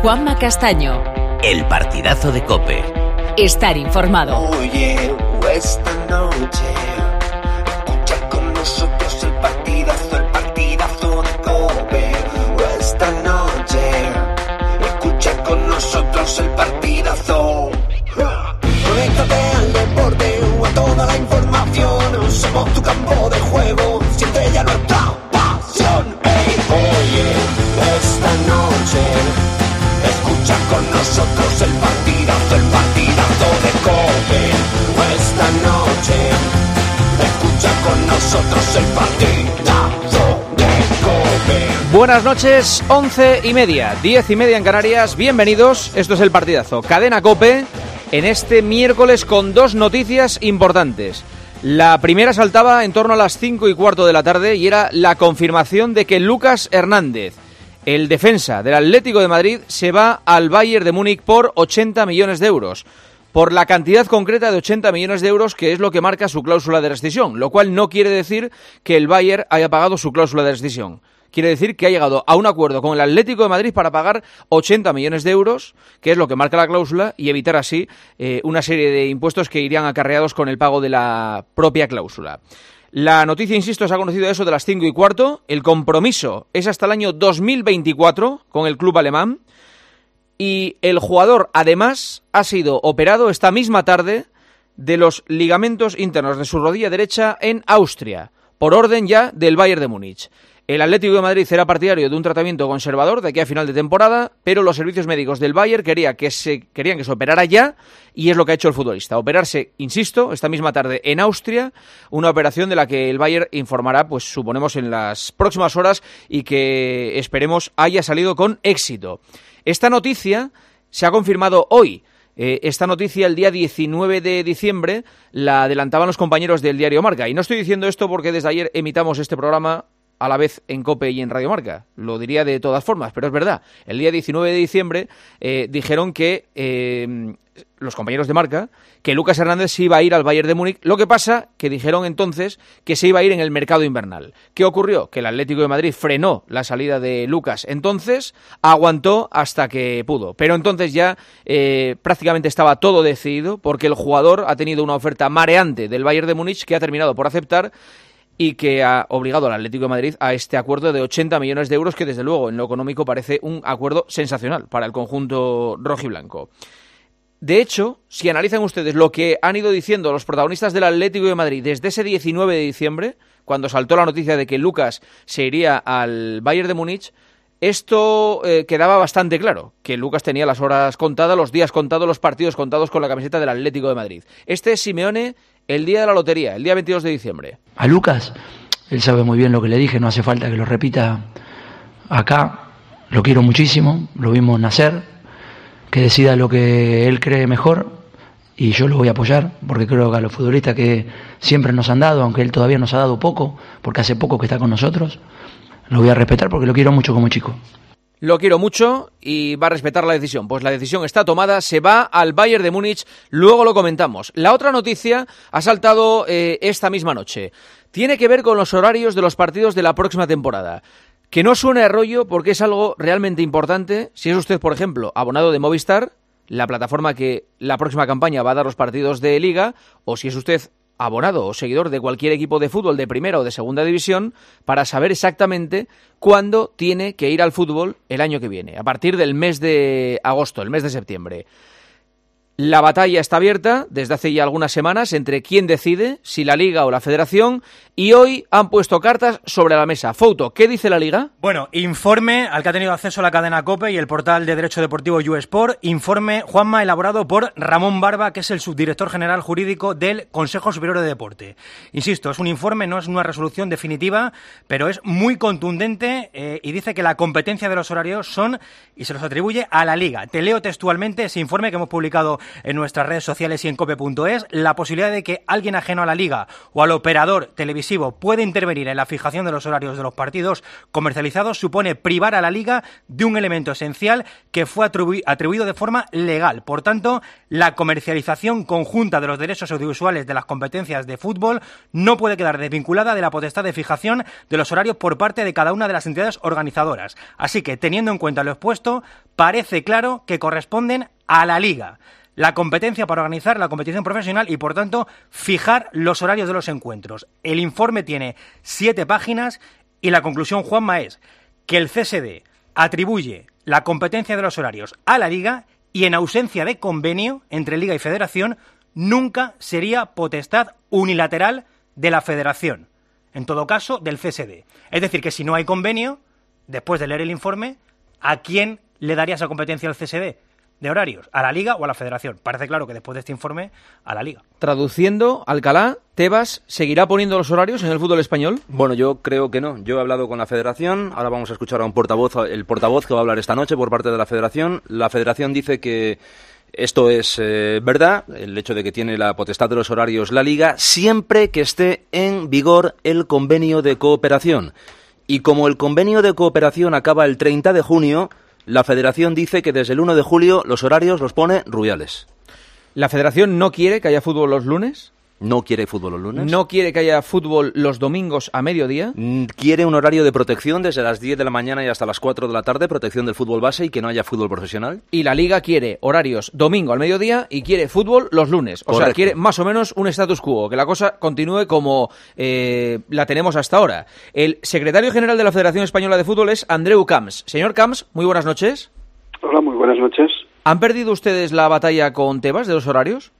Juanma Castaño. El partidazo de COPE. Estar informado. Oye, esta noche escucha con nosotros el partidazo de COPE. Esta noche escucha con nosotros el partidazo. Conéctate al deporte o a toda la información. Somos tu campo de juego, siente ya nuestra pasión. Hey, oye, esta noche escucha con nosotros el partidazo de COPE. Esta noche escucha con nosotros el partidazo de COPE. Buenas noches, 11:30, 10:30 en Canarias. Bienvenidos, esto es el partidazo. Cadena COPE en este miércoles con dos noticias importantes. La primera saltaba en torno a las 5:15 de la tarde y era la confirmación de que Lucas Hernández, el defensa del Atlético de Madrid, se va al Bayern de Múnich por 80 millones de euros. Por la cantidad concreta de 80 millones de euros, que es lo que marca su cláusula de rescisión, lo cual no quiere decir que el Bayern haya pagado su cláusula de rescisión. Quiere decir que ha llegado a un acuerdo con el Atlético de Madrid para pagar 80 millones de euros, que es lo que marca la cláusula, y evitar así una serie de impuestos que irían acarreados con el pago de la propia cláusula. La noticia, insisto, se ha conocido eso de las 5:15. El compromiso es hasta el año 2024 con el club alemán. Y el jugador, además, ha sido operado esta misma tarde de los ligamentos internos de su rodilla derecha en Austria, por orden ya del Bayern de Múnich. El Atlético de Madrid era partidario de un tratamiento conservador de aquí a final de temporada, pero los servicios médicos del Bayern querían que se operara ya, y es lo que ha hecho el futbolista. Operarse, insisto, esta misma tarde en Austria, una operación de la que el Bayern informará, pues suponemos, en las próximas horas, y que esperemos haya salido con éxito. Esta noticia se ha confirmado hoy. Esta noticia, el día 19 de diciembre, la adelantaban los compañeros del diario Marca. Y no estoy diciendo esto porque desde ayer emitamos este programa a la vez en COPE y en Radio Marca. Lo diría de todas formas, pero es verdad. El día 19 de diciembre dijeron que los compañeros de Marca que Lucas Hernández se iba a ir al Bayern de Múnich. Lo que pasa que dijeron entonces que se iba a ir en el mercado invernal. ¿Qué ocurrió? Que el Atlético de Madrid frenó la salida de Lucas. Entonces aguantó hasta que pudo. Pero entonces ya prácticamente estaba todo decidido, porque el jugador ha tenido una oferta mareante del Bayern de Múnich que ha terminado por aceptar, y que ha obligado al Atlético de Madrid a este acuerdo de 80 millones de euros, que desde luego en lo económico parece un acuerdo sensacional para el conjunto rojiblanco. De hecho, si analizan ustedes lo que han ido diciendo los protagonistas del Atlético de Madrid desde ese 19 de diciembre, cuando saltó la noticia de que Lucas se iría al Bayern de Múnich, esto quedaba bastante claro, que Lucas tenía las horas contadas, los días contados, los partidos contados con la camiseta del Atlético de Madrid. Este es Simeone el día de la lotería, el día 22 de diciembre. A Lucas, él sabe muy bien lo que le dije, no hace falta que lo repita acá. Lo quiero muchísimo, lo vimos nacer, que decida lo que él cree mejor, y yo lo voy a apoyar, porque creo que a los futbolistas que siempre nos han dado, aunque él todavía nos ha dado poco, porque hace poco que está con nosotros, lo voy a respetar porque lo quiero mucho como chico. Lo quiero mucho y va a respetar la decisión. Pues la decisión está tomada, se va al Bayern de Múnich, luego lo comentamos. La otra noticia ha saltado esta misma noche. Tiene que ver con los horarios de los partidos de la próxima temporada. Que no suene a rollo, porque es algo realmente importante. Si es usted, por ejemplo, abonado de Movistar, la plataforma que la próxima campaña va a dar los partidos de Liga, o si es usted abonado o seguidor de cualquier equipo de fútbol de primera o de segunda división, para saber exactamente cuándo tiene que ir al fútbol el año que viene, a partir del mes de agosto, el mes de septiembre. La batalla está abierta desde hace ya algunas semanas entre quién decide, si la Liga o la Federación, y hoy han puesto cartas sobre la mesa. Fouto, ¿qué dice la Liga? Bueno, informe al que ha tenido acceso la cadena COPE y el portal de Derecho Deportivo YouSport, informe, Juanma, elaborado por Ramón Barba, que es el subdirector general jurídico del Consejo Superior de Deporte. Insisto, es un informe, no es una resolución definitiva, pero es muy contundente y dice que la competencia de los horarios son, y se los atribuye a la Liga. Te leo textualmente ese informe que hemos publicado en nuestras redes sociales y en cope.es, la posibilidad de que alguien ajeno a la Liga o al operador televisivo pueda intervenir en la fijación de los horarios de los partidos comercializados supone privar a la Liga de un elemento esencial que fue atribuido de forma legal. Por tanto, la comercialización conjunta de los derechos audiovisuales de las competencias de fútbol no puede quedar desvinculada de la potestad de fijación de los horarios por parte de cada una de las entidades organizadoras. Así que, teniendo en cuenta lo expuesto, parece claro que corresponden a la Liga la competencia para organizar la competición profesional y, por tanto, fijar los horarios de los encuentros. El informe tiene 7 páginas y la conclusión, Juanma, es que el CSD atribuye la competencia de los horarios a la Liga y, en ausencia de convenio entre Liga y Federación, nunca sería potestad unilateral de la Federación, en todo caso del CSD. Es decir, que si no hay convenio, después de leer el informe, ¿a quién le daría esa competencia al CSD de horarios? ¿A la Liga o a la Federación? Parece claro que después de este informe, a la Liga. Traduciendo, Alcalá, ¿Tebas seguirá poniendo los horarios en el fútbol español? Bueno, yo creo que no. Yo he hablado con la Federación, ahora vamos a escuchar a el portavoz que va a hablar esta noche por parte de la Federación. La Federación dice que esto es verdad, el hecho de que tiene la potestad de los horarios la Liga, siempre que esté en vigor el convenio de cooperación. Y como el convenio de cooperación acaba el 30 de junio, la Federación dice que desde el 1 de julio los horarios los pone Rubiales. ¿La Federación no quiere que haya fútbol los lunes? No quiere fútbol los lunes. ¿No quiere que haya fútbol los domingos a mediodía? Quiere un horario de protección desde las 10 de la mañana y hasta las 4 de la tarde, protección del fútbol base y que no haya fútbol profesional. Y la Liga quiere horarios domingo al mediodía y quiere fútbol los lunes. O sea, quiere más o menos un status quo, que la cosa continúe como la tenemos hasta ahora. El secretario general de la Federación Española de Fútbol es Andreu Camps. Señor Camps, muy buenas noches. Hola, muy buenas noches. ¿Han perdido ustedes la batalla con Tebas de los horarios?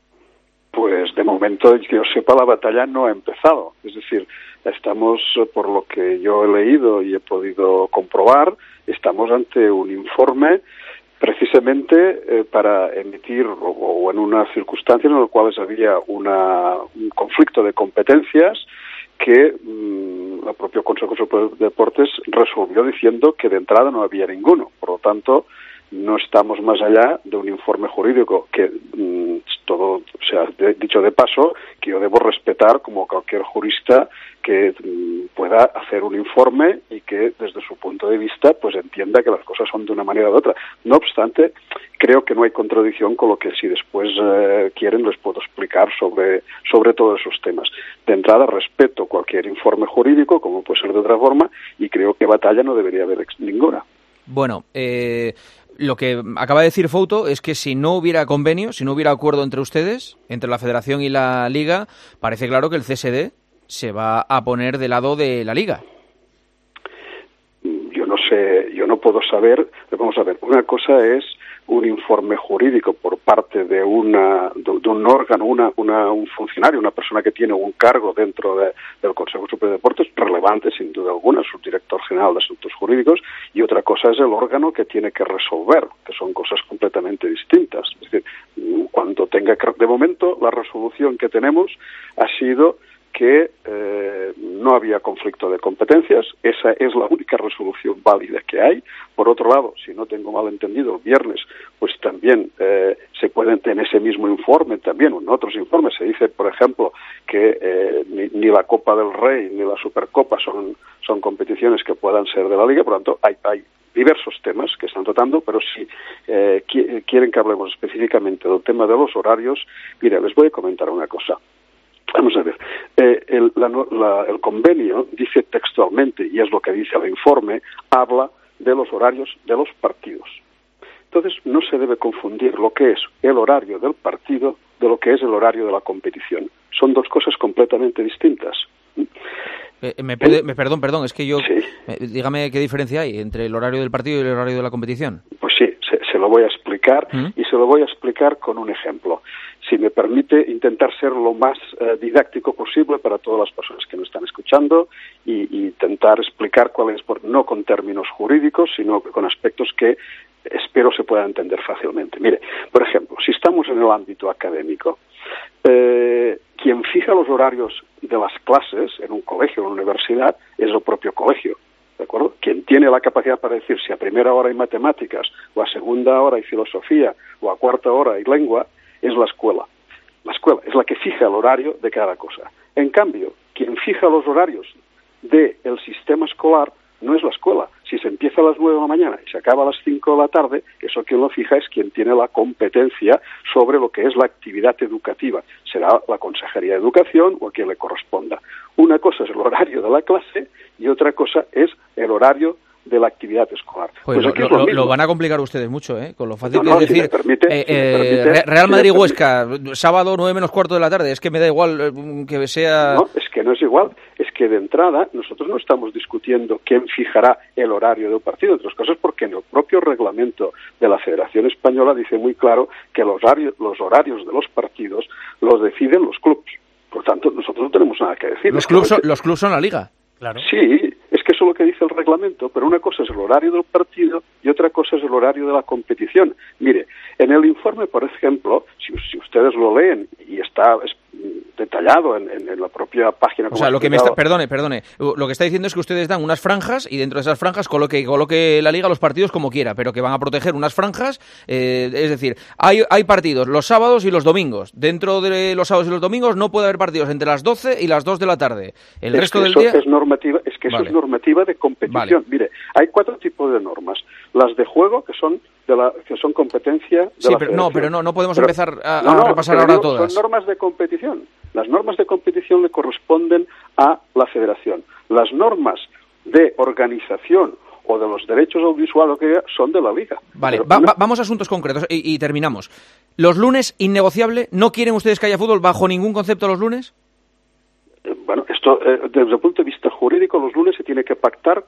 Pues de momento, que yo sepa, la batalla no ha empezado. Es decir, estamos, por lo que yo he leído y he podido comprobar, estamos ante un informe precisamente para emitir o en unas circunstancias en las cuales había un conflicto de competencias que el propio Consejo Superior de Deportes resolvió diciendo que de entrada no había ninguno. Por lo tanto, no estamos más allá de un informe jurídico que todo se ha dicho de paso, que yo debo respetar como cualquier jurista que pueda hacer un informe y que desde su punto de vista pues entienda que las cosas son de una manera u otra. No obstante, creo que no hay contradicción con lo que si después quieren les puedo explicar sobre todos esos temas. De entrada respeto cualquier informe jurídico, como puede ser de otra forma, y creo que batalla no debería haber ninguna. Bueno, lo que acaba de decir Fouto es que si no hubiera convenio, si no hubiera acuerdo entre ustedes, entre la Federación y la Liga, parece claro que el CSD se va a poner del lado de la Liga. Yo no sé, yo no puedo saber. Vamos a ver, una cosa es un informe jurídico por parte de un órgano, un funcionario, una persona que tiene un cargo dentro del Consejo Superior de Deportes, relevante sin duda alguna, subdirector general de Asuntos Jurídicos, y otra cosa es el órgano que tiene que resolver, que son cosas completamente distintas. Es decir, cuando de momento la resolución que tenemos ha sido que no había conflicto de competencias. Esa es la única resolución válida que hay. Por otro lado, si no tengo mal entendido, el viernes, pues también se pueden, en ese mismo informe, también en otros informes, se dice, por ejemplo, que ni la Copa del Rey ni la Supercopa son competiciones que puedan ser de la Liga. Por lo tanto, hay diversos temas que están tratando, pero si quieren que hablemos específicamente del tema de los horarios, mira, les voy a comentar una cosa. Vamos a ver, el convenio dice textualmente, y es lo que dice el informe, habla de los horarios de los partidos. Entonces, no se debe confundir lo que es el horario del partido de lo que es el horario de la competición. Son dos cosas completamente distintas. Perdón, es que yo... Sí. Dígame qué diferencia hay entre el horario del partido y el horario de la competición. Pues sí, se lo voy a explicar, y se lo voy a explicar con un ejemplo. Si me permite intentar ser lo más didáctico posible para todas las personas que nos están escuchando y intentar explicar cuál es, no con términos jurídicos, sino con aspectos que espero se puedan entender fácilmente. Mire, por ejemplo, si estamos en el ámbito académico, quien fija los horarios de las clases en un colegio o una universidad es el propio colegio, ¿de acuerdo? quien tiene la capacidad para decir si a primera hora hay matemáticas, o a segunda hora hay filosofía, o a cuarta hora hay lengua, es la escuela. La escuela es la que fija el horario de cada cosa. En cambio, quien fija los horarios del sistema escolar no es la escuela. Si se empieza a las 9 de la mañana y se acaba a las 5 de la tarde, eso quien lo fija es quien tiene la competencia sobre lo que es la actividad educativa. Será la Consejería de Educación o a quien le corresponda. Una cosa es el horario de la clase y otra cosa es el horario de la actividad escolar. Pues aquí lo van a complicar ustedes mucho, ¿eh? Con lo fácil que es si decir, me permite, Real Madrid-Huesca, sábado 9 menos cuarto de la tarde, es que me da igual que sea... No, es que no es igual, es que de entrada nosotros no estamos discutiendo quién fijará el horario del partido, entre otras cosas porque en el propio reglamento de la Federación Española dice muy claro que los horarios de los partidos los deciden los clubes. Por tanto, nosotros no tenemos nada que decir. Los clubes son la Liga. Claro. Sí, es que eso es lo que dice el reglamento, pero una cosa es el horario del partido y otra cosa es el horario de la competición. Mire, en el informe, por ejemplo, si ustedes lo leen y está detallado en la propia página... O sea, lo que me está... Perdone. Lo que está diciendo es que ustedes dan unas franjas y dentro de esas franjas coloque la Liga los partidos como quiera, pero que van a proteger unas franjas, es decir, hay partidos los sábados y los domingos. Dentro de los sábados y los domingos no puede haber partidos entre las 12 y las 2 de la tarde. El resto del día... Eso es normativa de competición. Vale. Mire, hay 4 tipos de normas. Las de juego, que son competencia de la Federación. pero no podemos empezar a repasar ahora todas. Son normas de competición. Las normas de competición le corresponden a la Federación. Las normas de organización o de los derechos audiovisuales son de la Liga. Vale, vamos a asuntos concretos y terminamos. ¿Los lunes innegociable? ¿No quieren ustedes que haya fútbol bajo ningún concepto los lunes? Bueno, esto desde el punto de vista jurídico, los lunes se tiene que pactar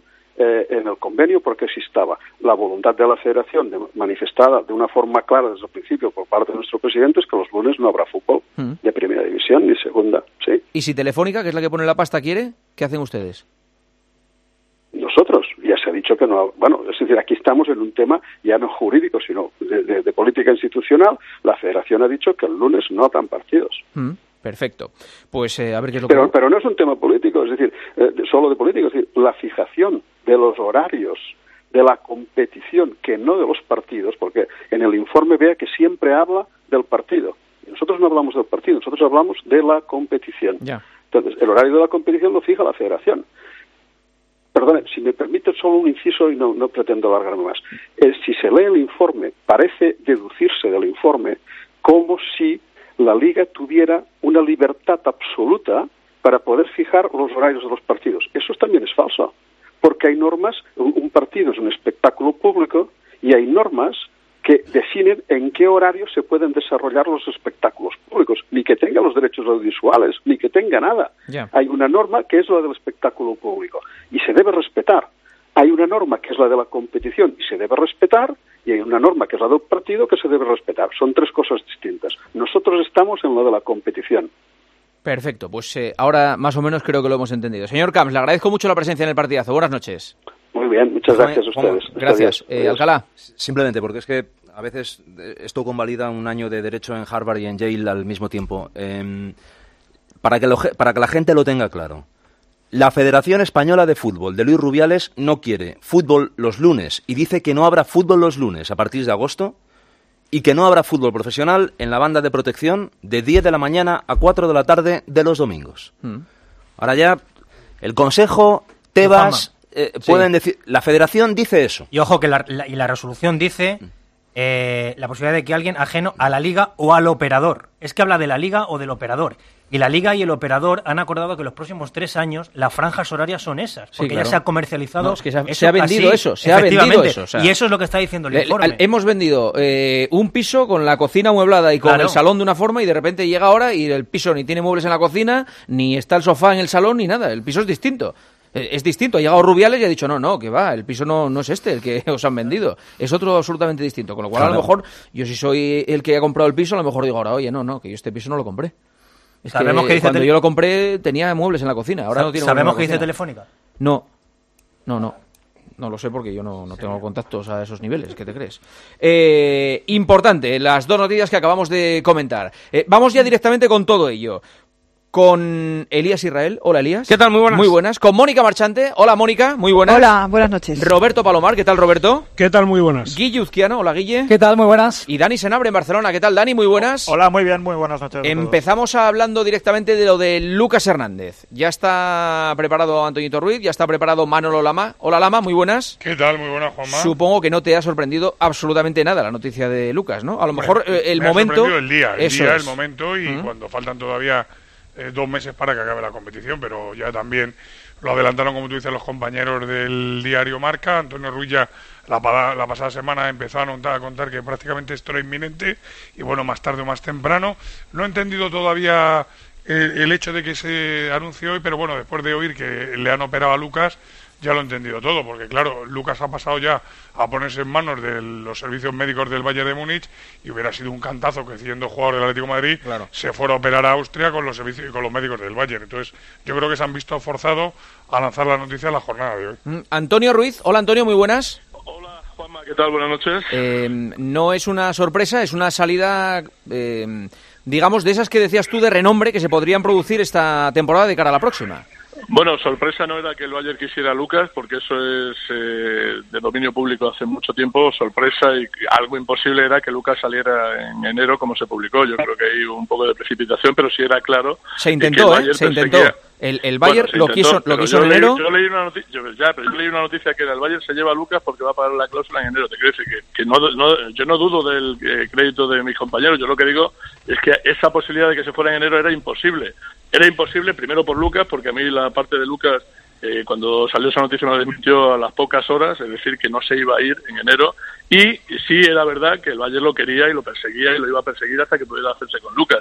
en el convenio porque existaba la voluntad de la Federación manifestada de una forma clara desde el principio por parte de nuestro presidente es que los lunes no habrá fútbol de primera división ni segunda, ¿sí? ¿Y si Telefónica, que es la que pone la pasta, quiere? ¿Qué hacen ustedes? Nosotros, ya se ha dicho que no, bueno, es decir, aquí estamos en un tema ya no jurídico, sino de política institucional. La Federación ha dicho que el lunes no habrán partidos. Perfecto. Pues a ver qué es lo Pero no es un tema político, es decir, solo de político, es decir, la fijación de los horarios de la competición, que no de los partidos, porque en el informe vea que siempre habla del partido. Nosotros no hablamos del partido, nosotros hablamos de la competición. Ya. Entonces, el horario de la competición lo fija la Federación. Perdone, si me permite solo un inciso y no pretendo alargarme más. Si se lee el informe, parece deducirse del informe como si la Liga tuviera una libertad absoluta para poder fijar los horarios de los partidos. Eso también es falso, porque hay normas, un partido es un espectáculo público y hay normas que definen en qué horario se pueden desarrollar los espectáculos públicos, ni que tenga los derechos audiovisuales, ni que tenga nada. Yeah. Hay una norma que es la del espectáculo público y se debe respetar. Hay una norma que es la de la competición y se debe respetar, y hay una norma que es la del partido que se debe respetar. Son 3 cosas distintas. Nosotros estamos en lo de la competición. Perfecto, pues ahora más o menos creo que lo hemos entendido. Señor Camps, le agradezco mucho la presencia en el partidazo. Buenas noches. Muy bien, muchas gracias a ustedes. Gracias. Alcalá. Simplemente porque es que a veces esto convalida un año de Derecho en Harvard y en Yale al mismo tiempo. Para que la gente lo tenga claro. La Federación Española de Fútbol de Luis Rubiales no quiere fútbol los lunes y dice que no habrá fútbol los lunes a partir de agosto y que no habrá fútbol profesional en la banda de protección de 10 de la mañana a 4 de la tarde de los domingos. Ahora ya el Consejo, Tebas, pueden decir... La Federación dice eso. Y ojo que la resolución dice la posibilidad de que alguien ajeno a la Liga o al operador. Es que habla de la Liga o del operador. Y la Liga y el operador han acordado que los próximos 3 años las franjas horarias son esas, porque claro. ya se ha comercializado. No, es que se ha vendido eso, se ha vendido eso. O sea, y eso es lo que está diciendo el informe. Hemos vendido un piso con la cocina amueblada y con el salón de una forma y de repente llega ahora y el piso ni tiene muebles en la cocina, ni está el sofá en el salón, ni nada. El piso es distinto. Es distinto. Ha llegado Rubiales y ha dicho, no, que va, el piso no es el que os han vendido. Es otro absolutamente distinto. Con lo cual, a lo mejor, yo si soy el que ha comprado el piso, a lo mejor digo ahora, oye, no, que yo este piso no lo compré. Sabemos que cuando yo lo compré tenía muebles en la cocina. Ahora no tiene. ¿Sabemos qué dice Telefónica? No lo sé porque yo no tengo contactos a esos niveles. ¿Qué te crees? Importante, las 2 noticias que acabamos de comentar. Vamos ya directamente con todo ello. con Elías Israel. Hola, Elías. ¿Qué tal? Muy buenas. Muy buenas. Con Mónica Marchante. Hola, Mónica. Muy buenas. Hola, buenas noches. Roberto Palomar. ¿Qué tal, Roberto? ¿Qué tal? Muy buenas. Guille Uzquiano. Hola, Guille. ¿Qué tal? Muy buenas. Y Dani Senabre en Barcelona. ¿Qué tal, Dani? Muy buenas. Hola, muy bien, muy buenas noches. Empezamos hablando directamente de lo de Lucas Hernández. Ya está preparado Antoñito Ruiz, ya está preparado Manolo Lama. Hola, Lama, muy buenas. ¿Qué tal? Muy buenas, Juanma. Supongo que no te ha sorprendido absolutamente nada la noticia de Lucas, ¿no? A lo mejor el momento... El momento y cuando faltan todavía 2 meses para que acabe la competición, pero ya también lo adelantaron, como tú dices, los compañeros del diario Marca. Antonio Ruiz ya la pasada semana empezó a contar que prácticamente esto era inminente y bueno, más tarde o más temprano. No he entendido todavía el hecho de que se anuncie hoy, pero bueno, después de oír que le han operado a Lucas, ya lo he entendido todo, porque claro, Lucas ha pasado ya a ponerse en manos de los servicios médicos del Bayern de Múnich y hubiera sido un cantazo que, siendo jugador del Atlético de Madrid, se fuera a operar a Austria con los servicios y con los médicos del Bayern. Entonces, yo creo que se han visto forzados a lanzar la noticia en la jornada de hoy. Antonio Ruiz. Hola, Antonio, muy buenas. Hola, Juanma, ¿qué tal? Buenas noches. No es una sorpresa, es una salida, digamos, de esas que decías tú de renombre que se podrían producir esta temporada de cara a la próxima. Bueno, sorpresa no era que el Bayern quisiera a Lucas, porque eso es de dominio público hace mucho tiempo. Sorpresa y algo imposible era que Lucas saliera en enero, como se publicó. Yo creo que hay un poco de precipitación, pero sí era claro. Se intentó, se intentó. El Bayern lo quiso en enero. Yo leí una noticia que era: el Bayern se lleva a Lucas porque va a pagar la cláusula en enero. Te quiero decir que yo no dudo del crédito de mis compañeros. Yo lo que digo es que esa posibilidad de que se fuera en enero era imposible. Era imposible, primero por Lucas, porque a mí la parte de Lucas, cuando salió esa noticia me la desmintió a las pocas horas, es decir, que no se iba a ir en enero, y sí era verdad que el Bayern lo quería y lo perseguía y lo iba a perseguir hasta que pudiera hacerse con Lucas.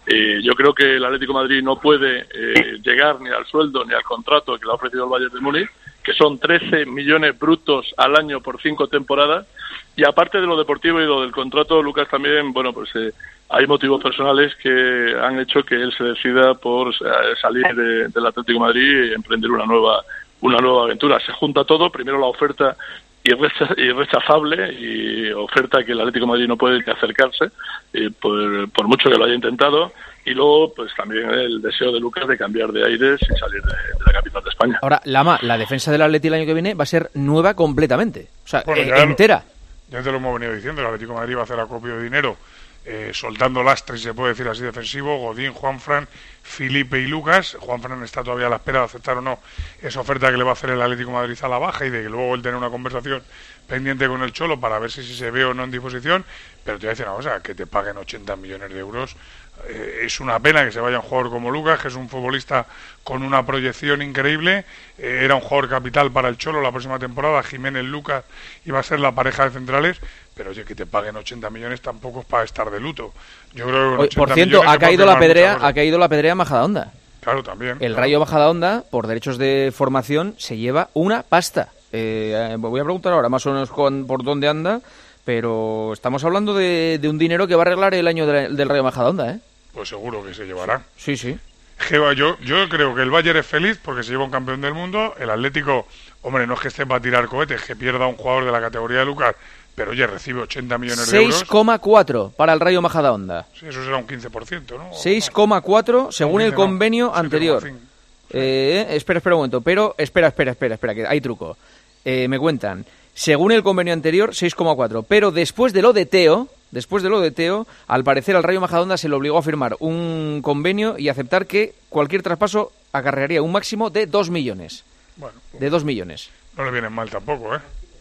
Yo creo que el Atlético de Madrid no puede llegar ni al sueldo ni al contrato que le ha ofrecido el Bayern de Múnich, que son 13 millones brutos al año por 5 temporadas, y aparte de lo deportivo y lo del contrato, Lucas también, bueno, pues hay motivos personales que han hecho que él se decida por salir del Atlético de Madrid y emprender una nueva aventura. Se junta todo, primero la oferta irrechazable y oferta que el Atlético de Madrid no puede acercarse, por mucho que lo haya intentado, y luego pues también el deseo de Lucas de cambiar de aires y salir de la capital de España. Ahora, Lama, la defensa del Atlético el año que viene va a ser nueva completamente, o sea, entera. Ya te lo hemos venido diciendo, el Atlético de Madrid va a hacer acopio de dinero, soltando lastres, se puede decir así, defensivo. Godín, Juanfran, Felipe y Lucas. Juanfran está todavía a la espera de aceptar o no esa oferta que le va a hacer el Atlético de Madrid a la baja y de que luego él tener una conversación pendiente con el Cholo para ver si se ve o no en disposición. Pero te voy a decir una cosa, que te paguen 80 millones de euros. Es una pena que se vaya un jugador como Lucas, que es un futbolista con una proyección increíble. Era un jugador capital para el Cholo la próxima temporada. Jiménez Lucas iba a ser la pareja de centrales, pero oye, que te paguen 80 millones tampoco es para estar de luto. Yo creo que por cierto, ha caído la pedrea en Majadahonda. Claro, también. El Rayo Majadahonda, por derechos de formación, se lleva una pasta. Voy a preguntar ahora más o menos por dónde anda, pero estamos hablando de un dinero que va a arreglar el año del Rayo Majadahonda, ¿eh? Pues seguro que se llevará. Sí. Yo creo que el Bayern es feliz porque se lleva un campeón del mundo. El Atlético, hombre, no es que esté para tirar cohetes, que pierda un jugador de la categoría de Lucas, pero oye, recibe 80 millones de euros. 6,4 para el Rayo Majadahonda. Sí, eso será un 15%, ¿no? 6,4 según el convenio anterior. Espera un momento, pero espera, que hay truco. Me cuentan, según el convenio anterior, 6,4, pero después de lo de Teo, al parecer al Rayo Majadahonda se le obligó a firmar un convenio y aceptar que cualquier traspaso acarrearía un máximo de 2 millones. Bueno, de 2 millones. No le vienen mal tampoco, ¿eh?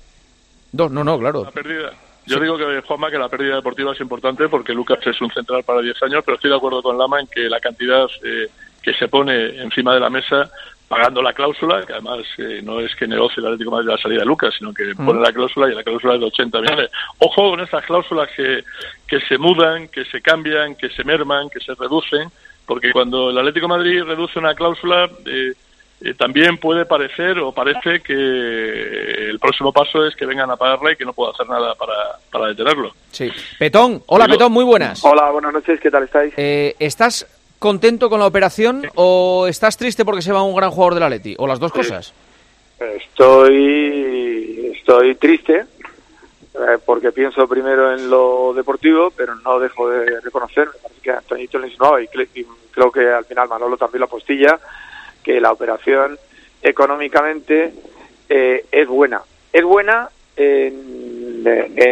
No, claro. La pérdida. Yo digo que, Juanma, que la pérdida deportiva es importante porque Lucas es un central para 10 años, pero estoy de acuerdo con Lama en que la cantidad que se pone encima de la mesa, pagando la cláusula, que además no es que negocie el Atlético de Madrid la salida de Lucas, sino que pone la cláusula, y la cláusula es de 80 millones. Ojo con estas cláusulas que se mudan, que se cambian, que se merman, que se reducen, porque cuando el Atlético de Madrid reduce una cláusula, también puede parecer o parece que el próximo paso es que vengan a pagarla y que no pueda hacer nada para detenerlo. Sí. Petón, hola Petón, muy buenas. Hola, buenas noches, ¿qué tal estáis? ¿Estás contento con la operación o estás triste porque se va un gran jugador del Atleti? ¿O las dos cosas? Estoy triste porque pienso primero en lo deportivo, pero no dejo de reconocer, me parece que Antoñito le insinuaba, y creo que al final Manolo también lo apostilla, que la operación económicamente es buena. Es buena en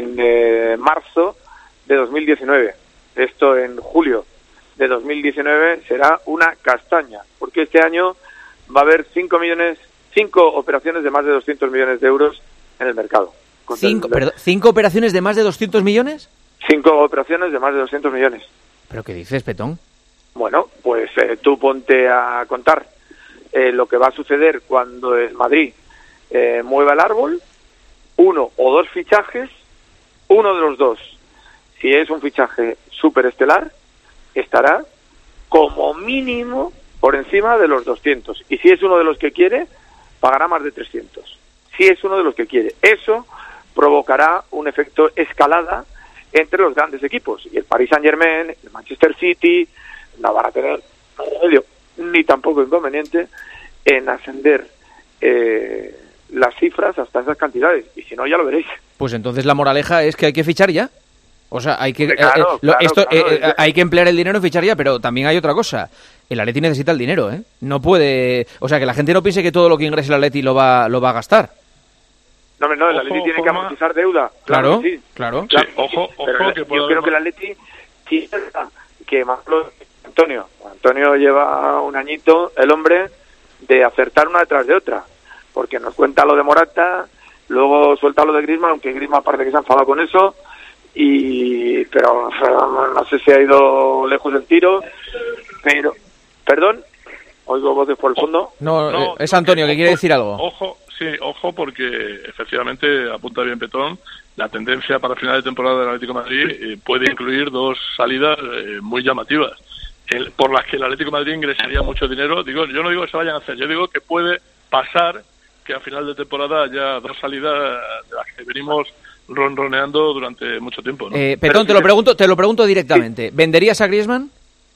marzo de 2019. Esto en julio de 2019 será una castaña, porque este año va a haber 5 operaciones de más de 200 millones de euros en el mercado. ¿5 operaciones de más de 200 millones? 5 operaciones de más de 200 millones. ¿Pero qué dices, Petón? Bueno, pues tú ponte a contar lo que va a suceder cuando el Madrid mueva el árbol, 1 o 2 fichajes, uno de los dos, si es un fichaje superestelar, estará como mínimo por encima de los 200. Y si es uno de los que quiere, pagará más de 300. Si es uno de los que quiere. Eso provocará un efecto escalada entre los grandes equipos. Y el Paris Saint-Germain, el Manchester City, no van a tener ni tampoco inconveniente en ascender las cifras hasta esas cantidades. Y si no, ya lo veréis. Pues entonces la moraleja es que hay que fichar ya. O sea, hay que hay que emplear el dinero en fichar ya, pero también hay otra cosa. El Atleti necesita el dinero, ¿eh? No puede... O sea, que la gente no piense que todo lo que ingrese el Atleti lo va a gastar. No, el Atleti tiene que amortizar deuda. Claro, sí. Claro. Sí, ojo, que yo creo que el Atleti que Antonio lleva un añito, el hombre, de acertar una detrás de otra. Porque nos cuenta lo de Morata, luego suelta lo de Griezmann, aunque Griezmann parece que se ha enfadado con eso, pero no sé si ha ido lejos del tiro, pero... ¿Perdón? Oigo voces por el fondo. No, es Antonio que quiere decir algo. Ojo, porque efectivamente, apunta bien Petón, la tendencia para final de temporada del Atlético de Madrid puede incluir 2 salidas muy llamativas, por las que el Atlético de Madrid ingresaría mucho dinero. Yo no digo que se vayan a hacer, yo digo que puede pasar que a final de temporada haya 2 salidas de las que venimos ronroneando durante mucho tiempo, ¿no? Petón, te lo pregunto directamente. Sí. ¿Venderías a Griezmann?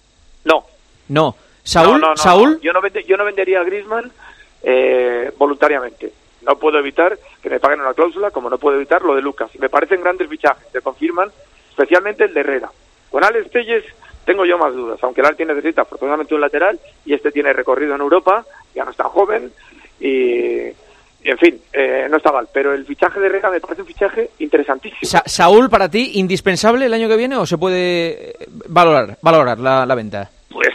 No. ¿Saúl? No. ¿Saúl? Yo no vendería a Griezmann voluntariamente. No puedo evitar que me paguen una cláusula, como no puedo evitar lo de Lucas. Me parecen grandes fichajes, te confirman, especialmente el de Herrera. Con Alex Telles tengo yo más dudas, aunque el Atleti necesita afortunadamente un lateral y este tiene recorrido en Europa, ya no es tan joven y en fin, no está mal. Pero el fichaje de Herrera me parece un fichaje interesantísimo. ¿Saúl para ti indispensable el año que viene o se puede valorar la venta? Pues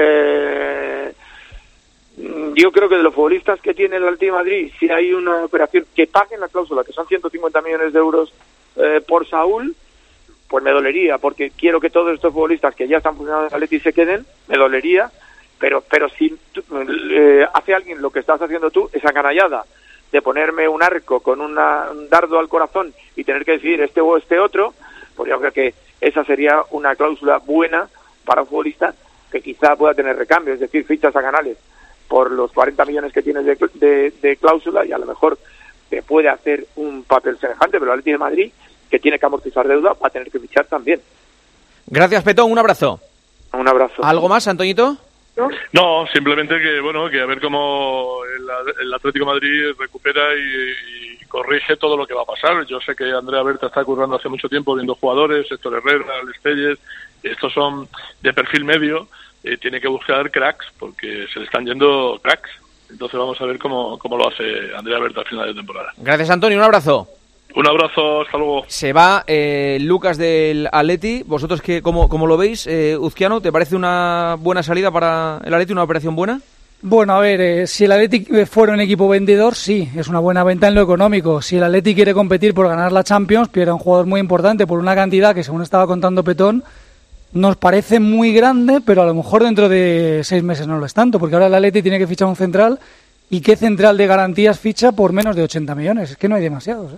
yo creo que de los futbolistas que tiene el Atlético de Madrid, si hay una operación que paguen la cláusula, que son 150 millones de euros por Saúl, pues me dolería, porque quiero que todos estos futbolistas que ya están funcionando en el Atlético se queden, me dolería, pero si hace alguien lo que estás haciendo tú, esa canallada de ponerme un arco con un dardo al corazón y tener que decidir este o este otro, pues yo creo que esa sería una cláusula buena para un futbolista que quizá pueda tener recambio, es decir, fichas a Canales por los 40 millones que tienes de cláusula y a lo mejor te puede hacer un papel semejante, pero el Atlético de Madrid, que tiene que amortizar deuda, va a tener que fichar también. Gracias, Petón, un abrazo. Un abrazo. ¿Algo más, Antoñito? No, simplemente que a ver cómo el Atlético de Madrid recupera y corrige todo lo que va a pasar. Yo sé que Andrea Berta está currando hace mucho tiempo viendo jugadores, Héctor Herrera, Alex Telles, estos son de perfil medio, tiene que buscar cracks porque se le están yendo cracks. Entonces vamos a ver cómo lo hace Andrea Berta al final de temporada. Gracias, Antonio, un abrazo. Un abrazo, hasta luego. Se va Lucas del Atleti. ¿Vosotros cómo lo veis? Uzquiano, ¿te parece una buena salida para el Atleti, una operación buena? Bueno, a ver, si el Atleti fuera un equipo vendedor, sí, es una buena venta en lo económico. Si el Atleti quiere competir por ganar la Champions, pierde un jugador muy importante por una cantidad que, según estaba contando Petón, nos parece muy grande, pero a lo mejor dentro de 6 meses no lo es tanto, porque ahora el Atleti tiene que fichar un central, y ¿qué central de garantías ficha por menos de 80 millones? Es que no hay demasiados, ¿eh?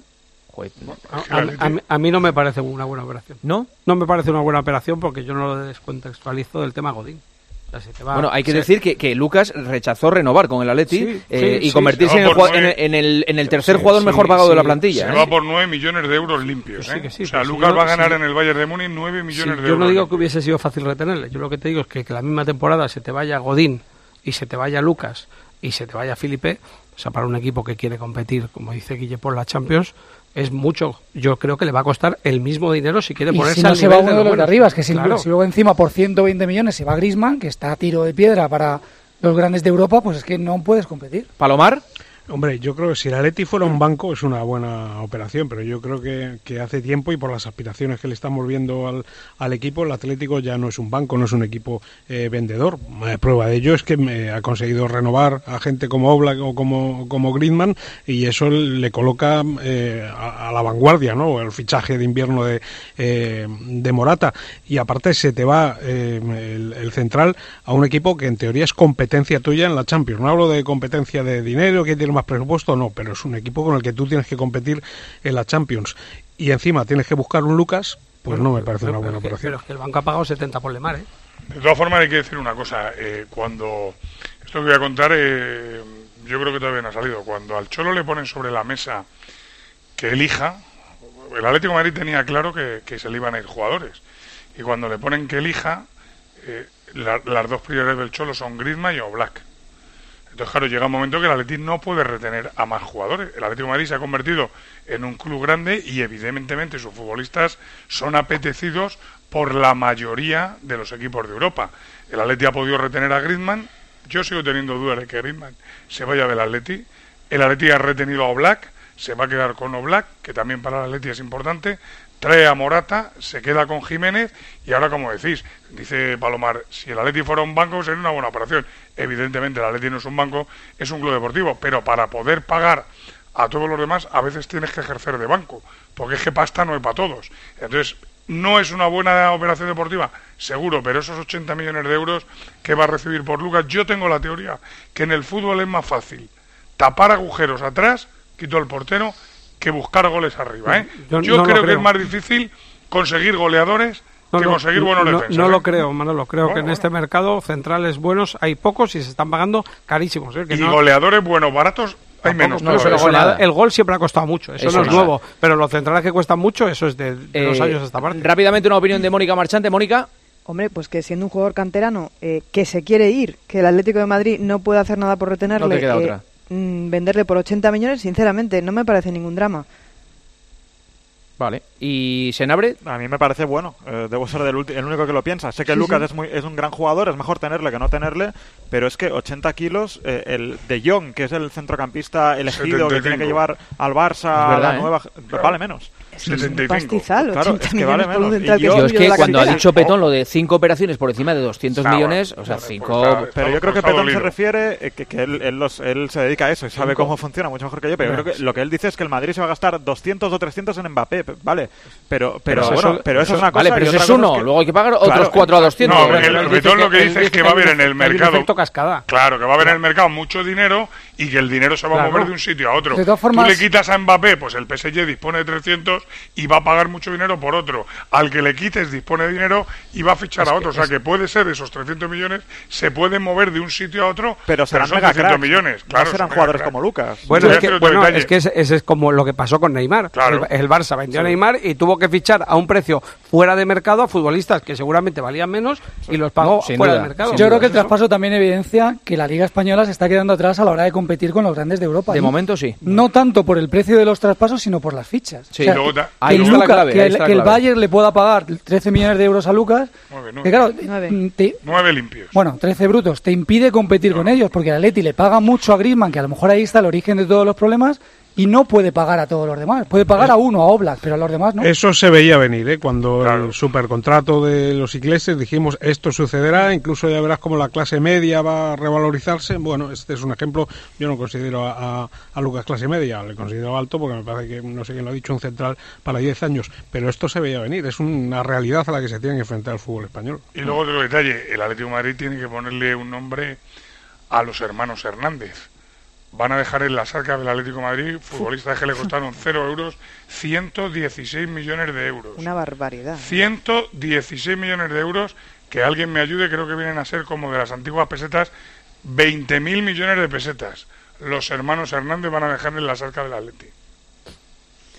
A mí no me parece una buena operación. ¿No? No me parece una buena operación porque yo no lo descontextualizo del tema Godín. O sea, si te va, bueno, hay que decir que Lucas rechazó renovar con el Atleti y convertirse en el tercer jugador mejor pagado de la plantilla. Se va por 9 millones de euros limpios. O sea, Lucas va a ganar en el Bayern de Múnich 9 millones de euros. Yo no digo que hubiese sido fácil retenerle. Yo lo que te digo es que la misma temporada se te vaya Godín y se te vaya Lucas y se te vaya Felipe, o sea, para un equipo que quiere competir, como dice Guille, por la Champions, es mucho. Yo creo que le va a costar el mismo dinero si quiere ponerse si no al se nivel va uno de los de arriba, es que si luego encima por 120 millones se va Griezmann, que está a tiro de piedra para los grandes de Europa, pues es que no puedes competir. ¿Palomar? Hombre, yo creo que si el Atleti fuera un banco es una buena operación, pero yo creo que hace tiempo, y por las aspiraciones que le estamos viendo al equipo, el Atlético ya no es un banco, no es un equipo vendedor. Prueba de ello es que ha conseguido renovar a gente como Oblak o como Griezmann, y eso le coloca a la vanguardia, ¿no? El fichaje de invierno de Morata, y aparte se te va el central a un equipo que en teoría es competencia tuya en la Champions. No hablo de competencia de dinero, que tiene más presupuesto, no, pero es un equipo con el que tú tienes que competir en la Champions, y encima tienes que buscar un Lucas, pues no me parece una buena operación. Pero es que el banco ha pagado 70 por Lemar, ¿eh? De todas formas hay que decir una cosa, cuando esto que voy a contar, yo creo que todavía no ha salido, cuando al Cholo le ponen sobre la mesa que elija, el Atlético de Madrid tenía claro que se le iban a ir jugadores, y cuando le ponen que elija, las dos prioridades del Cholo son Griezmann y Oblak. Entonces, claro, llega un momento que el Atleti no puede retener a más jugadores. El Atlético de Madrid se ha convertido en un club grande y, evidentemente, sus futbolistas son apetecidos por la mayoría de los equipos de Europa. El Atleti ha podido retener a Griezmann. Yo sigo teniendo dudas de que Griezmann se vaya del Atleti. El Atleti ha retenido a Oblak, se va a quedar con Oblak, que también para el Atleti es importante. Trae a Morata, se queda con Jiménez, y ahora, como decís, dice Palomar, si el Atleti fuera un banco sería una buena operación. Evidentemente el Atleti no es un banco, es un club deportivo, pero para poder pagar a todos los demás a veces tienes que ejercer de banco, porque es que pasta no hay para todos. Entonces, no es una buena operación deportiva, seguro, pero esos 80 millones de euros que va a recibir por Lucas, yo tengo la teoría que en el fútbol es más fácil tapar agujeros atrás, quito el portero, que buscar goles arriba, ¿eh? Yo creo que es más difícil conseguir goleadores que conseguir buenos defensas. No lo creo, Manolo. Creo que en este mercado centrales buenos hay pocos y se están pagando carísimos. Y goleadores buenos, baratos, hay menos. El gol siempre ha costado mucho, eso no es nuevo. Pero los centrales que cuestan mucho, eso es de 2 años a esta parte. Rápidamente una opinión de Mónica Marchante. Mónica. Hombre, pues que siendo un jugador canterano que se quiere ir, que el Atlético de Madrid no puede hacer nada por retenerle, no te queda otra. Venderle por 80 millones, sinceramente, no me parece ningún drama. Vale. ¿Y Senabre? A mí me parece bueno. Debo ser el único que lo piensa. Sé que Lucas es un gran jugador, es mejor tenerle que no tenerle, pero es que 80 kilos, el de Jong, que es el centrocampista elegido 75. Que tiene que llevar al Barça a la nueva, vale menos. Es un pastizal, 80 claro, es que vale menos. Yo es que cuando ha dicho Petón lo de 5 operaciones por encima de 200 millones, o sea, 5... Pero yo creo que Petón se refiere que él se dedica a eso y sabe cómo funciona mucho mejor que yo, pero yo creo que lo que él dice es que el Madrid se va a gastar 200 o 300 en Mbappé, vale, pero eso es una cosa. Vale, pero eso es uno, luego hay que pagar otros 4 a 200. No, el Petón lo que dice es que va a haber en el mercado... efecto cascada. Claro, que va a haber en el mercado mucho dinero y que el dinero se va a mover de un sitio a otro. De todas formas, tú le quitas a Mbappé, pues el PSG dispone de 300 y va a pagar mucho dinero por otro. Al que le quites dispone de dinero y va a fichar a otro. O sea que puede ser esos 300 millones, se pueden mover de un sitio a otro, pero serán son 300 millones. Claro, no serán jugadores como Lucas. Bueno, es que ese es como lo que pasó con Neymar. Claro. El Barça vendió a Neymar y tuvo que fichar a un precio fuera de mercado a futbolistas que seguramente valían menos y los pagó fuera de mercado. Yo creo que el traspaso también evidencia que la Liga Española se está quedando atrás a la hora de competir con los grandes de Europa. De momento sí. No tanto por el precio de los traspasos, sino por las fichas. Sí. O sea, que el Bayern le pueda pagar 13 millones de euros a Lucas, 9. que claro, 9 limpios. Bueno, 13 brutos, te impide competir con ellos, porque el Atleti le paga mucho a Griezmann, que a lo mejor ahí está el origen de todos los problemas, y no puede pagar a todos los demás. Puede pagar a uno, a Oblak, pero a los demás no. Eso se veía venir, ¿eh? Cuando el supercontrato de los ingleses dijimos esto sucederá, incluso ya verás cómo la clase media va a revalorizarse. Bueno, este es un ejemplo. Yo no considero a Lucas clase media, le considero alto porque me parece que, no sé quién lo ha dicho, un central para 10 años. Pero esto se veía venir, es una realidad a la que se tiene que enfrentar el fútbol español. Y luego otro detalle, el Atlético de Madrid tiene que ponerle un nombre a los hermanos Hernández. Van a dejar en las arcas del Atlético de Madrid futbolistas que le costaron 0 euros, 116 millones de euros. Una barbaridad. 116 millones de euros, que alguien me ayude, creo que vienen a ser como de las antiguas pesetas, 20.000 millones de pesetas. Los hermanos Hernández van a dejar en las arcas del Atlético.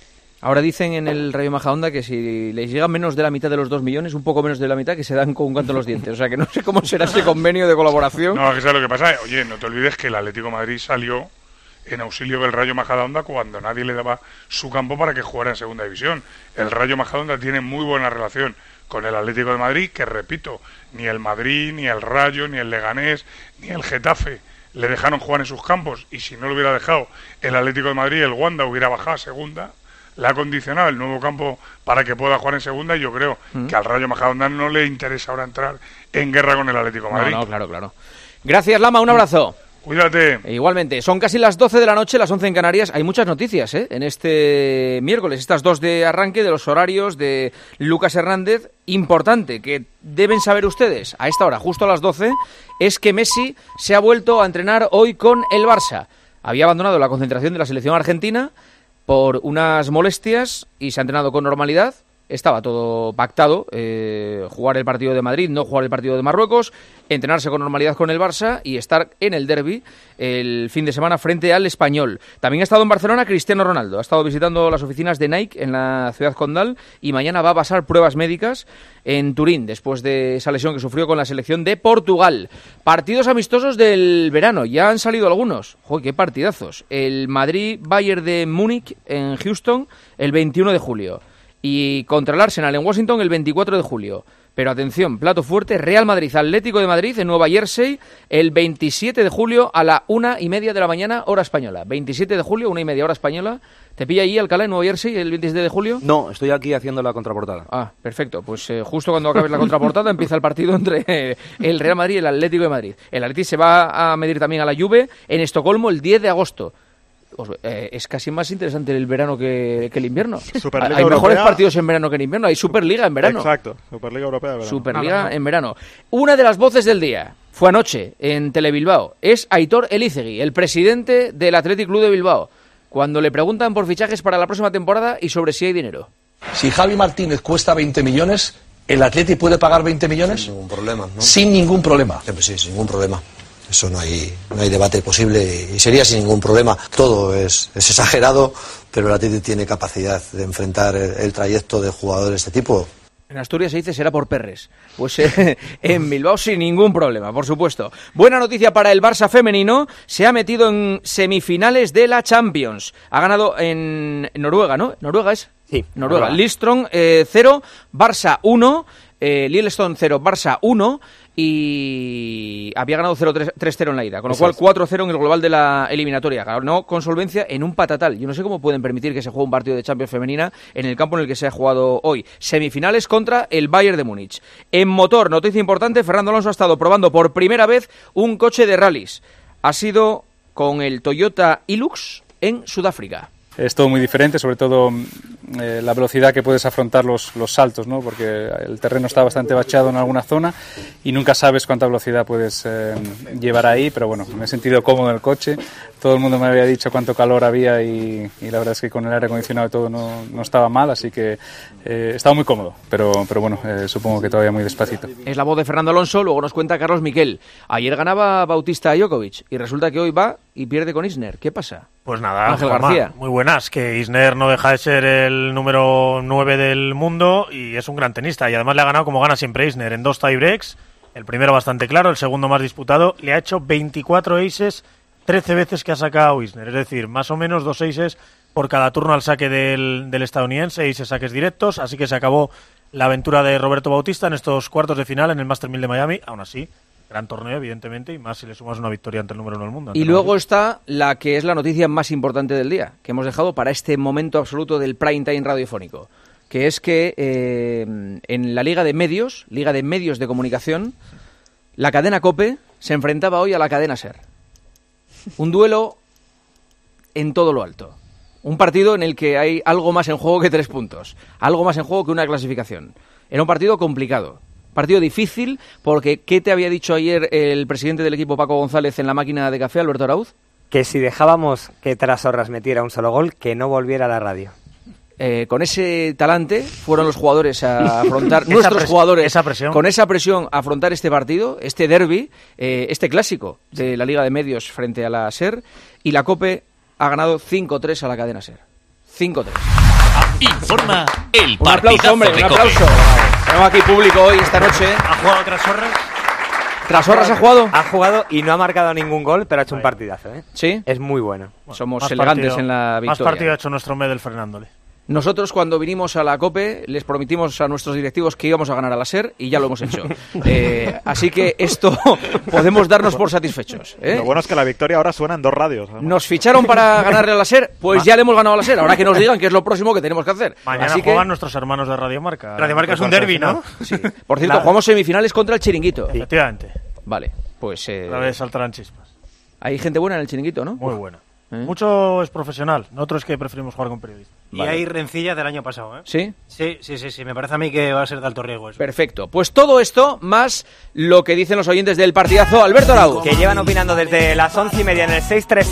Ahora dicen en el Rayo Majadahonda que si les llega menos de la mitad de los 2 millones, un poco menos de la mitad, que se dan con un canto en los dientes. O sea, que no sé cómo será ese convenio de colaboración. No, que sabes lo que pasa. Oye, no te olvides que el Atlético de Madrid salió en auxilio del Rayo Majadahonda cuando nadie le daba su campo para que jugara en segunda división. El Rayo Majadahonda tiene muy buena relación con el Atlético de Madrid, que repito, ni el Madrid, ni el Rayo, ni el Leganés, ni el Getafe le dejaron jugar en sus campos, y si no lo hubiera dejado el Atlético de Madrid, el Wanda hubiera bajado a segunda. Le ha condicionado el nuevo campo para que pueda jugar en segunda, y yo creo que al Rayo Majadahonda no le interesa ahora entrar en guerra con el Atlético de Madrid. No, claro. Gracias, Lama, un abrazo. Cuídate. Igualmente, son casi las 12 de la noche, las 11 en Canarias. Hay muchas noticias en este miércoles. Estas 2 de arranque de los horarios de Lucas Hernández. Importante, que deben saber ustedes a esta hora, justo a las 12, es que Messi se ha vuelto a entrenar hoy con el Barça. Había abandonado la concentración de la selección argentina por unas molestias y se ha entrenado con normalidad. Estaba todo pactado, jugar el partido de Madrid, no jugar el partido de Marruecos, entrenarse con normalidad con el Barça y estar en el derbi el fin de semana frente al Español. También ha estado en Barcelona Cristiano Ronaldo, ha estado visitando las oficinas de Nike en la ciudad condal y mañana va a pasar pruebas médicas en Turín después de esa lesión que sufrió con la selección de Portugal. Partidos amistosos del verano, ya han salido algunos. ¡Joder, qué partidazos! El Madrid-Bayern de Múnich en Houston el 21 de julio. Y contra el Arsenal en Washington el 24 de julio. Pero atención, plato fuerte, Real Madrid-Atlético de Madrid en Nueva Jersey el 27 de julio a la 1:30 de la mañana, hora española. 27 de julio, 1:30 hora española. ¿Te pilla allí, Alcalá, en Nueva Jersey el 27 de julio? No, estoy aquí haciendo la contraportada. Ah, perfecto. Pues justo cuando acabes la contraportada empieza el partido entre el Real Madrid y el Atlético de Madrid. El Atlético se va a medir también a la Juve en Estocolmo el 10 de agosto. Es casi más interesante el verano que el invierno. Superliga hay mejores Europea. Partidos en verano que en invierno. Hay Superliga en verano. Exacto, Superliga Europea de verano. Superliga en verano. Una de las voces del día fue anoche en Telebilbao. Es Aitor Elizegui, el presidente del Athletic Club de Bilbao, cuando le preguntan por fichajes para la próxima temporada y sobre si hay dinero. Si Javi Martínez cuesta 20 millones, ¿el Athletic puede pagar 20 millones? Sin ningún problema, ¿no? Sin ningún problema. Sí, sin ningún problema. Eso no hay debate posible y sería sin ningún problema. Todo es exagerado, pero el Athletic tiene capacidad de enfrentar el trayecto de jugadores de este tipo. En Asturias se dice será por perres. Pues en Bilbao sin ningún problema, por supuesto. Buena noticia para el Barça femenino. Se ha metido en semifinales de la Champions. Ha ganado en Noruega, ¿no? ¿Noruega es? Sí. Noruega. Lillestrøm 0, Barça 1. Lillestrøm 0, Barça 1. Y había ganado 3-0 en la ida, con lo cual 4-0 en el global de la eliminatoria. Ganó con solvencia en un patatal. Yo no sé cómo pueden permitir que se juegue un partido de Champions femenina en el campo en el que se ha jugado hoy. Semifinales contra el Bayern de Múnich. En motor, noticia importante, Fernando Alonso ha estado probando por primera vez un coche de rallies. Ha sido con el Toyota Hilux en Sudáfrica. Es todo muy diferente, sobre todo la velocidad que puedes afrontar los saltos, ¿no? Porque el terreno está bastante bachado en alguna zona y nunca sabes cuánta velocidad puedes llevar ahí, pero bueno, me he sentido cómodo en el coche. Todo el mundo me había dicho cuánto calor había y la verdad es que con el aire acondicionado y todo no estaba mal, así que estaba muy cómodo, pero bueno, supongo que todavía muy despacito. Es la voz de Fernando Alonso, luego nos cuenta Carlos Miquel. Ayer ganaba Bautista a Djokovic y resulta que hoy va y pierde con Isner. ¿Qué pasa? Pues nada, Ángel Juanma, García. muy buenas, que Isner no deja de ser el número 9 del mundo y es un gran tenista, y además le ha ganado como gana siempre Isner en 2 tiebreaks, el primero bastante claro, el segundo más disputado, le ha hecho 24 aces 13 veces que ha sacado Isner, es decir, más o menos 2 aces por cada turno al saque del estadounidense, aces saques directos, así que se acabó la aventura de Roberto Bautista en estos cuartos de final en el Master 1000 de Miami, aún así. Gran torneo, evidentemente, y más si le sumas una victoria ante el número 1 del mundo. Y luego está la que es la noticia más importante del día, que hemos dejado para este momento absoluto del prime time radiofónico, que es que en la Liga de Medios de Comunicación, la cadena COPE se enfrentaba hoy a la cadena SER. Un duelo en todo lo alto. Un partido en el que hay algo más en juego que 3 puntos, algo más en juego que una clasificación. Era un partido complicado. Partido difícil, porque ¿qué te había dicho ayer el presidente del equipo, Paco González, en la máquina de café, Alberto Arauz? Que si dejábamos que Trasorras metiera un solo gol, que no volviera a la radio. Con ese talante fueron los jugadores a afrontar, nuestros jugadores, con esa presión a afrontar este partido, este derbi, este clásico de la Liga de Medios frente a la SER, y la COPE ha ganado 5-3 a la cadena SER. 5-3. Informa el Un aplauso, hombre, un aplauso. Tenemos aquí público hoy, esta noche. ¿Ha jugado Trasorras? ¿Trasorras ha jugado? Ha jugado y no ha marcado ningún gol, pero ha hecho un partidazo, ¿eh? ¿Sí? Es muy bueno. Somos elegantes en la victoria. Más partido ha hecho nuestro Medel Fernándole. Nosotros cuando vinimos a la COPE les prometimos a nuestros directivos que íbamos a ganar a la SER y ya lo hemos hecho. Así que esto podemos darnos por satisfechos. Lo bueno es que la victoria ahora suena en 2 radios. Además. ¿Nos ficharon para ganarle a la SER? Pues ya le hemos ganado a la SER. Ahora que nos digan qué es lo próximo que tenemos que hacer. Mañana Así juegan nuestros hermanos de Radio Marca. Radio Marca es un derbi, ¿no? Sí. Por cierto, jugamos semifinales contra el Chiringuito. Sí. Efectivamente. Vale, pues... Otra vez saltarán chispas. Hay gente buena en el Chiringuito, ¿no? Muy buena. Mucho es profesional, nosotros es que preferimos jugar con periodistas. Y hay rencillas del año pasado, ¿eh? ¿Sí? Sí, me parece a mí que va a ser de alto riesgo eso. Perfecto, pues todo esto más lo que dicen los oyentes del partidazo. Alberto Arau. Que llevan opinando desde las 11:30 en el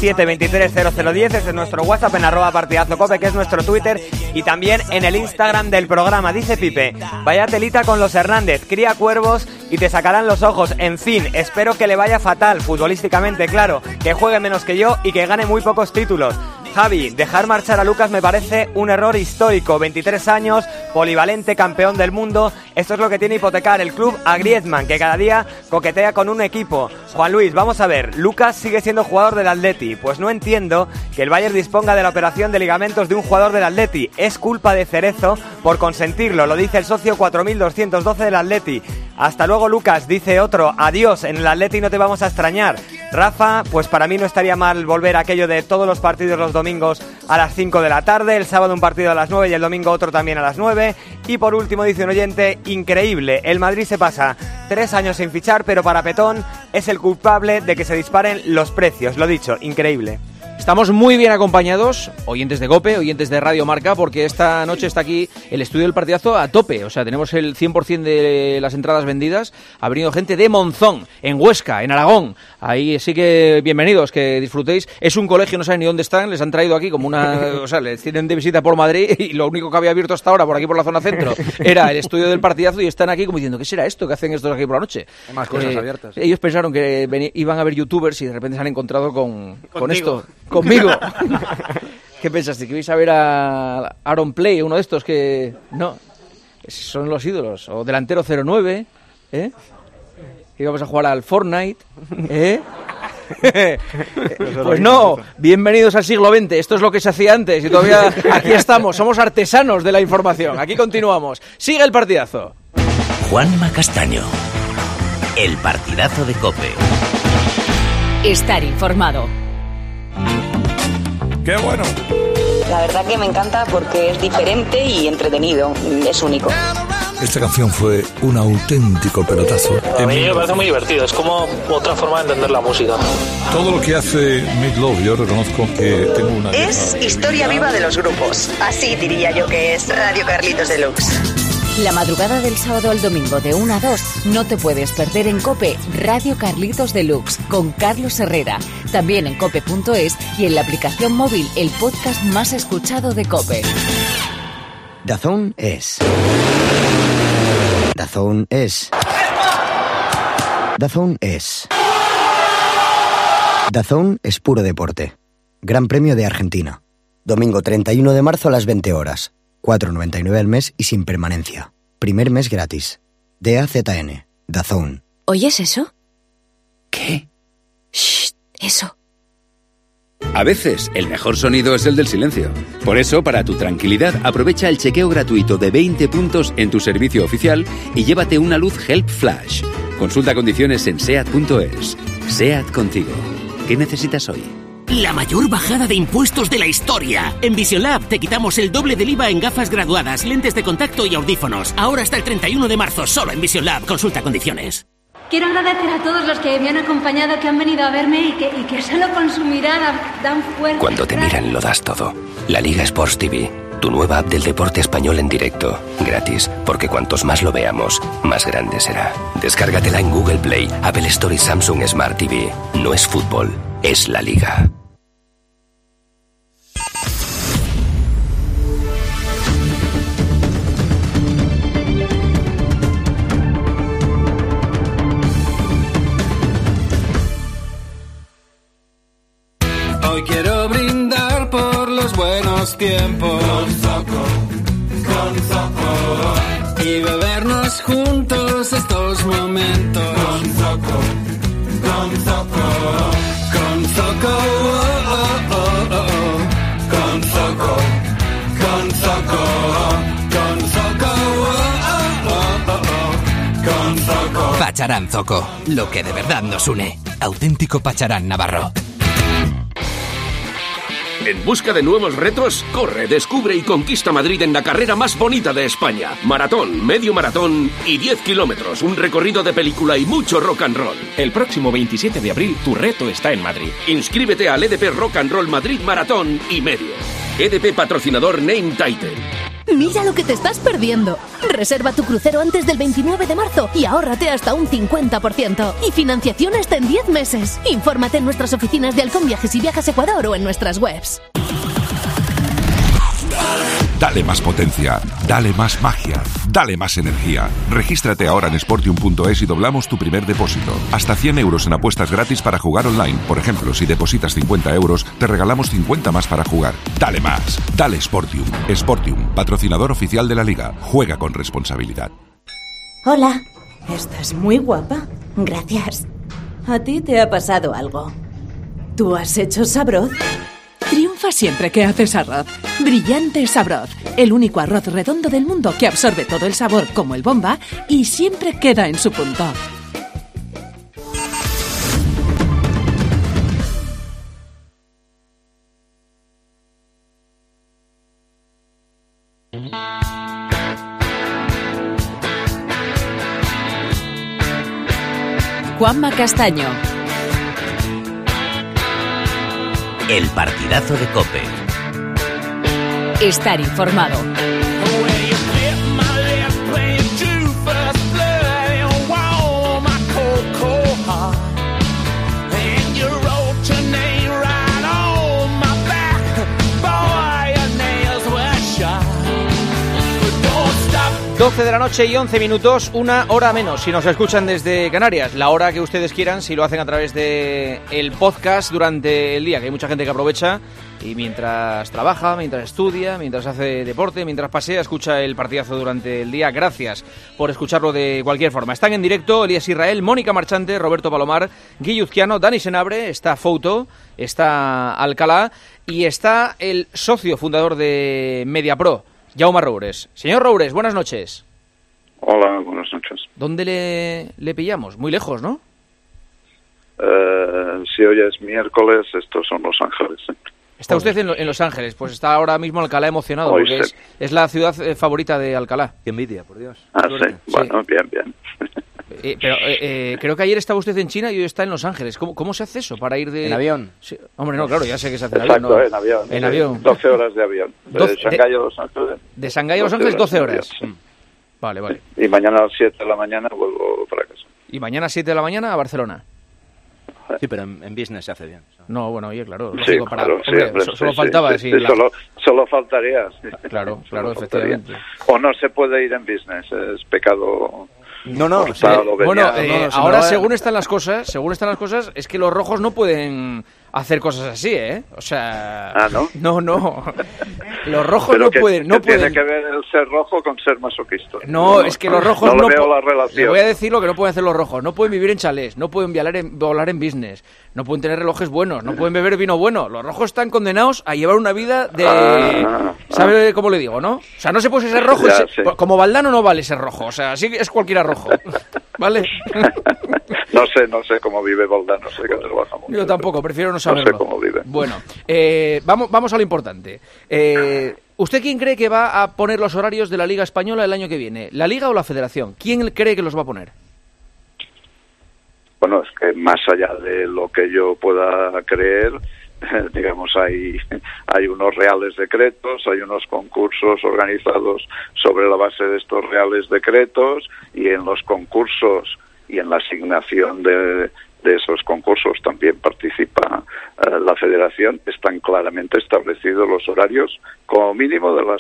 637-230010, ese es nuestro WhatsApp, en @partidazocope, que es nuestro Twitter, y también en el Instagram del programa. Dice Pipe, vaya telita con los Hernández, cría cuervos y te sacarán los ojos. En fin, espero que le vaya fatal, futbolísticamente, claro, que juegue menos que yo y que gane muy pocos títulos. Javi, dejar marchar a Lucas me parece un error histórico. 23 años, polivalente, campeón del mundo. Esto es lo que tiene hipotecar el club a Griezmann, que cada día coquetea con un equipo. Juan Luis, vamos a ver, Lucas sigue siendo jugador del Atleti. Pues no entiendo que el Bayern disponga de la operación de ligamentos de un jugador del Atleti. Es culpa de Cerezo por consentirlo, lo dice el socio 4212 del Atleti. Hasta luego, Lucas, dice otro. Adiós, en el Atleti no te vamos a extrañar. Rafa, pues para mí no estaría mal volver a aquello de todos los partidos los domingos a las 5 de la tarde, el sábado un partido a las 9 y el domingo otro también a las 9. Y por último, dice un oyente, increíble, el Madrid se pasa 3 años sin fichar, pero para Petón es el culpable de que se disparen los precios. Lo dicho, increíble. Estamos muy bien acompañados, oyentes de COPE, oyentes de Radio Marca, porque esta noche está aquí el estudio del partidazo a tope. O sea, tenemos el 100% de las entradas vendidas. Ha venido gente de Monzón, en Huesca, en Aragón. Ahí sí que bienvenidos, que disfrutéis. Es un colegio, no saben ni dónde están, les han traído aquí como una... O sea, les tienen de visita por Madrid y lo único que había abierto hasta ahora, por aquí por la zona centro, era el estudio del partidazo y están aquí como diciendo, ¿qué será esto? ¿Qué hacen estos aquí por la noche? Hay más cosas abiertas. Ellos pensaron que iban a ver youtubers y de repente se han encontrado con esto. Conmigo. ¿Qué pensaste? ¿Que ibais a ver a Aaron Play, uno de estos que... No, son los ídolos. O delantero 09, ¿eh? Que íbamos a jugar al Fortnite, ¿eh? Pues no, bienvenidos al siglo XX. Esto es lo que se hacía antes y todavía aquí estamos. Somos artesanos de la información. Aquí continuamos. Sigue el partidazo. Juanma Castaño. El partidazo de COPE. Estar informado. ¡Qué bueno! La verdad que me encanta porque es diferente y entretenido, es único. Esta canción fue un auténtico pelotazo. A mí me parece muy divertido, es como otra forma de entender la música. Todo lo que hace Meat Loaf, yo reconozco que tengo una... Es historia viva de los grupos, así diría yo que es Radio Carlitos Deluxe. La madrugada del sábado al domingo de 1 a 2 no te puedes perder en COPE Radio Carlitos Deluxe con Carlos Herrera. También en cope.es y en la aplicación móvil, el podcast más escuchado de COPE. DAZN es. DAZN es. DAZN es. DAZN es puro deporte. Gran Premio de Argentina. Domingo 31 de marzo a las 20 horas. 4,99 al mes y sin permanencia. Primer mes gratis. DAZN. DAZN. ¿Oyes eso? ¿Qué? Shh, eso. A veces, el mejor sonido es el del silencio. Por eso, para tu tranquilidad, aprovecha el chequeo gratuito de 20 puntos en tu servicio oficial y llévate una luz Help Flash. Consulta condiciones en SEAT.es. SEAT contigo. ¿Qué necesitas hoy? La mayor bajada de impuestos de la historia. En Vision Lab te quitamos el doble del IVA en gafas graduadas, lentes de contacto y audífonos. Ahora hasta el 31 de marzo, solo en Vision Lab. Consulta condiciones. Quiero agradecer a todos los que me han acompañado, que han venido a verme y que solo con su mirada dan fuerza. Cuando te miran lo das todo. La Liga Sports TV, tu nueva app del deporte español en directo. Gratis, porque cuantos más lo veamos, más grande será. Descárgatela en Google Play, Apple Store y Samsung Smart TV. No es fútbol, es la Liga. Hoy quiero brindar por los los buenos tiempos. Con Zoco. Y bebernos juntos estos momentos. Con Zoco. Con Zoco. Con Zoco. Con Zoco. Con Zoco. Con Zoco. Pacharán Zoco, lo que de verdad nos une. Auténtico Pacharán navarro. ¿En busca de nuevos retos? Corre, descubre y conquista Madrid en la carrera más bonita de España. Maratón, medio maratón y 10 kilómetros. Un recorrido de película y mucho rock and roll. El próximo 27 de abril tu reto está en Madrid. Inscríbete al EDP Rock and Roll Madrid Maratón y Medio. EDP patrocinador Name Title. Mira lo que te estás perdiendo. Reserva tu crucero antes del 29 de marzo y ahórrate hasta un 50%. Y financiación hasta en 10 meses. Infórmate en nuestras oficinas de Halcón Viajes y Viajas Ecuador o en nuestras webs. Dale más potencia, dale más magia, dale más energía. Regístrate ahora en Sportium.es y doblamos tu primer depósito. Hasta 100 euros en apuestas gratis para jugar online. Por ejemplo, si depositas 50 euros, te regalamos 50 más para jugar. Dale más, dale Sportium. Sportium, patrocinador oficial de la Liga. Juega con responsabilidad. Hola, estás muy guapa. Gracias. ¿A ti te ha pasado algo? ¿Tú has hecho Sabroz? Triunfa siempre que haces arroz. Brillante Sabroz, el único arroz redondo del mundo que absorbe todo el sabor como el Bomba y siempre queda en su punto. Juanma Castaño. El partidazo de COPE. Estar informado. ...12 de la noche y 11 minutos, una hora menos, si nos escuchan desde Canarias. La hora que ustedes quieran, si lo hacen a través de el podcast durante el día, que hay mucha gente que aprovecha y mientras trabaja, mientras estudia, mientras hace deporte, mientras pasea, escucha el partidazo durante el día. Gracias por escucharlo de cualquier forma. Están en directo Elías Israel, Mónica Marchante, Roberto Palomar, Guille Uzquiano, Dani Senabre, está Fouto, está Alcalá y está el socio fundador de Mediapro, Jaume Roures. Señor Roures, buenas noches. Hola, buenas noches. ¿Dónde le pillamos? Muy lejos, ¿no? Si hoy es miércoles, estos son Los Ángeles. Está usted en Los Ángeles, pues está ahora mismo Alcalá emocionado, Hoy porque es la ciudad favorita de Alcalá. Qué envidia, por Dios. Ah, sí. Bueno, bien, bien. Pero creo que ayer estaba usted en China y hoy está en Los Ángeles. ¿Cómo se hace eso para ir de...? ¿En avión? Sí. Hombre, no, claro, ya sé que se hace en Exacto, avión. ¿no? en avión. En avión. 12 horas de avión. De Shanghái a Los Ángeles. De Shanghái a Los Ángeles, 12 horas. Sí. Vale. Y mañana a las 7 de la mañana vuelvo para casa. Y mañana a 7 de la mañana a Barcelona. Sí, pero en business se hace bien. No, bueno, oye, claro. Sí, claro, solo faltaba. Sí, solo faltaría. Sí. Claro, efectivamente. O no se puede ir en business, es pecado. No. Bueno, ahora según están las cosas, es que los rojos no pueden hacer cosas así, ¿eh? O sea... Ah, ¿no? No. Los rojos pero no pueden... ¿Qué tiene que ver el ser rojo con ser masoquista? No, es que los rojos no veo la relación. Le voy a decir lo que no pueden hacer los rojos. No pueden vivir en chalés, no pueden volar en business, no pueden tener relojes buenos, no pueden beber vino bueno. Los rojos están condenados a llevar una vida de... ¿Sabe cómo le digo, no? O sea, no se puede ser rojo. Como Valdano no vale ser rojo. O sea, así es cualquiera rojo. ¿Vale? No sé cómo vive Valdano, sé que trabaja mucho. Yo tampoco, prefiero no saberlo. No sé cómo vive. Bueno, vamos a lo importante. ¿Usted quién cree que va a poner los horarios de la Liga Española el año que viene? ¿La Liga o la Federación? ¿Quién cree que los va a poner? Bueno, es que más allá de lo que yo pueda creer, digamos, hay unos reales decretos, hay unos concursos organizados sobre la base de estos reales decretos, y en los concursos y en la asignación de esos concursos también participa la Federación. Están claramente establecidos los horarios, como mínimo, de las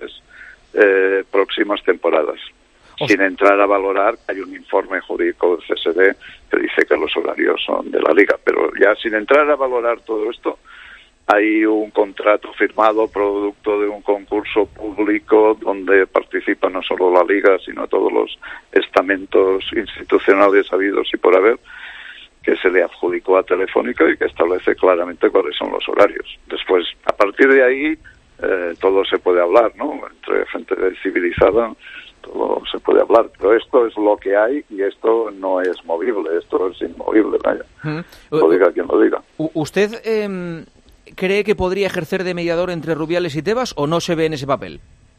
3 próximas temporadas. Sin entrar a valorar, hay un informe jurídico del CSD que dice que los horarios son de la Liga, pero ya sin entrar a valorar todo esto, hay un contrato firmado producto de un concurso público donde participa no solo la Liga, sino todos los estamentos institucionales habidos y por haber, que se le adjudicó a Telefónica y que establece claramente cuáles son los horarios. Después, a partir de ahí, todo se puede hablar, ¿no? Entre gente civilizada, todo se puede hablar, pero esto es lo que hay y esto no es movible, esto es inmovible, vaya. Lo diga quien lo diga. ¿Usted cree que podría ejercer de mediador entre Rubiales y Tebas o no se ve en ese papel?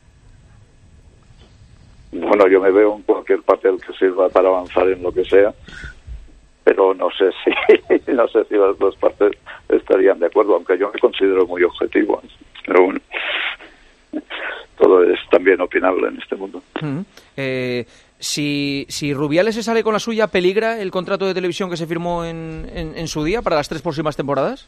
Bueno, yo me veo en cualquier papel que sirva para avanzar en lo que sea, pero no sé si las dos partes estarían de acuerdo, aunque yo me considero muy objetivo. Pero bueno, todo es también opinable en este mundo. Si Rubiales se sale con la suya, ¿peligra el contrato de televisión que se firmó en su día para las 3 próximas temporadas?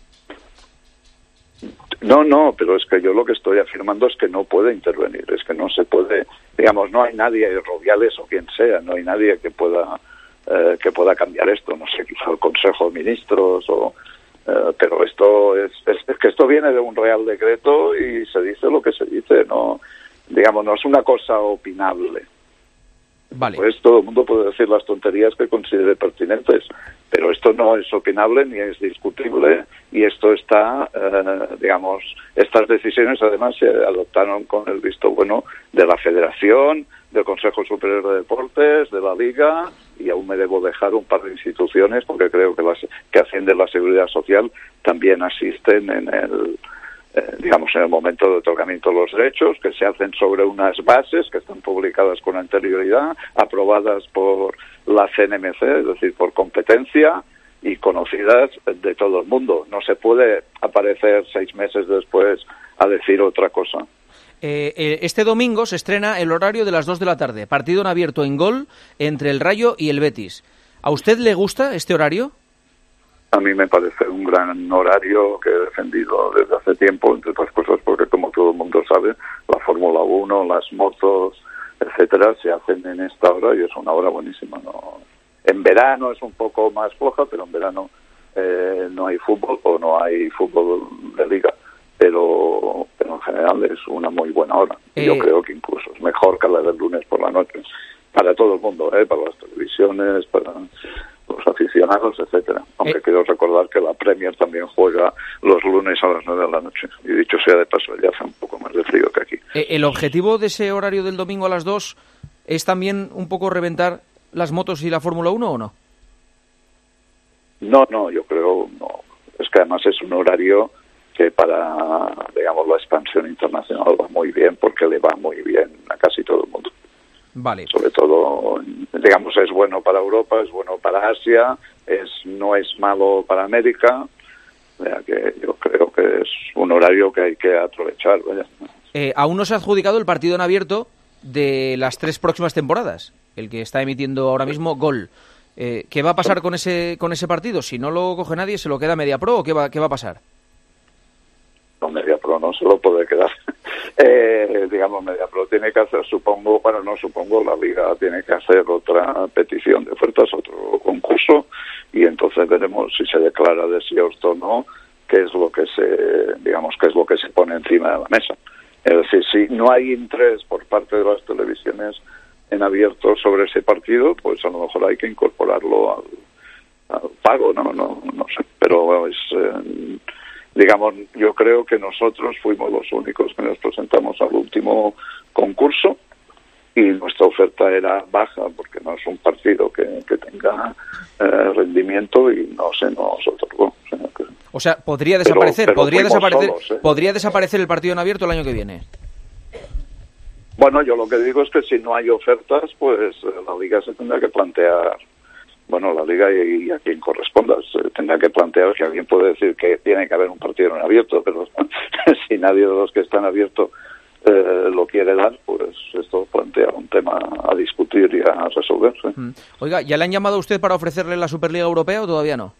No, pero es que yo lo que estoy afirmando es que no puede intervenir, es que no se puede, digamos, no hay nadie, Rubiales o quien sea, no hay nadie que pueda cambiar esto, no sé, quizá el Consejo de Ministros pero esto es que esto viene de un Real Decreto y se dice lo que se dice, no, digamos, no es una cosa opinable. Vale. Pues todo el mundo puede decir las tonterías que considere pertinentes, pero esto no es opinable ni es discutible y esto está, digamos, estas decisiones además se adoptaron con el visto bueno de la Federación, del Consejo Superior de Deportes, de la Liga, y aún me debo dejar un par de instituciones porque creo que Hacienda y la Seguridad Social también asisten en el momento de otorgamiento de los derechos, que se hacen sobre unas bases que están publicadas con anterioridad, aprobadas por la CNMC, es decir, por competencia y conocidas de todo el mundo. No se puede aparecer 6 meses después a decir otra cosa. Este domingo se estrena el horario de las 2 de la tarde, partido en abierto en Gol entre el Rayo y el Betis. ¿A usted le gusta este horario? A mí me parece un gran horario que he defendido desde hace tiempo, entre otras cosas porque, como todo el mundo sabe, la Fórmula 1, las motos, etcétera, se hacen en esta hora y es una hora buenísima, ¿no? En verano es un poco más floja, pero en verano no hay fútbol o no hay fútbol de liga. Pero en general es una muy buena hora. Yo creo que incluso es mejor que la del lunes por la noche. Para todo el mundo, para las televisiones, para los aficionados, etcétera. Aunque quiero recordar que la Premier también juega los lunes a las 9 de la noche. Y dicho sea de paso, ya hace un poco más de frío que aquí. ¿El objetivo de ese horario del domingo a las 2 es también un poco reventar las motos y la Fórmula 1 o no? No, yo creo no. Es que además es un horario que para, digamos, la expansión internacional va muy bien, porque le va muy bien a casi todo el mundo. Vale. Sobre todo, digamos, es bueno para Europa, es bueno para Asia, no es malo para América, ya que yo creo que es un horario que hay que aprovechar, vaya. Aún no se ha adjudicado el partido en abierto de las 3 próximas temporadas, el que está emitiendo ahora mismo Gol. ¿Qué va a pasar con ese partido? Si no lo coge nadie, ¿se lo queda MediaPro o qué va a pasar? No, MediaPro no se lo puede quedar. Digamos, MediaPro tiene que hacer, la Liga tiene que hacer otra petición de ofertas, otro concurso, y entonces veremos si se declara desierto o no, qué es lo que se pone encima de la mesa. Es decir, si no hay interés por parte de las televisiones en abierto sobre ese partido, pues a lo mejor hay que incorporarlo al pago, no sé, pero digamos, yo creo que nosotros fuimos los únicos que nos presentamos al último concurso y nuestra oferta era baja porque no es un partido que tenga rendimiento y no se nos otorgó. O sea, podría desaparecer, pero podría desaparecer el partido en abierto el año que viene. Bueno, yo lo que digo es que si no hay ofertas, pues la Liga se tendrá que plantear. Bueno, la Liga y a quien corresponda se tendrá que plantear, que alguien puede decir que tiene que haber un partido en abierto, pero si nadie de los que están abiertos lo quiere dar, pues esto plantea un tema a discutir y a resolverse. Oiga, ¿ya le han llamado a usted para ofrecerle la Superliga Europea o todavía no?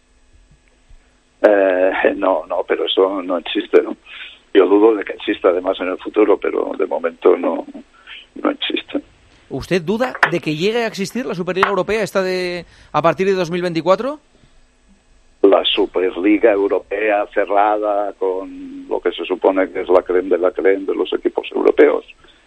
No, pero eso no existe, ¿no? Yo dudo de que exista además en el futuro, pero de momento no existe. ¿Usted duda de que llegue a existir la Superliga Europea a partir de 2024? La Superliga Europea cerrada con lo que se supone que es la crème de la crème de los equipos europeos.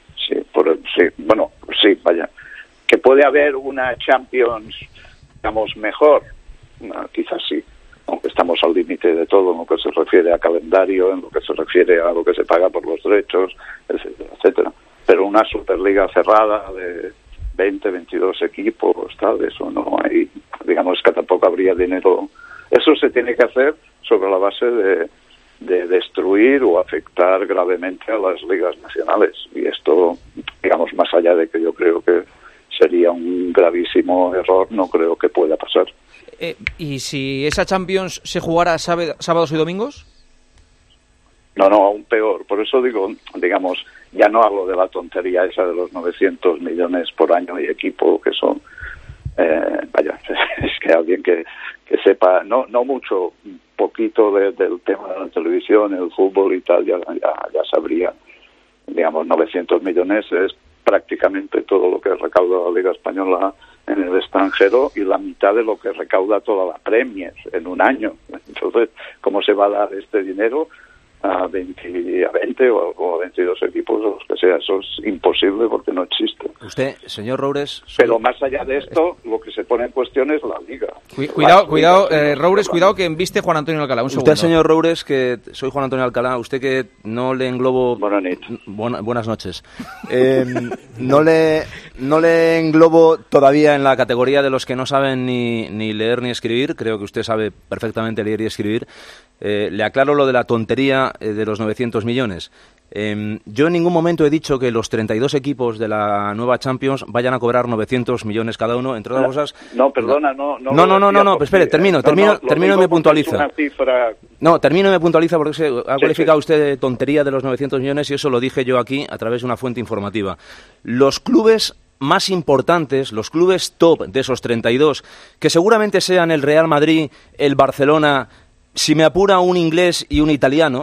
Vaya. Que puede haber una Champions, digamos, mejor, quizás sí, aunque estamos al límite de todo en lo que se refiere a calendario, en lo que se refiere a lo que se paga por los derechos, etcétera, etcétera. Pero una Superliga cerrada de 20, 22 equipos, tal, eso no hay, digamos que tampoco habría dinero. Eso se tiene que hacer sobre la base de destruir o afectar gravemente a las ligas nacionales. Y esto, digamos, más allá de que yo creo que sería un gravísimo error, no creo que pueda pasar. ¿Y si esa Champions se jugara sábados y domingos? No, aún peor. Por eso digo, digamos, ya no hablo de la tontería esa de los 900 millones por año y equipo, que son, es que alguien que sepa, no mucho, un poquito del tema de la televisión, el fútbol y tal, ya sabría. Digamos, 900 millones es prácticamente todo lo que recauda la Liga Española en el extranjero y la mitad de lo que recauda toda la Premier en un año. Entonces, ¿cómo se va a dar este dinero a 20 o a 22 equipos o los que sea? Eso es imposible porque no existe. Usted, señor Roures... Pero más allá de esto, lo que se pone en cuestión es la Liga. Cuidado, Roures, cuidado que embiste Juan Antonio Alcalá. Un segundo. Usted, señor Roures, que soy Juan Antonio Alcalá, usted que no le englobo... Buenas noches. No le englobo todavía en la categoría de los que no saben ni leer ni escribir. Creo que usted sabe perfectamente leer y escribir. Le aclaro lo de la tontería de los 900 millones. Yo en ningún momento he dicho que los 32 equipos de la nueva Champions vayan a cobrar 900 millones cada uno, entre otras cosas... No, perdona, no. Pero espere, termino y me puntualiza. Termino y me puntualiza porque se ha cualificado usted de tontería de los 900 millones y eso lo dije yo aquí a través de una fuente informativa. Los clubes más importantes, los clubes top de esos 32, que seguramente sean el Real Madrid, el Barcelona, si me apura un inglés y un italiano,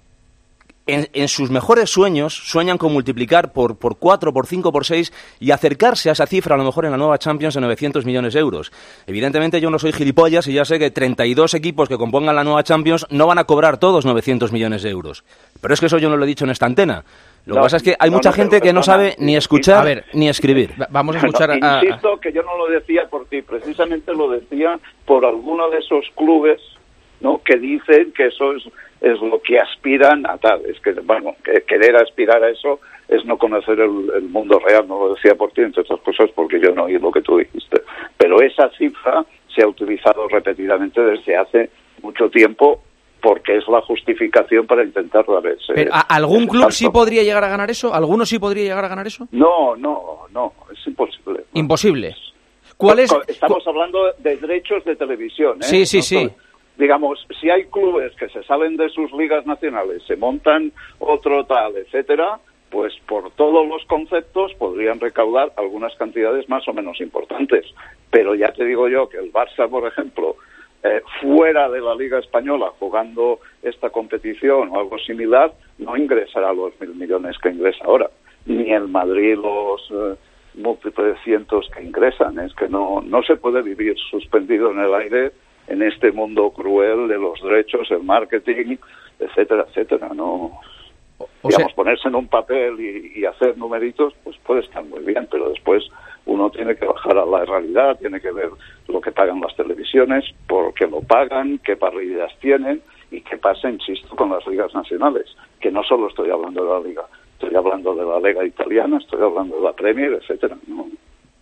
en sus mejores sueños sueñan con multiplicar por 4, por 5, por 6 y acercarse a esa cifra a lo mejor en la nueva Champions de 900 millones de euros. Evidentemente yo no soy gilipollas y ya sé que 32 equipos que compongan la nueva Champions no van a cobrar todos 900 millones de euros. Pero es que eso yo no lo he dicho en esta antena. Lo que pasa es que hay mucha gente que no sabe ni escuchar ni escribir. Vamos a escuchar Insisto que yo no lo decía por ti, precisamente lo decía por alguno de esos clubes, ¿no?, que dicen que eso es lo que aspiran a tal. Es que, que querer aspirar a eso es no conocer el mundo real. No lo decía por ti, entre otras cosas, porque yo no oí lo que tú dijiste. Pero esa cifra se ha utilizado repetidamente desde hace mucho tiempo porque es la justificación para intentar dar ese... ¿Pero algún club sí podría llegar a ganar eso? ¿Alguno sí podría llegar a ganar eso? No, es imposible. ¿Imposible? ¿Cuál es? Estamos hablando de derechos de televisión, ¿eh? Sí. Digamos, si hay clubes que se salen de sus ligas nacionales, se montan otro tal, etcétera, pues por todos los conceptos podrían recaudar algunas cantidades más o menos importantes. Pero ya te digo yo que el Barça, por ejemplo, fuera de la Liga Española, jugando esta competición o algo similar, no ingresará los 1.000 millones que ingresa ahora. Ni el Madrid los múltiples cientos que ingresan. Es que no se puede vivir suspendido en el aire en este mundo cruel de los derechos, el marketing, etcétera, etcétera. No, digamos, ponerse en un papel y hacer numeritos, pues puede estar muy bien, pero después uno tiene que bajar a la realidad, tiene que ver lo que pagan las televisiones, por qué lo pagan, qué parrillas tienen y qué pasa, insisto, con las ligas nacionales, que no solo estoy hablando de la Liga, estoy hablando de la Liga italiana, estoy hablando de la Premier, etcétera, ¿no?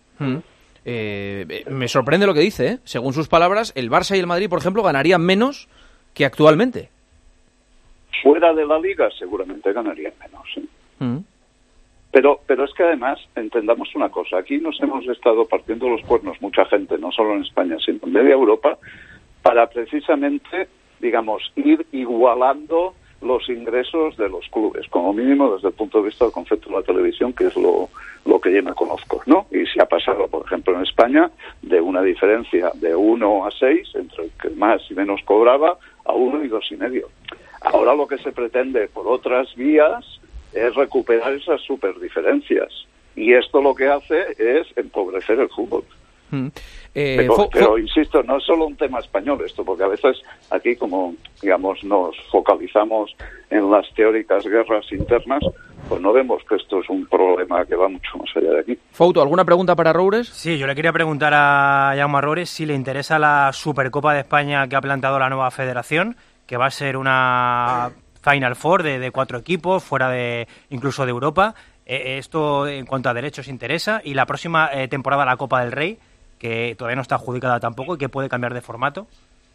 Me sorprende lo que dice, ¿eh? Según sus palabras, el Barça y el Madrid, por ejemplo, ganarían menos que actualmente. Fuera de la Liga seguramente ganarían menos, ¿sí? Pero es que además, entendamos una cosa, aquí nos hemos estado partiendo los cuernos mucha gente, no solo en España, sino en media Europa, para precisamente, digamos, ir igualando los ingresos de los clubes, como mínimo desde el punto de vista del concepto de la televisión, que es lo que yo me conozco, ¿no? Y se ha pasado, por ejemplo, en España, de una diferencia de 1 a 6, entre el que más y menos cobraba, a 1 y 2,5. Ahora lo que se pretende por otras vías es recuperar esas superdiferencias. Y esto lo que hace es empobrecer el fútbol. Pero insisto, no es solo un tema español esto, porque a veces aquí, como digamos, nos focalizamos en las teóricas guerras internas, pues no vemos que esto es un problema que va mucho más allá de aquí. Fouto, ¿alguna pregunta para Roures? Sí, yo le quería preguntar a Jaume Roures si le interesa la Supercopa de España que ha planteado la nueva federación, que va a ser una Final Four de 4 equipos, fuera de incluso de Europa. Esto en cuanto a derechos interesa, y la próxima temporada la Copa del Rey, que todavía no está adjudicada tampoco y que puede cambiar de formato.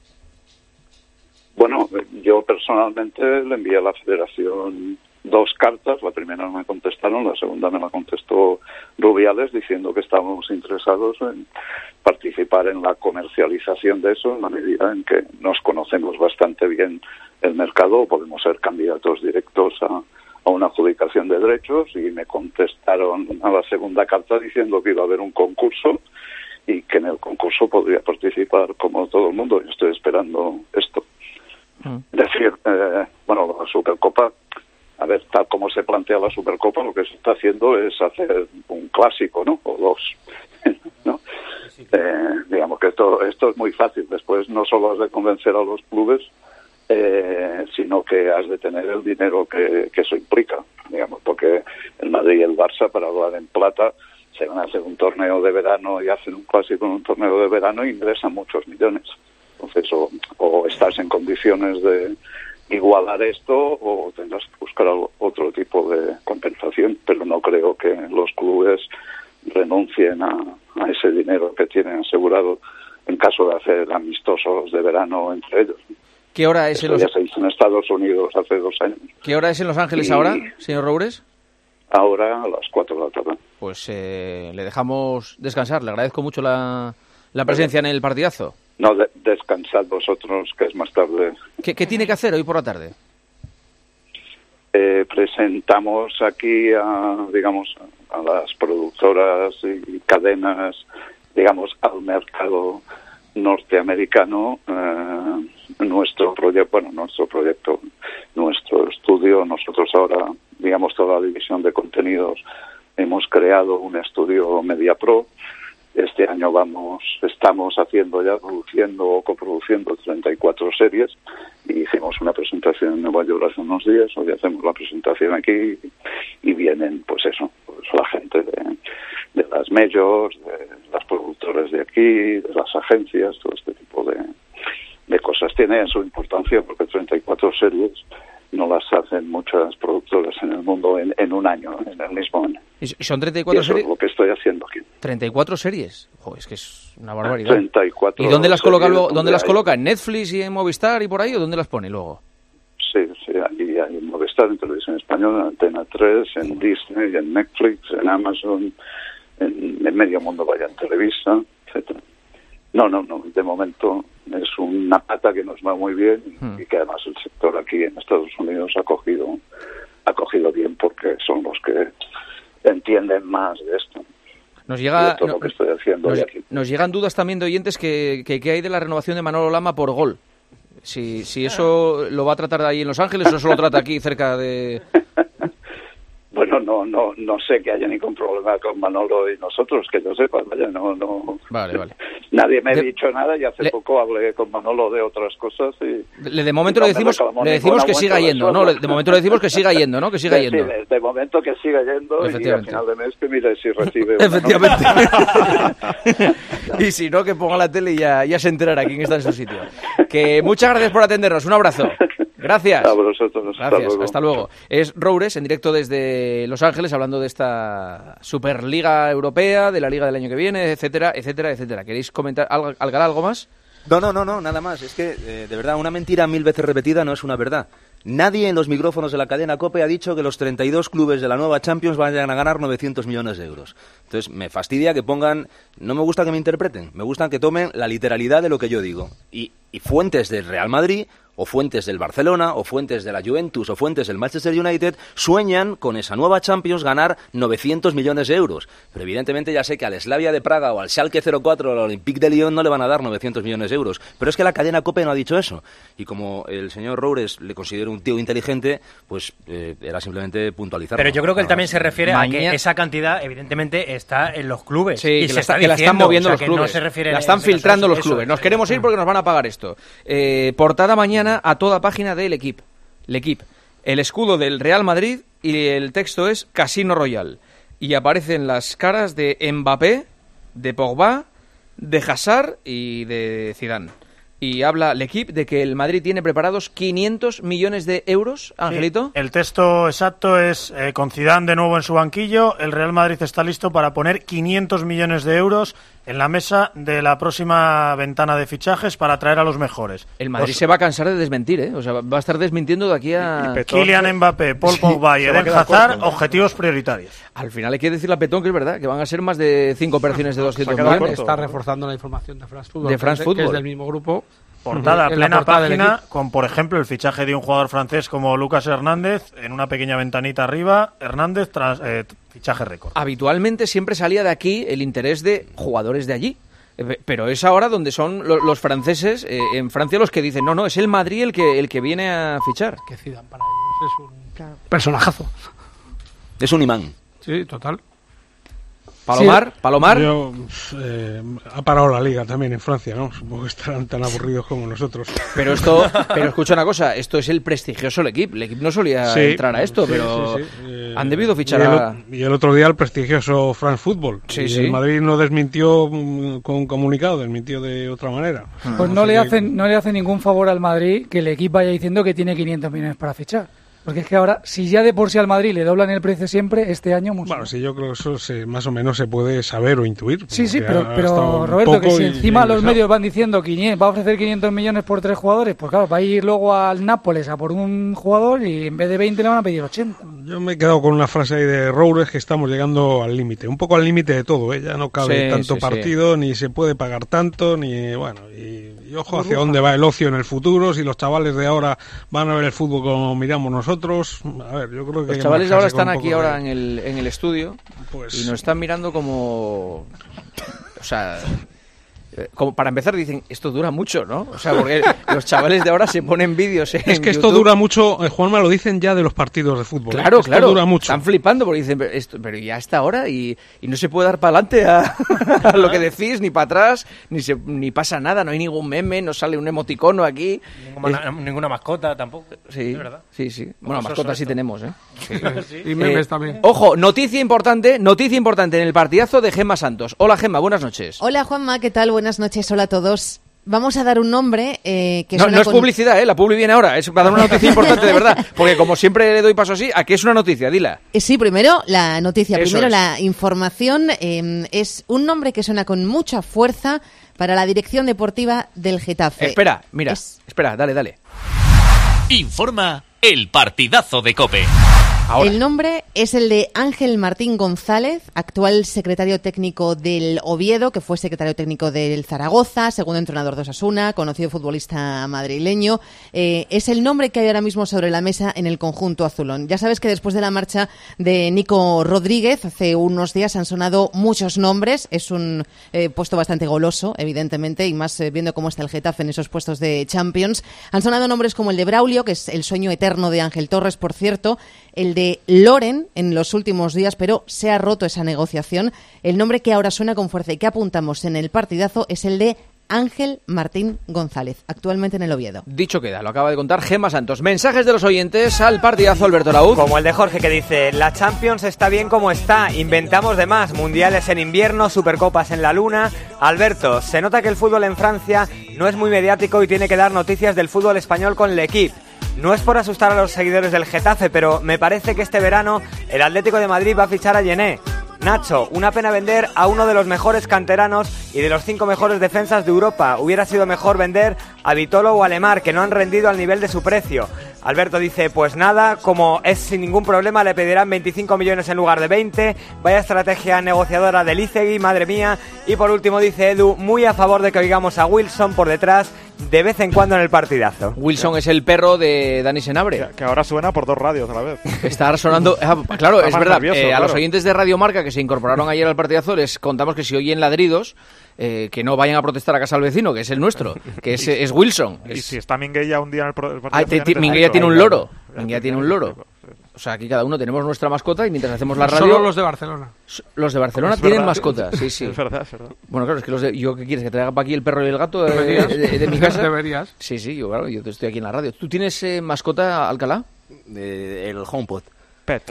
Bueno, yo personalmente le envié a la federación 2 cartas. La primera no me contestaron, la segunda me la contestó Rubiales diciendo que estábamos interesados en participar en la comercialización de eso, en la medida en que nos conocemos bastante bien el mercado, podemos ser candidatos directos a una adjudicación de derechos, y me contestaron a la segunda carta diciendo que iba a haber un concurso y que en el concurso podría participar como todo el mundo. Yo estoy esperando esto. Es decir, bueno, la Supercopa, a ver, tal como se plantea la Supercopa, lo que se está haciendo es hacer un clásico, ¿no? O 2, ¿no? Digamos que esto es muy fácil. Después no solo has de convencer a los clubes, sino que has de tener el dinero que eso implica, digamos, porque el Madrid y el Barça, para hablar en plata, se van a hacer un torneo de verano y hacen un clásico en un torneo de verano e ingresan muchos millones. Entonces, o estás en condiciones de igualar esto, o tendrás que buscar otro tipo de compensación, pero no creo que los clubes renuncien a ese dinero que tienen asegurado en caso de hacer amistosos de verano entre ellos. ¿Qué hora es ya se hizo en Estados Unidos hace 2 años. ¿Qué hora es en Los Ángeles ahora, señor Roures? Ahora a las 4 de la tarde. Pues le dejamos descansar. Le agradezco mucho la presencia en el partidazo. No, descansad vosotros, que es más tarde. ¿Qué tiene que hacer hoy por la tarde? Presentamos aquí a las productoras y cadenas, digamos, al mercado norteamericano, nuestro estudio. Nosotros ahora, digamos, toda la división de contenidos, hemos creado un estudio MediaPro. Este año estamos haciendo ya, produciendo o coproduciendo 34 series, y hicimos una presentación en Nueva York hace unos días. Hoy hacemos la presentación aquí y vienen, pues la gente de las majors, de las productoras de aquí, de las agencias, todo este tipo de cosas. Tiene su importancia porque 34 series no las hacen muchas productoras en el mundo en un año, en el mismo año. ¿Y son 34 series? Es lo que estoy haciendo aquí. 34 series. Joder, es que es una barbaridad. 34. ¿Y dónde las coloca luego? ¿Dónde las coloca? ¿En Netflix y en Movistar y por ahí? ¿O dónde las pone luego? Sí, ahí hay en Movistar, en Televisión Española, en Antena 3, en Disney, en Netflix, en Amazon, en Medio Mundo, vaya, en Televisa, etcétera. No, de momento es una pata que nos va muy bien y que además el sector aquí en Estados Unidos ha cogido bien, porque son los que entienden más de esto. Nos llega, lo que estoy haciendo aquí. Nos llegan dudas también de oyentes que hay de la renovación de Manolo Lama por Gol. Si eso lo va a tratar ahí en Los Ángeles o eso lo trata aquí cerca de... Bueno, no sé que haya ningún problema con Manolo y nosotros, que yo sepa, vaya, no. Vale. Nadie me ha dicho nada, y hace poco hablé con Manolo de otras cosas y... De momento le decimos que siga yendo, ¿no? De momento le decimos que siga yendo, ¿no? Que siga yendo. Sí, de momento que siga yendo, y al final de mes que mire si recibe... Efectivamente. Y si no, que ponga la tele y ya se enterará quién está en su sitio. Que muchas gracias por atendernos, un abrazo. Gracias. A vosotros. Gracias, hasta luego. Es Roures, en directo desde Los Ángeles, hablando de esta Superliga Europea, de la Liga del año que viene, etcétera. ¿Queréis comentar algo más? No, nada más. Es que, de verdad, una mentira 1000 veces repetida no es una verdad. Nadie en los micrófonos de la cadena COPE ha dicho que los 32 clubes de la nueva Champions vayan a ganar 900 millones de euros. Entonces, me fastidia que pongan... No me gusta que me interpreten, me gusta que tomen la literalidad de lo que yo digo. Y Y fuentes del Real Madrid, o fuentes del Barcelona, o fuentes de la Juventus, o fuentes del Manchester United, sueñan con esa nueva Champions ganar 900 millones de euros. Pero evidentemente ya sé que al Slavia de Praga o al Schalke 04 o al Olympique de Lyon no le van a dar 900 millones de euros. Pero es que la cadena COPE no ha dicho eso. Y como el señor Roures le considero un tío inteligente, pues era simplemente puntualizarlo. Pero yo creo que él también se refiere a que esa cantidad evidentemente está en los clubes. Sí, y que, que la están moviendo los clubes. No se refiere la están filtrando los eso, clubes. Nos queremos ir porque nos van a pagar esto. Portada mañana a toda página de L'Equipe. El escudo del Real Madrid y el texto es Casino Royal. Y aparecen las caras de Mbappé, de Pogba, de Hazard y de Zidane. Y habla L'Equipe de que el Madrid tiene preparados 500 millones de euros, Angelito. Sí, el texto exacto es, con Zidane de nuevo en su banquillo, el Real Madrid está listo para poner 500 millones de euros en la mesa de la próxima ventana de fichajes para traer a los mejores. El Madrid se va a cansar de desmentir, ¿eh? O sea, va a estar desmintiendo de aquí a... Kylian Mbappé, Paul Pogba y Eden Hazard, objetivos prioritarios. Al final hay que decirle a Petón que es verdad, que van a ser más de 5 operaciones de 200 millones. Está reforzando la información de France Football. De France Football. Que es del mismo grupo. Portada, plena página, con por ejemplo el fichaje de un jugador francés como Lucas Hernández, en una pequeña ventanita arriba, Hernández fichaje récord. Habitualmente siempre salía de aquí el interés de jugadores de allí, pero es ahora donde son los franceses en Francia los que dicen, no, es el Madrid el que viene a fichar. Que Zidane para ellos es un personajazo. Es un imán. Sí, total. Palomar. Ha parado la liga también en Francia, ¿no? Supongo que estarán tan aburridos como nosotros. Pero escucha una cosa, esto es el prestigioso L'Equipe. L'Equipe no solía entrar a esto, pero han debido fichar y el otro día el prestigioso France Football. El Madrid no desmintió con un comunicado, desmintió de otra manera. Pues no le hace ningún favor al Madrid que el L'Equipe vaya diciendo que tiene 500 millones para fichar. Porque es que ahora, si ya de por sí al Madrid le doblan el precio siempre, este año mucho. Bueno, sí, yo creo que eso más o menos se puede saber o intuir. Sí, pero Roberto, que si encima los medios van diciendo que va a ofrecer 500 millones por 3 jugadores, pues claro, va a ir luego al Nápoles a por un jugador y en vez de 20 le van a pedir 80. Yo me he quedado con una frase ahí de Roures que estamos llegando al límite, un poco al límite de todo, ya no cabe tanto partido, ni se puede pagar tanto, ni bueno, y ojo hacia dónde va el ocio en el futuro, si los chavales de ahora van a ver el fútbol como miramos nosotros. A ver, yo creo que los chavales ahora están aquí ahora en el estudio y nos están mirando como, o sea, como para empezar dicen, esto dura mucho, ¿no? O sea, porque los chavales de ahora se ponen vídeos en Es que esto YouTube. dura mucho, Juanma, lo dicen ya de los partidos de fútbol. Claro, esto dura mucho. Están flipando porque dicen, pero ya está ahora y no se puede dar para adelante a lo que decís, ni para atrás, ni pasa nada, no hay ningún meme, no sale un emoticono aquí. Ninguna mascota tampoco. Sí, ¿verdad? Sí. Bueno, mascotas sí tenemos, ¿eh? Sí. Y memes también. Ojo, noticia importante en el partidazo de Gemma Santos. Hola Gemma, buenas noches. Hola Juanma, ¿qué tal? Buenas noches, hola a todos. Vamos a dar un nombre que no es publicidad, la publi viene ahora, es para dar una noticia importante de verdad, porque como siempre le doy paso así, ¿a qué es una noticia? Dila. Sí, primero la noticia, Eso primero es. la información, es un nombre que suena con mucha fuerza para la dirección deportiva del Getafe. Espera, dale. Informa el partidazo de COPE. Ahora. El nombre es el de Ángel Martín González, actual secretario técnico del Oviedo, que fue secretario técnico del Zaragoza, segundo entrenador de Osasuna, conocido futbolista madrileño. Es el nombre que hay ahora mismo sobre la mesa en el conjunto azulón. Ya sabes que después de la marcha de Nico Rodríguez, hace unos días han sonado muchos nombres. Es un puesto bastante goloso, evidentemente, y más viendo cómo está el Getafe en esos puestos de Champions. Han sonado nombres como el de Braulio, que es el sueño eterno de Ángel Torres, por cierto, el de Loren en los últimos días, pero se ha roto esa negociación. El nombre que ahora suena con fuerza y que apuntamos en el partidazo es el de Ángel Martín González, actualmente en el Oviedo. Dicho queda, lo acaba de contar Gemma Santos. Mensajes de los oyentes al partidazo, Alberto Laúz. Como el de Jorge, que dice: la Champions está bien como está, inventamos de más, mundiales en invierno, supercopas en la luna. Alberto, se nota que el fútbol en Francia no es muy mediático y tiene que dar noticias del fútbol español con L'Equipe. No es por asustar a los seguidores del Getafe, pero me parece que este verano el Atlético de Madrid va a fichar a Yené. Nacho, una pena vender a uno de los mejores canteranos y de los 5 mejores defensas de Europa. Hubiera sido mejor vender a Vitolo o a Lemar, que no han rendido al nivel de su precio. Alberto dice, pues nada, como es sin ningún problema, le pedirán 25 millones en lugar de 20. Vaya estrategia negociadora de Lizegui, madre mía. Y por último dice Edu, muy a favor de que oigamos a Wilson por detrás de vez en cuando en el partidazo. Wilson es el perro de Dani Senabre. Que ahora suena por 2 radios a la vez. Está sonando... claro, Está es más verdad. nervioso, A los oyentes de Radio Marca que se incorporaron ayer al partidazo les contamos que si oyen ladridos, que no vayan a protestar a casa al vecino, que es el nuestro, que es Wilson. Y si está Minguella un día en el partidazo... Minguella tiene un loro. Minguella tiene un loro. O sea, aquí cada uno tenemos nuestra mascota y mientras hacemos la radio... Solo los de Barcelona. Los de Barcelona tienen mascotas, sí. Es verdad. Bueno, claro, es que ¿yo qué quieres? ¿Que traiga para aquí el perro y el gato de mi casa? Deberías. Sí, yo estoy aquí en la radio. ¿Tú tienes mascota, Alcalá? El HomePod. Pet.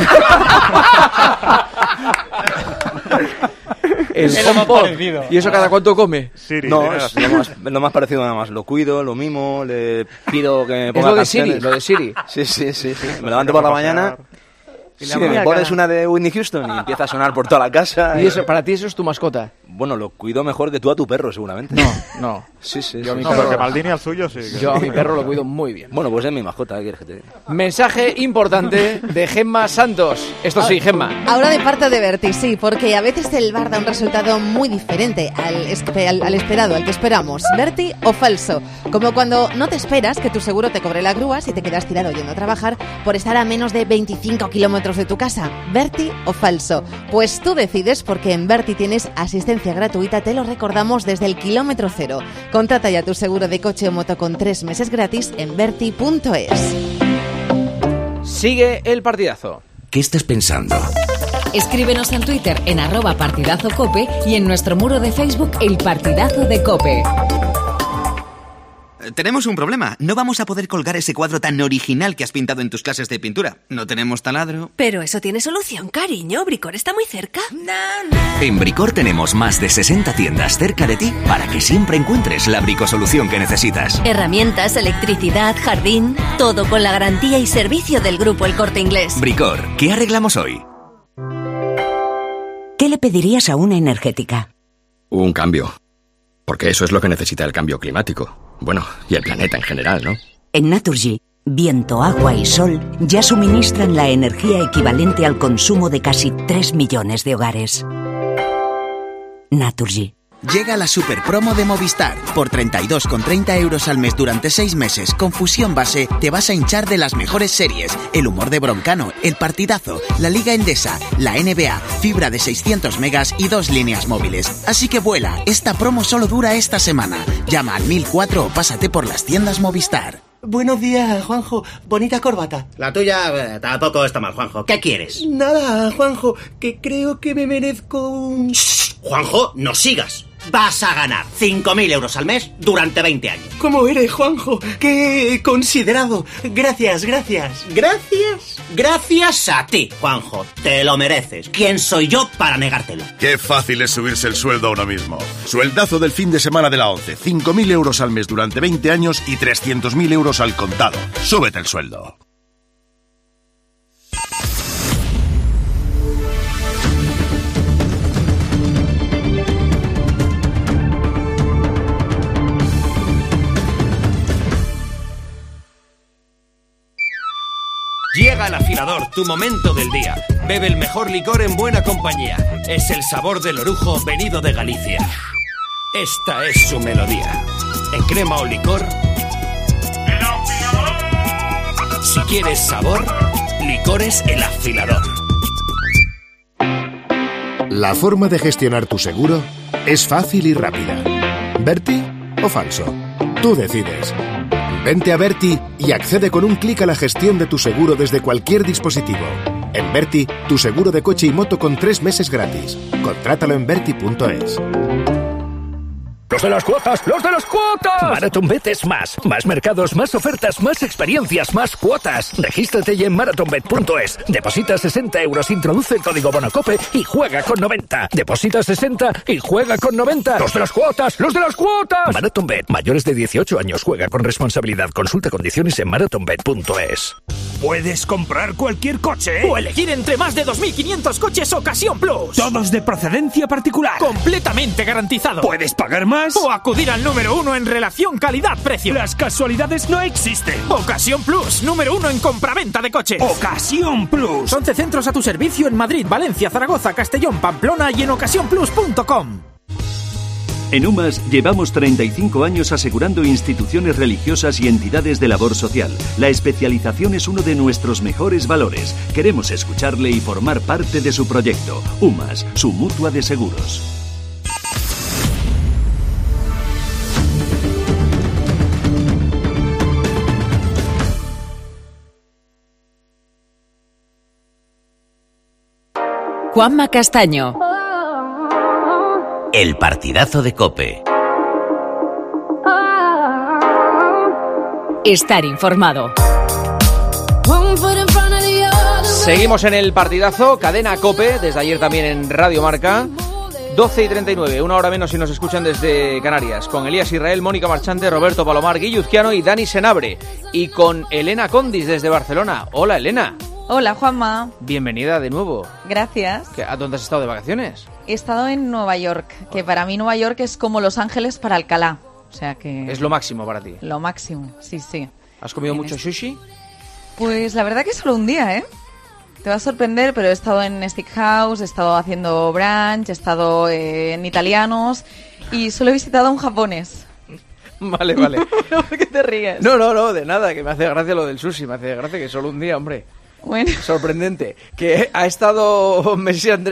El HomePod. ¿Y eso cada cuánto come? Siri, no, es lo más parecido nada más. Lo cuido, lo mimo, le pido que me ponga lo de canciones. Siri, lo de Siri. Sí. Me levanto por la mañana... Sí, me pones una de Whitney Houston y empieza a sonar por toda la casa. ¿Y eso, para ti eso es tu mascota? Bueno, lo cuido mejor que tú a tu perro, seguramente. No. Sí. Yo a mi pero que Maldini al suyo sí. Yo a mi perro lo cuido muy bien. Bueno, pues es mi mascota, ¿qué quieres que te diga? Mensaje importante de Gemma Santos. Esto sí, Gemma. Ahora de parte de Berti, sí, porque a veces el VAR da un resultado muy diferente al esperado, al que esperamos. Berti o falso. Como cuando no te esperas que tu seguro te cobre la grúa si te quedas tirado yendo a trabajar por estar a menos de 25 kilómetros de tu casa. ¿Berti o falso? Pues tú decides, porque en Berti tienes asistencia gratuita, te lo recordamos, desde el kilómetro cero. Contrata ya tu seguro de coche o moto con 3 meses gratis en berti.es. Sigue el partidazo. ¿Qué estás pensando? Escríbenos en Twitter en @partidazocope y en nuestro muro de Facebook El Partidazo de Cope. Tenemos un problema. No vamos a poder colgar ese cuadro tan original que has pintado en tus clases de pintura. No tenemos taladro. Pero eso tiene solución, cariño. Bricor está muy cerca. En Bricor tenemos más de 60 tiendas cerca de ti para que siempre encuentres la bricosolución que necesitas. Herramientas, electricidad, jardín, todo con la garantía y servicio del Grupo El Corte Inglés. Bricor, ¿qué arreglamos hoy? ¿Qué le pedirías a una energética? Un cambio. Porque eso es lo que necesita el cambio climático. Bueno, y el planeta en general, ¿no? En Naturgy, viento, agua y sol ya suministran la energía equivalente al consumo de casi 3 millones de hogares. Naturgy. Llega la super promo de Movistar. Por 32,30 euros al mes durante 6 meses, con Fusión Base, te vas a hinchar de las mejores series. El humor de Broncano, El Partidazo, la Liga Endesa, la NBA, fibra de 600 megas y 2 líneas móviles. Así que vuela, esta promo solo dura esta semana. Llama al 1004 o pásate por las tiendas Movistar. Buenos días, Juanjo. Bonita corbata. La tuya tampoco está mal, Juanjo. ¿Qué quieres? Nada, Juanjo, que creo que me merezco un... ¡Shh! Juanjo, no sigas. Vas a ganar 5.000 euros al mes durante 20 años. ¿Cómo eres, Juanjo? ¡Qué considerado! Gracias. Gracias a ti, Juanjo. Te lo mereces. ¿Quién soy yo para negártelo? Qué fácil es subirse el sueldo a uno mismo. Sueldazo del fin de semana de la ONCE. 5.000 euros al mes durante 20 años y 300.000 euros al contado. Súbete el sueldo. Llega el afilador, tu momento del día. Bebe el mejor licor en buena compañía. Es el sabor del orujo venido de Galicia. Esta es su melodía. En crema o licor. ¡El afilador! Si quieres sabor, licores El Afilador. La forma de gestionar tu seguro es fácil y rápida. ¿Berti o falso? Tú decides. Vente a Berti y accede con un clic a la gestión de tu seguro desde cualquier dispositivo. En Berti, tu seguro de coche y moto con 3 meses gratis. Contrátalo en berti.es. ¡Los de las cuotas! ¡Los de las cuotas! MarathonBet es más. Más mercados, más ofertas, más experiencias, más cuotas. Regístrate ya en marathonbet.es. Deposita 60 euros, introduce el código BONOCOPE y juega con 90. Deposita 60 y juega con 90. ¡Los de las cuotas! ¡Los de las cuotas! MarathonBet. Mayores de 18 años. Juega con responsabilidad. Consulta condiciones en marathonbet.es. Puedes comprar cualquier coche o elegir entre más de 2.500 coches Ocasión Plus. Todos de procedencia particular. Completamente garantizado. Puedes pagar más más o acudir al número 1 en relación calidad-precio. Las casualidades no existen. Ocasión Plus, número 1 en compraventa de coches. Ocasión Plus. 11 centros a tu servicio en Madrid, Valencia, Zaragoza, Castellón, Pamplona y en ocasiónplus.com. En UMAS llevamos 35 años asegurando instituciones religiosas y entidades de labor social. La especialización es uno de nuestros mejores valores. Queremos escucharle y formar parte de su proyecto. UMAS, su mutua de seguros. Juanma Castaño. El partidazo de COPE. Estar informado. Seguimos en el partidazo, cadena COPE, desde ayer también en Radio Marca. 12:39, una hora menos si nos escuchan desde Canarias, con Elías Israel, Mónica Marchante, Roberto Palomar, Guilluzquiano y Dani Senabre. Y con Elena Condis desde Barcelona. Hola, Elena. Hola, Juanma. Bienvenida de nuevo. Gracias. ¿A dónde has estado de vacaciones? He estado en Nueva York, que para mí Nueva York es como Los Ángeles para Alcalá. O sea que... Es lo máximo para ti. Lo máximo, sí, sí. ¿Has comido mucho sushi? Pues la verdad que solo un día, ¿eh? Te va a sorprender, pero he estado en Steakhouse, he estado haciendo brunch, he estado en italianos y solo he visitado un japonés. Vale, vale. ¿Por qué te ríes? No, de nada, que me hace gracia lo del sushi, me hace gracia que solo un día, hombre. Bueno. Sorprendente. Que ha estado Messi se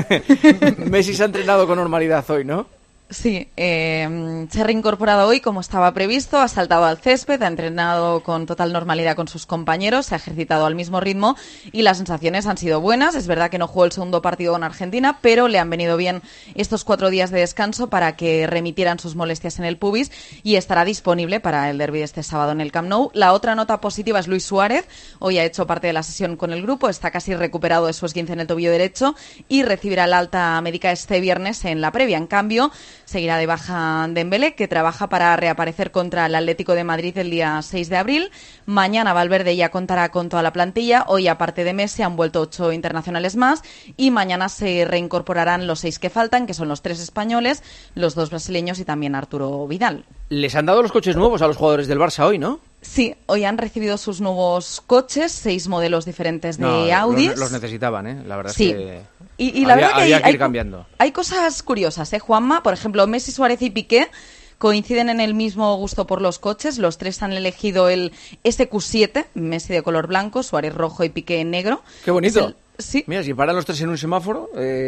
ha entrenado con normalidad hoy, ¿no? Sí, se ha reincorporado hoy como estaba previsto, ha saltado al césped, ha entrenado con total normalidad con sus compañeros, se ha ejercitado al mismo ritmo y las sensaciones han sido buenas. Es verdad que no jugó el segundo partido con Argentina, pero le han venido bien estos 4 días de descanso para que remitieran sus molestias en el pubis y estará disponible para el derbi de este sábado en el Camp Nou. La otra nota positiva es Luis Suárez, hoy ha hecho parte de la sesión con el grupo, está casi recuperado de su esguince en el tobillo derecho y recibirá el alta médica este viernes en la previa. En cambio, seguirá de baja Dembélé, que trabaja para reaparecer contra el Atlético de Madrid el día 6 de abril. Mañana Valverde ya contará con toda la plantilla. Hoy, aparte de Messi, han vuelto 8 internacionales más. Y mañana se reincorporarán los 6 que faltan, que son los 3 españoles, los 2 brasileños y también Arturo Vidal. Les han dado los coches nuevos a los jugadores del Barça hoy, ¿no? Sí, hoy han recibido sus nuevos coches, 6 modelos diferentes de Audis. Los necesitaban, ¿eh? La verdad sí. Es que... Y la verdad que había que ir cambiando. Hay cosas curiosas, Juanma. Por ejemplo, Messi, Suárez y Piqué coinciden en el mismo gusto por los coches. Los 3 han elegido el SQ7, Messi de color blanco, Suárez rojo y Piqué en negro. ¡Qué bonito! Sí. Mira, si paran los 3 en un semáforo...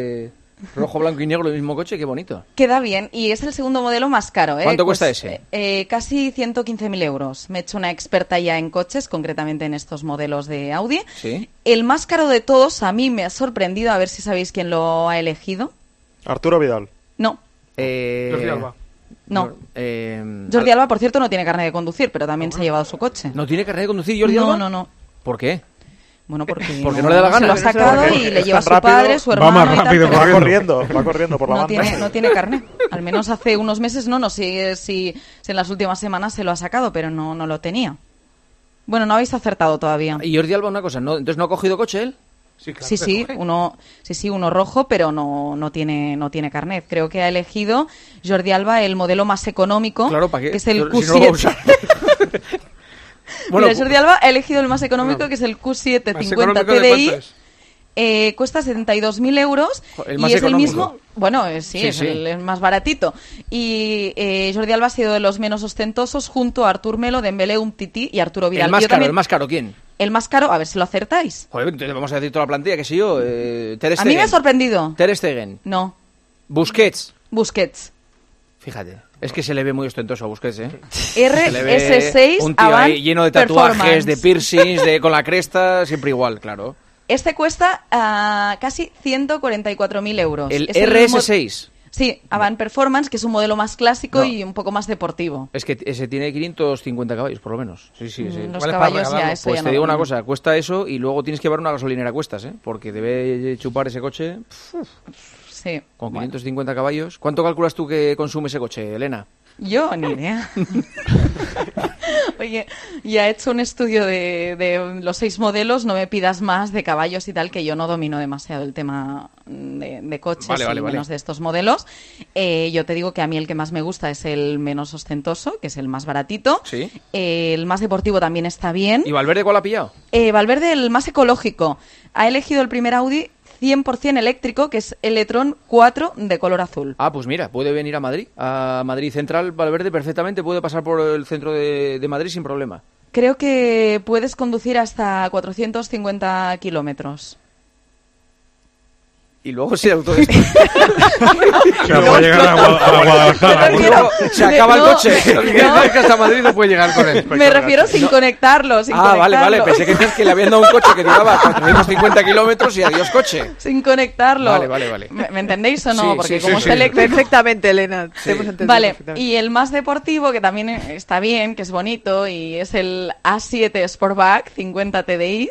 Rojo, blanco y negro, el mismo coche, qué bonito. Queda bien, y es el segundo modelo más caro, ¿eh? ¿Cuánto cuesta ese? Casi 115.000 euros. Me he hecho una experta ya en coches, concretamente en estos modelos de Audi. ¿Sí? El más caro de todos, a mí me ha sorprendido, a ver si sabéis quién lo ha elegido. Arturo Vidal. No. Jordi Alba. No. Jordi Alba, por cierto, no tiene carnet de conducir, pero también se ha llevado su coche. ¿No tiene carnet de conducir Jordi Alba? No. ¿Por qué? Bueno, porque no le da la gana. Se lo ha sacado y le lleva a su padre, su hermano. Va más rápido, y tal, va corriendo por la banda. No tiene carnet. Al menos hace unos meses no sé si en las últimas semanas se lo ha sacado, pero no lo tenía. Bueno, no habéis acertado todavía. Y Jordi Alba, una cosa, entonces no ha cogido coche él. Sí, claro, uno rojo, pero no tiene carnet. Creo que ha elegido Jordi Alba el modelo más económico, claro, ¿para qué? Que es el Q7. Si no lo va a usar. Bueno, Jordi Alba ha elegido el más económico, que es el Q7 50 TDI. Cuesta 72.000 euros y es el mismo. Bueno, sí. Es el más baratito. Y Jordi Alba ha sido de los menos ostentosos junto a Artur Melo, Dembélé, Umtiti y Arturo Vidal. ¿El más caro quién? El más caro, a ver si lo acertáis. Joder, entonces vamos a decir toda la plantilla, que sé yo. Ter Stegen. A mí me ha sorprendido. Ter Stegen. No. Busquets. Fíjate. Es que se le ve muy ostentoso a Busquets, ¿eh? RS6 un tío Avant ahí lleno de tatuajes, de piercings, con la cresta, siempre igual, claro. Este cuesta casi 144.000 euros. ¿El RS6? Sí, Avant Performance, que es un modelo más clásico y un poco más deportivo. Es que ese tiene 550 caballos, por lo menos. Sí. Los caballos ya, eso pues ya te digo una cosa, cuesta eso y luego tienes que llevar una gasolinera a cuestas, ¿eh? Porque debe chupar ese coche... Sí. Con 550 caballos. ¿Cuánto calculas tú que consume ese coche, Elena? Yo, ni idea. Oye, ya he hecho un estudio de los 6 modelos, no me pidas más de caballos y tal, que yo no domino demasiado el tema de coches menos de estos modelos. Yo te digo que a mí el que más me gusta es el menos ostentoso, que es el más baratito. Sí. El más deportivo también está bien. ¿Y Valverde cuál ha pillado? Valverde el más ecológico. Ha elegido el primer Audi 100% eléctrico, que es el e-tron 4 de color azul. Ah, pues mira, puede venir a Madrid Central, Valverde perfectamente, puede pasar por el centro de Madrid sin problema. Creo que puedes conducir hasta 450 kilómetros. Y luego se autodestruye. Se puede llegar a Guadalajara. Se acaba el coche. Que hasta Madrid no puede llegar con él. Me refiero sin conectarlo. Vale. Pensé que le habían dado un coche que duraba 450 kilómetros y adiós coche. Sin conectarlo. Vale. ¿Me entendéis o no? Sí, porque sí, como sí, está eléctrico... Perfectamente, Elena. Te hemos entendido. Vale, y el más deportivo, que también está bien, que es bonito, y es el A7 Sportback 50 TDI.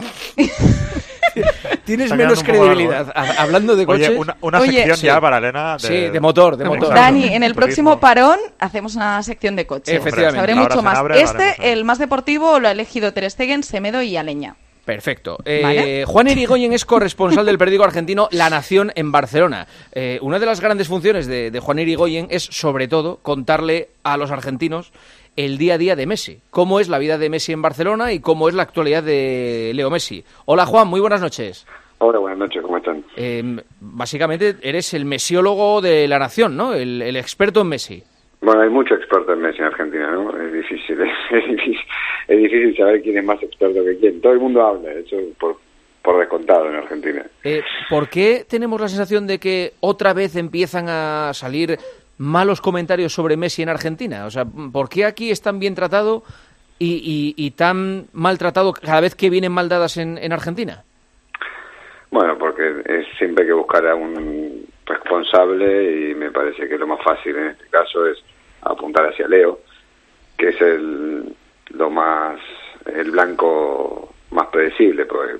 Tienes menos credibilidad hablando de coches. Oye, una sección ya para Elena. De motor. Dani, en el próximo parón hacemos una sección de coches. Efectivamente. Sabré mucho más. El más deportivo, lo ha elegido Ter Stegen, Semedo y Aleña. Perfecto. ¿Vale? Juan Irigoyen es corresponsal del periódico argentino La Nación en Barcelona. Una de las grandes funciones de Juan Irigoyen es, sobre todo, contarle a los argentinos el día a día de Messi. Cómo es la vida de Messi en Barcelona y cómo es la actualidad de Leo Messi. Hola, Juan, muy buenas noches. Hola, buenas noches, ¿cómo están? Básicamente eres el mesiólogo de La Nación, ¿no? El experto en Messi. Bueno, hay mucho experto en Messi en Argentina, ¿no? Es difícil saber quién es más experto que quién. Todo el mundo habla, eso por descontado en Argentina. ¿Por qué tenemos la sensación de que otra vez empiezan a salir malos comentarios sobre Messi en Argentina? O sea, ¿por qué aquí es tan bien tratado y tan maltratado cada vez que vienen mal dadas en Argentina? Bueno, porque siempre hay que buscar a un responsable y me parece que lo más fácil en este caso es apuntar hacia Leo, que es el blanco más predecible, porque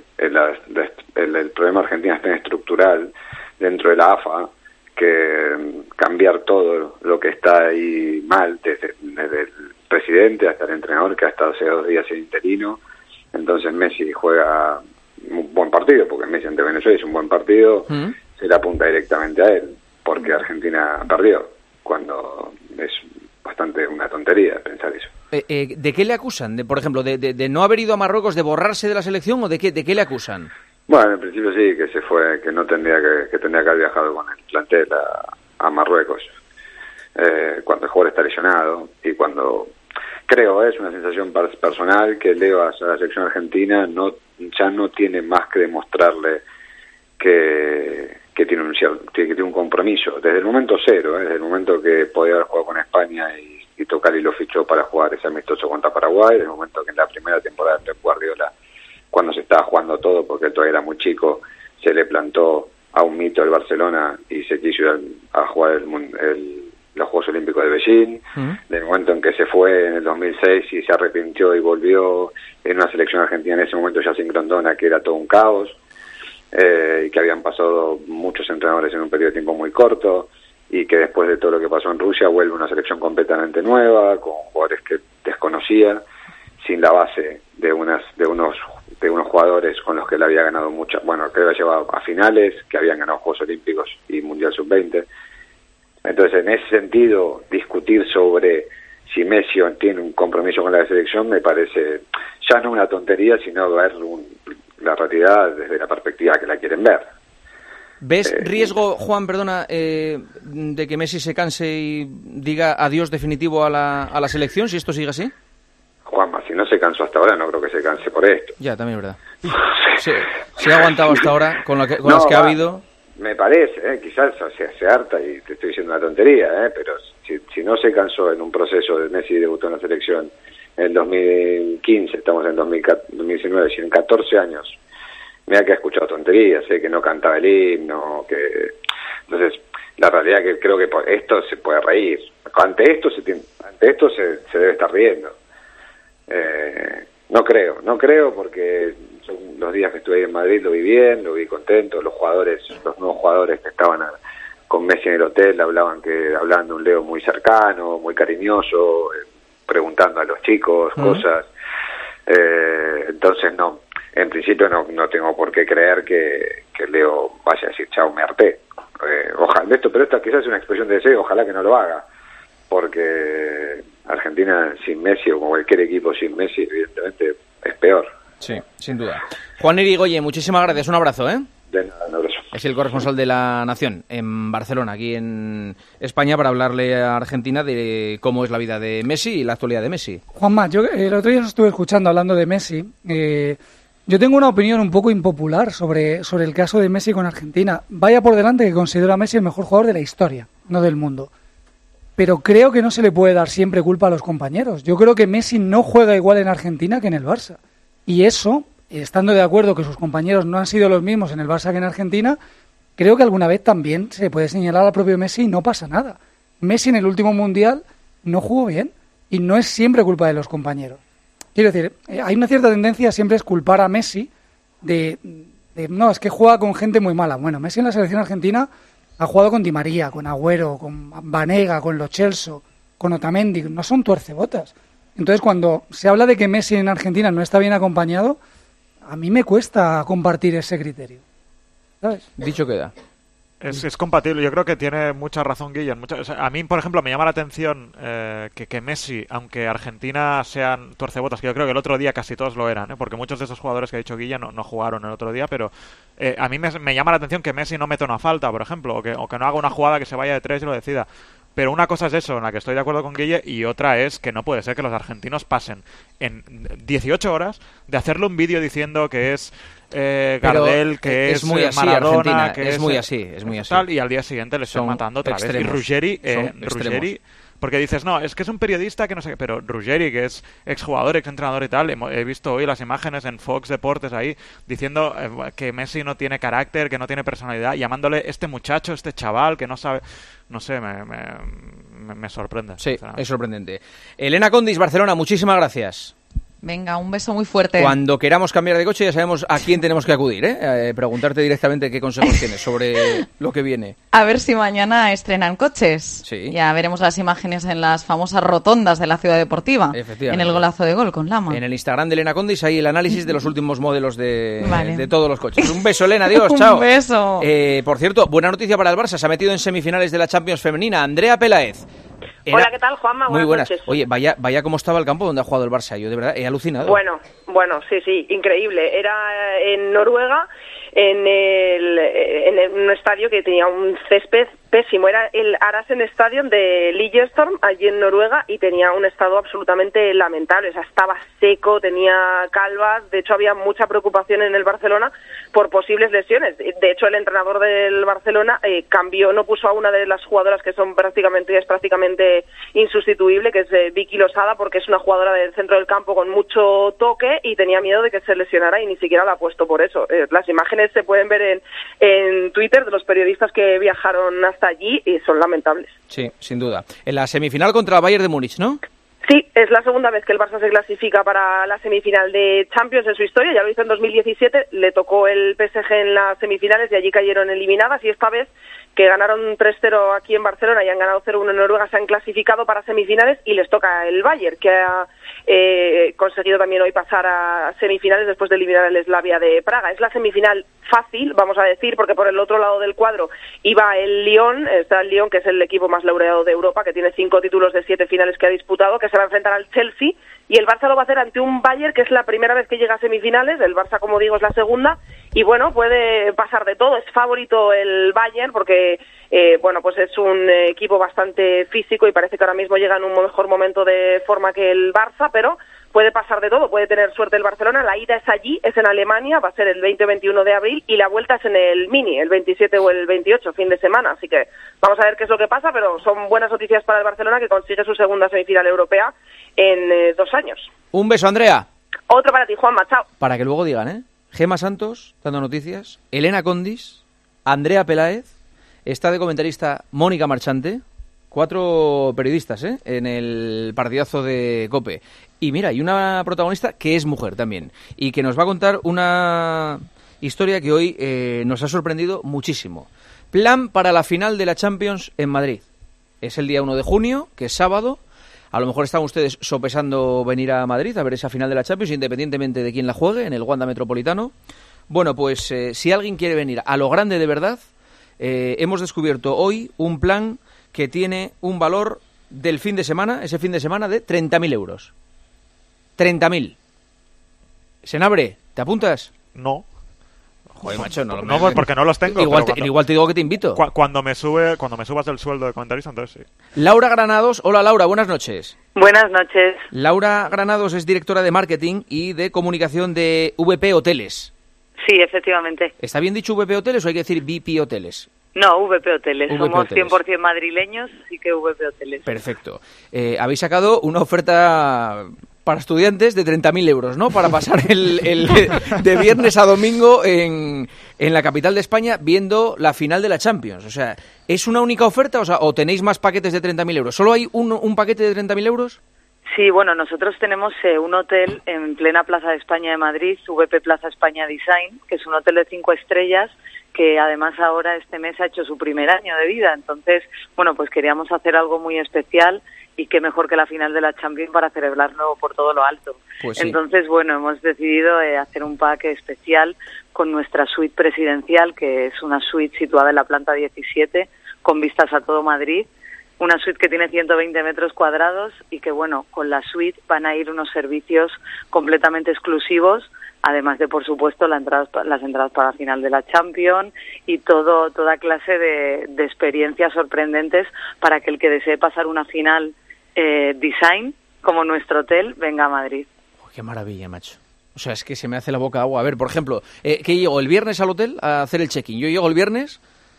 el problema argentino es tan estructural dentro de la AFA que cambiar todo lo que está ahí mal, desde el presidente hasta el entrenador, que ha estado hace 2 días en interino. Entonces Messi juega un buen partido, porque Messi ante Venezuela hizo un buen partido, se le apunta directamente a él, porque Argentina perdió, cuando es bastante una tontería pensar eso. ¿De qué le acusan? Por ejemplo, de no haber ido a Marruecos, de borrarse de la selección, o de qué le acusan? Bueno, en principio sí, que se fue, que no tendría que haber viajado con el plantel a Marruecos, cuando el jugador está lesionado, y cuando creo, es una sensación personal, que Leo a la selección argentina ya no tiene más que demostrarle que tiene un compromiso desde el momento cero, desde el momento que podía haber jugado con España y Tocali lo fichó para jugar ese amistoso contra Paraguay, desde el momento que en la primera temporada de Guardiola, cuando se estaba jugando todo, porque él todavía era muy chico, se le plantó a un mito del Barcelona y se quiso ir a jugar los Juegos Olímpicos de Beijing, del momento en que se fue en el 2006 y se arrepintió y volvió en una selección argentina en ese momento ya sin Grondona, que era todo un caos, y que habían pasado muchos entrenadores en un periodo de tiempo muy corto, y que después de todo lo que pasó en Rusia vuelve una selección completamente nueva, con jugadores que desconocía, sin la base de unos jugadores con los que él había ganado mucho, bueno, que había llevado a finales, que habían ganado Juegos Olímpicos y Mundial Sub-20. Entonces, en ese sentido, discutir sobre si Messi tiene un compromiso con la selección me parece ya no una tontería, sino ver la realidad desde la perspectiva que la quieren ver. ¿Ves riesgo, Juan, de que Messi se canse y diga adiós definitivo a la selección, si esto sigue así? Juanma, si no se cansó hasta ahora, no creo que se canse por esto. Ya, también es verdad. Se ha aguantado hasta ahora con las que ha habido. Me parece, quizás se harta y te estoy diciendo una tontería, pero si no se cansó en un proceso de Messi debutó en la selección en el 2015, estamos en 2019, si en 14 años, mira que ha escuchado tonterías, que no cantaba el himno, entonces la realidad es que creo que por esto se puede reír, ante esto se debe estar riendo. No creo porque los días que estuve ahí en Madrid lo vi bien, lo vi contento, los nuevos jugadores que estaban con Messi en el hotel hablaban de un Leo muy cercano, muy cariñoso, preguntando a los chicos cosas. Entonces no, en principio no tengo por qué creer que Leo vaya a decir chao, me harté. Ojalá, pero esta quizás es una expresión de deseo, ojalá que no lo haga, porque Argentina sin Messi o cualquier equipo sin Messi evidentemente es peor. Sí, sin duda. Juan Irigoyen, muchísimas gracias, un abrazo, ¿eh? De nada, un abrazo. Es el corresponsal de La Nación en Barcelona, aquí en España, para hablarle a Argentina de cómo es la vida de Messi y la actualidad de Messi. Juanma, yo el otro día os estuve escuchando hablando de Messi. Yo tengo una opinión un poco impopular sobre el caso de Messi con Argentina. Vaya por delante que considero a Messi el mejor jugador de la historia, no del mundo. Pero creo que no se le puede dar siempre culpa a los compañeros. Yo creo que Messi no juega igual en Argentina que en el Barça. Y eso, estando de acuerdo que sus compañeros no han sido los mismos en el Barça que en Argentina, creo que alguna vez también se puede señalar al propio Messi y no pasa nada. Messi en el último Mundial no jugó bien y no es siempre culpa de los compañeros. Quiero decir, hay una cierta tendencia siempre es culpar a Messi de no, es que juega con gente muy mala. Bueno, Messi en la selección argentina ha jugado con Di María, con Agüero, con Banega, con Lo Celso, con Otamendi, no son tuercebotas. Entonces, cuando se habla de que Messi en Argentina no está bien acompañado, a mí me cuesta compartir ese criterio, ¿sabes? Dicho queda. Es compatible, yo creo que tiene mucha razón Guillén. A mí, por ejemplo, me llama la atención que Messi, aunque Argentina sean tuercebotas, que yo creo que el otro día casi todos lo eran, porque muchos de esos jugadores que ha dicho Guillén no jugaron el otro día, pero a mí me llama la atención que Messi no meta una falta, por ejemplo, o que no haga una jugada que se vaya de tres y lo decida. Pero una cosa es eso, en la que estoy de acuerdo con Guille, y otra es que no puede ser que los argentinos pasen en 18 horas de hacerle un vídeo diciendo que es Gardel, que es muy así, Maradona, Argentina, que es muy así, tal, y al día siguiente le están matando otra vez. Y Ruggeri, porque dices, no, es que es un periodista que no sé qué, pero Ruggeri, que es exjugador, exentrenador y tal, he visto hoy las imágenes en Fox Deportes ahí, diciendo que Messi no tiene carácter, que no tiene personalidad, llamándole este muchacho, este chaval, que no sabe... No sé, me sorprende. Sí, es sorprendente. Elena Condis, Barcelona, muchísimas gracias. Venga, un beso muy fuerte. Cuando queramos cambiar de coche ya sabemos a quién tenemos que acudir, preguntarte directamente qué consejos tienes sobre lo que viene. A ver si mañana estrenan coches. Sí. Ya veremos las imágenes en las famosas rotondas de la Ciudad Deportiva. En el golazo de gol con Lama. En el Instagram de Elena Condis hay el análisis de los últimos modelos de todos los coches. Un beso, Elena, adiós, chao. Un beso. Por cierto, buena noticia para el Barça, se ha metido en semifinales de la Champions femenina. Andrea Peláez. Hola, ¿qué tal, Juanma? Muy buenas. Noches. Oye, vaya cómo estaba el campo donde ha jugado el Barça. Yo de verdad he alucinado. Bueno, sí, increíble. Era en Noruega, en un estadio que tenía un césped pésimo. Era el Arasen Stadium de Lillestrøm, allí en Noruega, y tenía un estado absolutamente lamentable. O sea, estaba seco, tenía calvas. De hecho, había mucha preocupación en el Barcelona por posibles lesiones. De hecho, el entrenador del Barcelona no puso a una de las jugadoras que es prácticamente insustituible, que es Vicky Losada, porque es una jugadora del centro del campo con mucho toque y tenía miedo de que se lesionara y ni siquiera la ha puesto por eso. Las imágenes se pueden ver en Twitter de los periodistas que viajaron hasta allí y son lamentables. Sí, sin duda. En la semifinal contra el Bayern de Múnich, ¿no? Sí, es la segunda vez que el Barça se clasifica para la semifinal de Champions en su historia. Ya lo hizo en 2017, le tocó el PSG en las semifinales y allí cayeron eliminadas, y esta vez que ganaron 3-0 aquí en Barcelona y han ganado 0-1 en Noruega, se han clasificado para semifinales y les toca el Bayern, que ha conseguido también hoy pasar a semifinales después de eliminar el Slavia de Praga. Es la semifinal fácil, vamos a decir, porque por el otro lado del cuadro iba el Lyon, está el Lyon, que es el equipo más laureado de Europa, que tiene 5 títulos de 7 finales que ha disputado, que se va a enfrentar al Chelsea, y el Barça lo va a hacer ante un Bayern que es la primera vez que llega a semifinales. El Barça, como digo, es la segunda, y bueno, puede pasar de todo. Es favorito el Bayern porque pues es un equipo bastante físico y parece que ahora mismo llega en un mejor momento de forma que el Barça, pero puede pasar de todo, puede tener suerte el Barcelona. La ida es allí, es en Alemania, va a ser el 20-21 de abril, y la vuelta es en el Mini, el 27 o el 28, fin de semana. Así que vamos a ver qué es lo que pasa, pero son buenas noticias para el Barcelona, que consigue su segunda semifinal europea en 2 años. Un beso, Andrea. Otro para ti, Juanma, chao. Para que luego digan, Gemma Santos, dando noticias, Elena Condis, Andrea Peláez, está de comentarista Mónica Marchante, 4 periodistas en el partidazo de COPE. Y mira, hay una protagonista que es mujer también y que nos va a contar una historia que hoy nos ha sorprendido muchísimo. Plan para la final de la Champions en Madrid. Es el día 1 de junio, que es sábado. a lo mejor están ustedes sopesando venir a Madrid a ver esa final de la Champions, independientemente de quién la juegue, en el Wanda Metropolitano. Bueno, pues si alguien quiere venir a lo grande de verdad, hemos descubierto hoy un plan que tiene un valor del fin de semana, ese fin de semana, de 30.000 euros. 30.000. Senabre, ¿te apuntas? No. Joder, macho, no, porque no los tengo. Igual te digo que te invito. Cuando me subas el sueldo de comentarista, entonces sí. Laura Granados. Hola, Laura, buenas noches. Buenas noches. Laura Granados es directora de marketing y de comunicación de VP Hoteles. Sí, efectivamente. ¿Está bien dicho VP Hoteles o hay que decir VP Hoteles? No, VP Hoteles. VP Somos Hoteles. 100% madrileños, así que VP Hoteles. Perfecto. Habéis sacado una oferta para estudiantes de 30.000 euros, ¿no? Para pasar de viernes a domingo en la capital de España viendo la final de la Champions. O sea, ¿es una única oferta o tenéis más paquetes de 30.000 euros? ¿Solo hay un paquete de 30.000 euros? Sí, bueno, nosotros tenemos un hotel en plena Plaza de España de Madrid, VP Plaza España Design, que es un hotel de 5 estrellas que además ahora este mes ha hecho su primer año de vida. Entonces, bueno, pues queríamos hacer algo muy especial y qué mejor que la final de la Champions para celebrarlo por todo lo alto. Pues sí. Entonces, bueno, hemos decidido hacer un pack especial con nuestra suite presidencial, que es una suite situada en la planta 17, con vistas a todo Madrid. Una suite que tiene 120 metros cuadrados y que, bueno, con la suite van a ir unos servicios completamente exclusivos, además de, por supuesto, las entradas para la final de la Champions y toda clase de experiencias sorprendentes para que el que desee pasar una final design, como nuestro hotel, venga a Madrid. Qué maravilla, macho. O sea, es que se me hace la boca agua. A ver, por ejemplo, ¿qué llego el viernes al hotel a hacer el check-in? Yo llego el viernes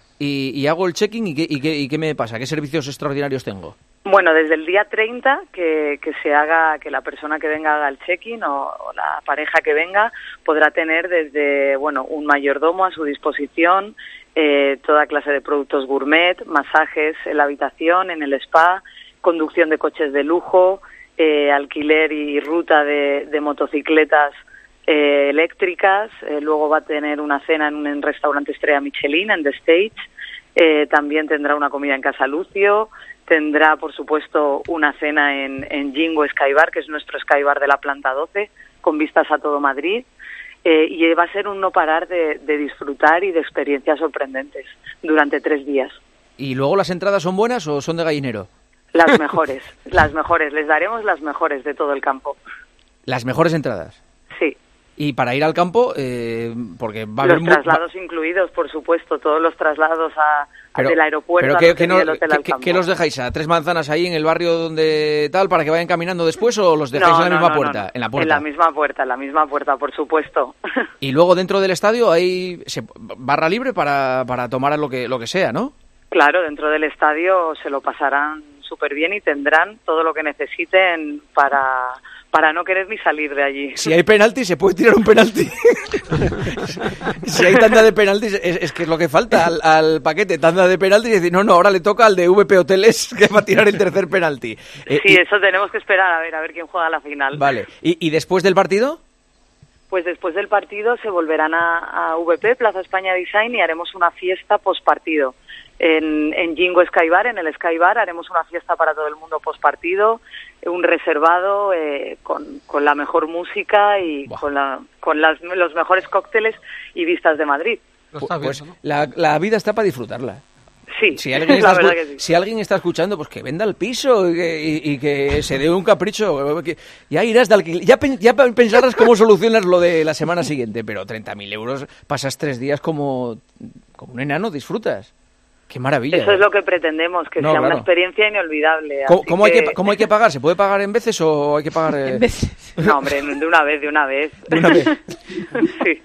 y hago el check-in y ¿qué me pasa? ¿Qué servicios extraordinarios tengo? Bueno, desde el día 30 que la persona que venga haga el check-in o la pareja que venga podrá tener desde, bueno, un mayordomo a su disposición, toda clase de productos gourmet, masajes en la habitación, en el spa, conducción de coches de lujo, alquiler y ruta de motocicletas eléctricas, luego va a tener una cena en un restaurante estrella Michelin, en The Stage, también tendrá una comida en Casa Lucio, tendrá, por supuesto, una cena en Jingo Skybar, que es nuestro Skybar de la planta 12, con vistas a todo Madrid, y va a ser un no parar de disfrutar y de experiencias sorprendentes durante 3 días. ¿Y luego las entradas son buenas o son de gallinero? Las mejores, les daremos las mejores de todo el campo. ¿Las mejores entradas? Sí. Y para ir al campo, porque va a haber... Los traslados incluidos, por supuesto, todos los traslados del aeropuerto al hotel al campo. ¿Qué los dejáis? ¿A 3 manzanas ahí en el barrio donde tal, para que vayan caminando después, o los dejáis en la misma puerta? No. En la puerta. En la misma puerta, por supuesto. Y luego dentro del estadio hay barra libre para tomar lo que sea, ¿no? Claro, dentro del estadio se lo pasarán súper bien y tendrán todo lo que necesiten para no querer ni salir de allí. Si hay penalti, se puede tirar un penalti. Si hay tanda de penaltis, es que es lo que falta al paquete, tanda de penaltis, y decir, no, ahora le toca al de VP Hoteles que va a tirar el tercer penalti. Eso tenemos que esperar, a ver quién juega la final. Vale, ¿y después del partido? Pues después del partido se volverán a VP, Plaza España Design, y haremos una fiesta postpartido. En Jingo Skybar, en el Skybar, haremos una fiesta para todo el mundo postpartido, un reservado con la mejor música y con los mejores cócteles y vistas de Madrid. Pues la vida está para disfrutarla. Sí, si alguien está escuchando, pues que venda el piso y que se dé un capricho. Ya irás de alquiler. Ya pensarás cómo solucionas lo de la semana siguiente, pero 30.000 euros, pasas 3 días como un enano, disfrutas. ¡Qué maravilla! Eso es lo que pretendemos, que sea una experiencia inolvidable. ¿Cómo hay que pagar? ¿Se puede pagar en veces o hay que pagar...? En veces. No, hombre, de una vez. ¿De una vez? Sí.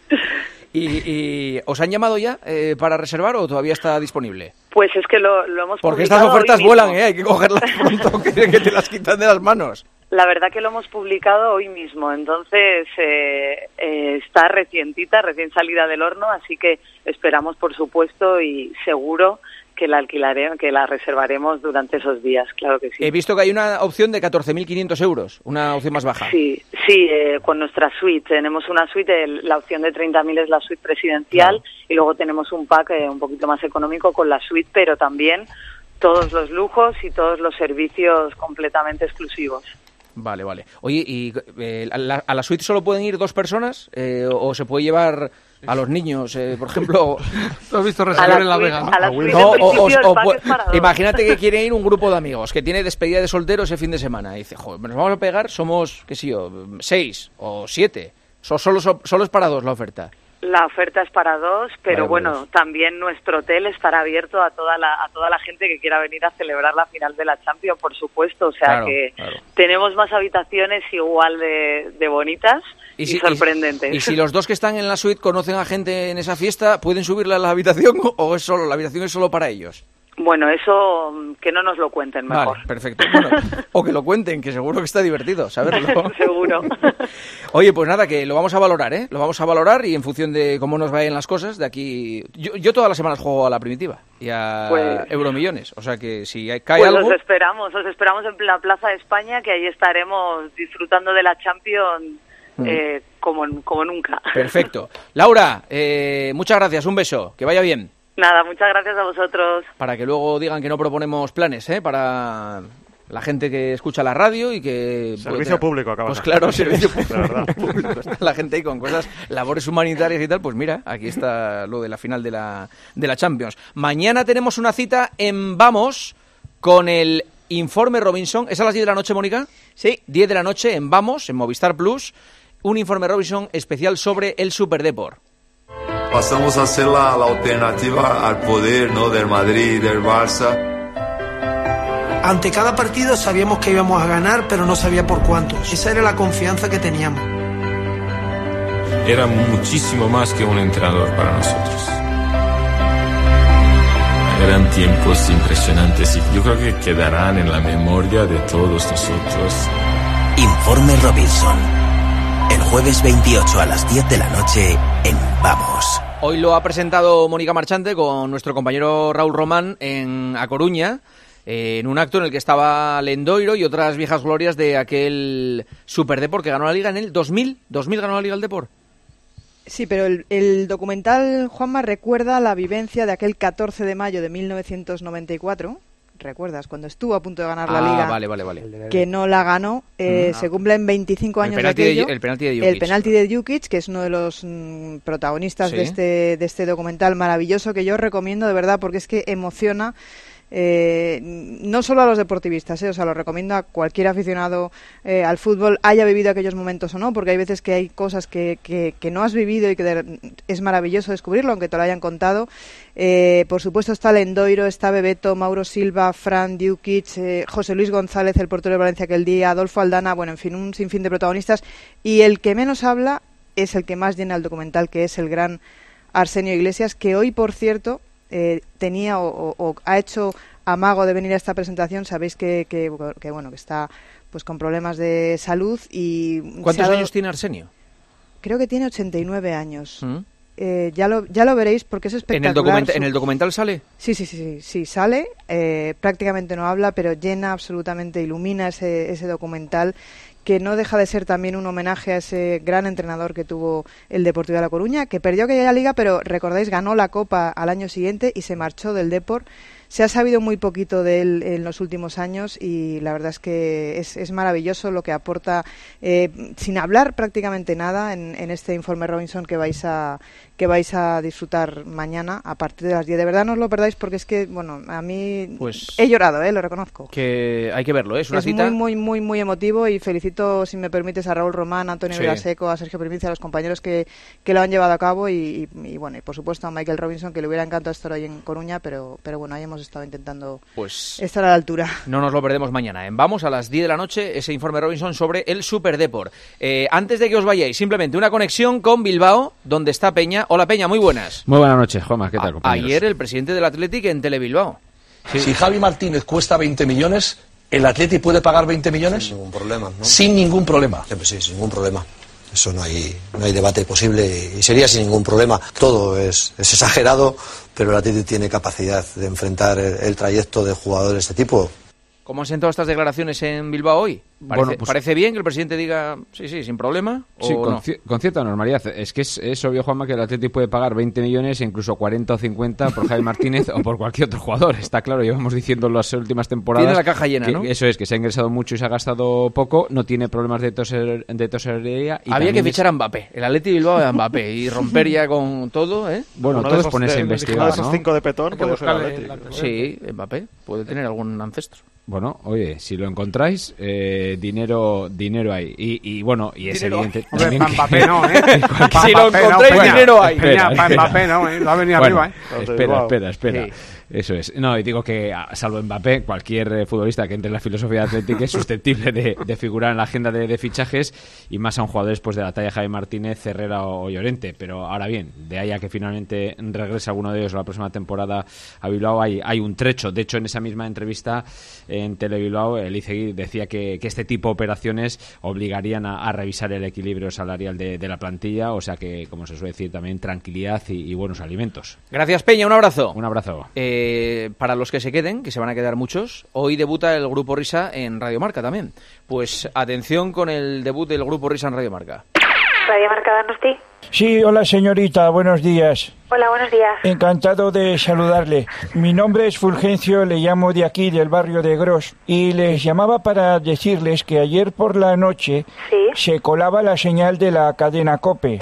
¿Y os han llamado ya para reservar o todavía está disponible? Pues es que lo hemos Porque estas ofertas vuelan, hay que cogerlas pronto, que te las quitan de las manos. La verdad que lo hemos publicado hoy mismo, entonces está recién salida del horno, así que esperamos, por supuesto, y seguro que la reservaremos durante esos días, claro que sí. He visto que hay una opción de 14.500 euros, una opción más baja. Sí, con nuestra suite. Tenemos una suite, la opción de 30.000 es la suite presidencial, claro. Y luego tenemos un pack un poquito más económico con la suite, pero también todos los lujos y todos los servicios completamente exclusivos. Vale. Oye, ¿y a la suite solo pueden ir 2 personas? ¿O se puede llevar a los niños? Por ejemplo, ¿tú has visto Reservoir en La Vega? A la suite, en principio, el pack es para 2. Imagínate que quiere ir un grupo de amigos que tiene despedida de soltero ese fin de semana. Y dice, joder, nos vamos a pegar, somos, qué sé yo, 6 o 7. Solo es para 2 la oferta. La oferta es para 2, pero bueno, también nuestro hotel estará abierto a toda la gente que quiera venir a celebrar la final de la Champions, por supuesto. O sea tenemos más habitaciones igual de bonitas y sorprendentes. Y si los 2 que están en la suite conocen a gente en esa fiesta, ¿pueden subirla a la habitación o la habitación es solo para ellos? Bueno, eso que no nos lo cuenten mejor. Vale, perfecto. Bueno, o que lo cuenten, que seguro que está divertido saberlo. Seguro. Oye, pues nada, que lo vamos a valorar, ¿eh? Lo vamos a valorar y en función de cómo nos vayan las cosas, de aquí... Yo todas las semanas juego a la Primitiva y a Euromillones, o sea que si cae algo... Os esperamos en la Plaza de España, que ahí estaremos disfrutando de la Champions como nunca. Perfecto. Laura, muchas gracias, un beso, que vaya bien. Nada, muchas gracias a vosotros. Para que luego digan que no proponemos planes, para la gente que escucha la radio y que... Servicio público, acabas. Pues claro, servicio público. La gente ahí con cosas, labores humanitarias y tal, pues mira, aquí está lo de la final de la Champions. Mañana tenemos una cita en Vamos con el Informe Robinson. ¿Es a las 10 de la noche, Mónica? Sí. 10 de la noche en Vamos, en Movistar Plus. Un Informe Robinson especial sobre el Superdeport. Pasamos a ser la alternativa al poder, ¿no?, del Madrid y del Barça. Ante cada partido sabíamos que íbamos a ganar, pero no sabía por cuántos. Esa era la confianza que teníamos. Era muchísimo más que un entrenador para nosotros. Eran tiempos impresionantes y yo creo que quedarán en la memoria de todos nosotros. Informe Robinson. El jueves 28 a las 10 de la noche en Vamos. Hoy lo ha presentado Mónica Marchante con nuestro compañero Raúl Román en A Coruña, en un acto en el que estaba Lendoiro y otras viejas glorias de aquel Superdeport que ganó la Liga en el 2000. ¿2000 ganó la Liga el Deport? Sí, pero el documental, Juanma, recuerda la vivencia de aquel 14 de mayo de 1994... ¿Recuerdas? Cuando estuvo a punto de ganar la Liga, vale. Que no la ganó. Se cumplen 25 años de aquello. El penalti de Djukic, que es uno de los protagonistas de este documental maravilloso, que yo recomiendo de verdad, porque es que emociona no solo a los deportivistas, o sea, lo recomiendo a cualquier aficionado al fútbol, haya vivido aquellos momentos o no, porque hay veces que hay cosas que no has vivido y que es maravilloso descubrirlo, aunque te lo hayan contado. Por supuesto está Lendoiro, está Bebeto, Mauro Silva, Fran Djukic, José Luis González, el portero de Valencia aquel día, Adolfo Aldana, bueno, en fin, un sinfín de protagonistas, y el que menos habla es el que más llena el documental, que es el gran Arsenio Iglesias, que hoy, por cierto, tenía o ha hecho amago de venir a esta presentación. Sabéis que está pues con problemas de salud. Y ¿cuántos años tiene Arsenio? Creo que tiene 89 años. Ya lo veréis porque es espectacular. ¿En el documental sale? Sí, sale. Prácticamente no habla, pero llena absolutamente, ilumina ese documental, que no deja de ser también un homenaje a ese gran entrenador que tuvo el Deportivo de La Coruña, que perdió aquella liga, pero recordáis, ganó la Copa al año siguiente y se marchó del Deport. Se ha sabido muy poquito de él en los últimos años y la verdad es que es maravilloso lo que aporta, sin hablar prácticamente nada, en este Informe Robinson que vais a disfrutar mañana a partir de las 10. De verdad no os lo perdáis porque es que, bueno, a mí he llorado, lo reconozco. Que hay que verlo, es una cita... muy, muy, muy emotivo, y felicito, si me permites, a Raúl Román, a Antonio Vilaseco, a Sergio Primicia, a los compañeros que lo han llevado a cabo y bueno, y por supuesto a Michael Robinson, que le hubiera encantado estar hoy en Coruña, pero bueno, ahí hemos estado intentando estar a la altura. No nos lo perdemos mañana. Vamos a las 10 de la noche, ese Informe Robinson sobre el Superdeport. Antes de que os vayáis, simplemente una conexión con Bilbao, donde está Peña. Hola Peña, muy buenas. Muy buenas noches, Juanma, ¿qué tal, compañeros? Ayer el presidente del Athletic en Telebilbao. Sí. Si Javi Martínez cuesta 20 millones, ¿el Athletic puede pagar 20 millones? Sin ningún problema, ¿no? Sin ningún problema. Siempre sí, sin ningún problema. Eso no hay debate posible y sería sin ningún problema. Todo es exagerado, pero el Athletic tiene capacidad de enfrentar el trayecto de jugadores de este tipo. ¿Cómo han sentado estas declaraciones en Bilbao hoy? Bueno, pues, ¿Parece bien que el presidente diga sí, sin problema? Sí, ¿o no? con cierta normalidad. Es que es obvio, Juanma, que el Atlético puede pagar 20 millones, incluso 40 o 50 por Javi Martínez o por cualquier otro jugador. Está claro, llevamos diciendo las últimas temporadas. Tiene la caja llena, que, ¿no? Eso es, que se ha ingresado mucho y se ha gastado poco, no tiene problemas de tesorería. Y había que fichar a Mbappé, el Atlético Bilbao a Mbappé y romper ya con todo, ¿eh? Bueno, todos ponerse a investigar, esos 5 de Petón puede ser Atlético. Sí, Mbappé puede tener algún ancestro. Bueno, oye, si lo encontráis, dinero hay. Y bueno, y es evidente. Hombre, para Mbappé no, ¿eh? Si lo encontráis, dinero hay. Para Mbappé no, ¿eh? Va a venir arriba, ¿eh? Espera. Sí. Eso es. No, y digo que, salvo Mbappé, cualquier futbolista que entre en la filosofía atlética es susceptible de figurar en la agenda de fichajes, y más a un jugador después de la talla Javi Martínez, Herrera o Llorente. Pero ahora bien, de ahí a que finalmente regrese alguno de ellos la próxima temporada a Bilbao, hay un trecho. De hecho, en esa misma entrevista en Telebilbao, Elizegui decía que este tipo de operaciones obligarían a revisar el equilibrio salarial de la plantilla, o sea que, como se suele decir, también tranquilidad y buenos alimentos. Gracias, Peña, un abrazo. Un abrazo. Para los que se queden, que se van a quedar muchos, hoy debuta el Grupo Risa en Radio Marca también. Pues atención con el debut del Grupo Risa en Radio Marca. Radio Marca, Donosti. Sí, hola señorita, buenos días. Hola, buenos días. Encantado de saludarle. Mi nombre es Fulgencio, le llamo de aquí, del barrio de Gros, y les llamaba para decirles que ayer por la noche se colaba la señal de la cadena COPE.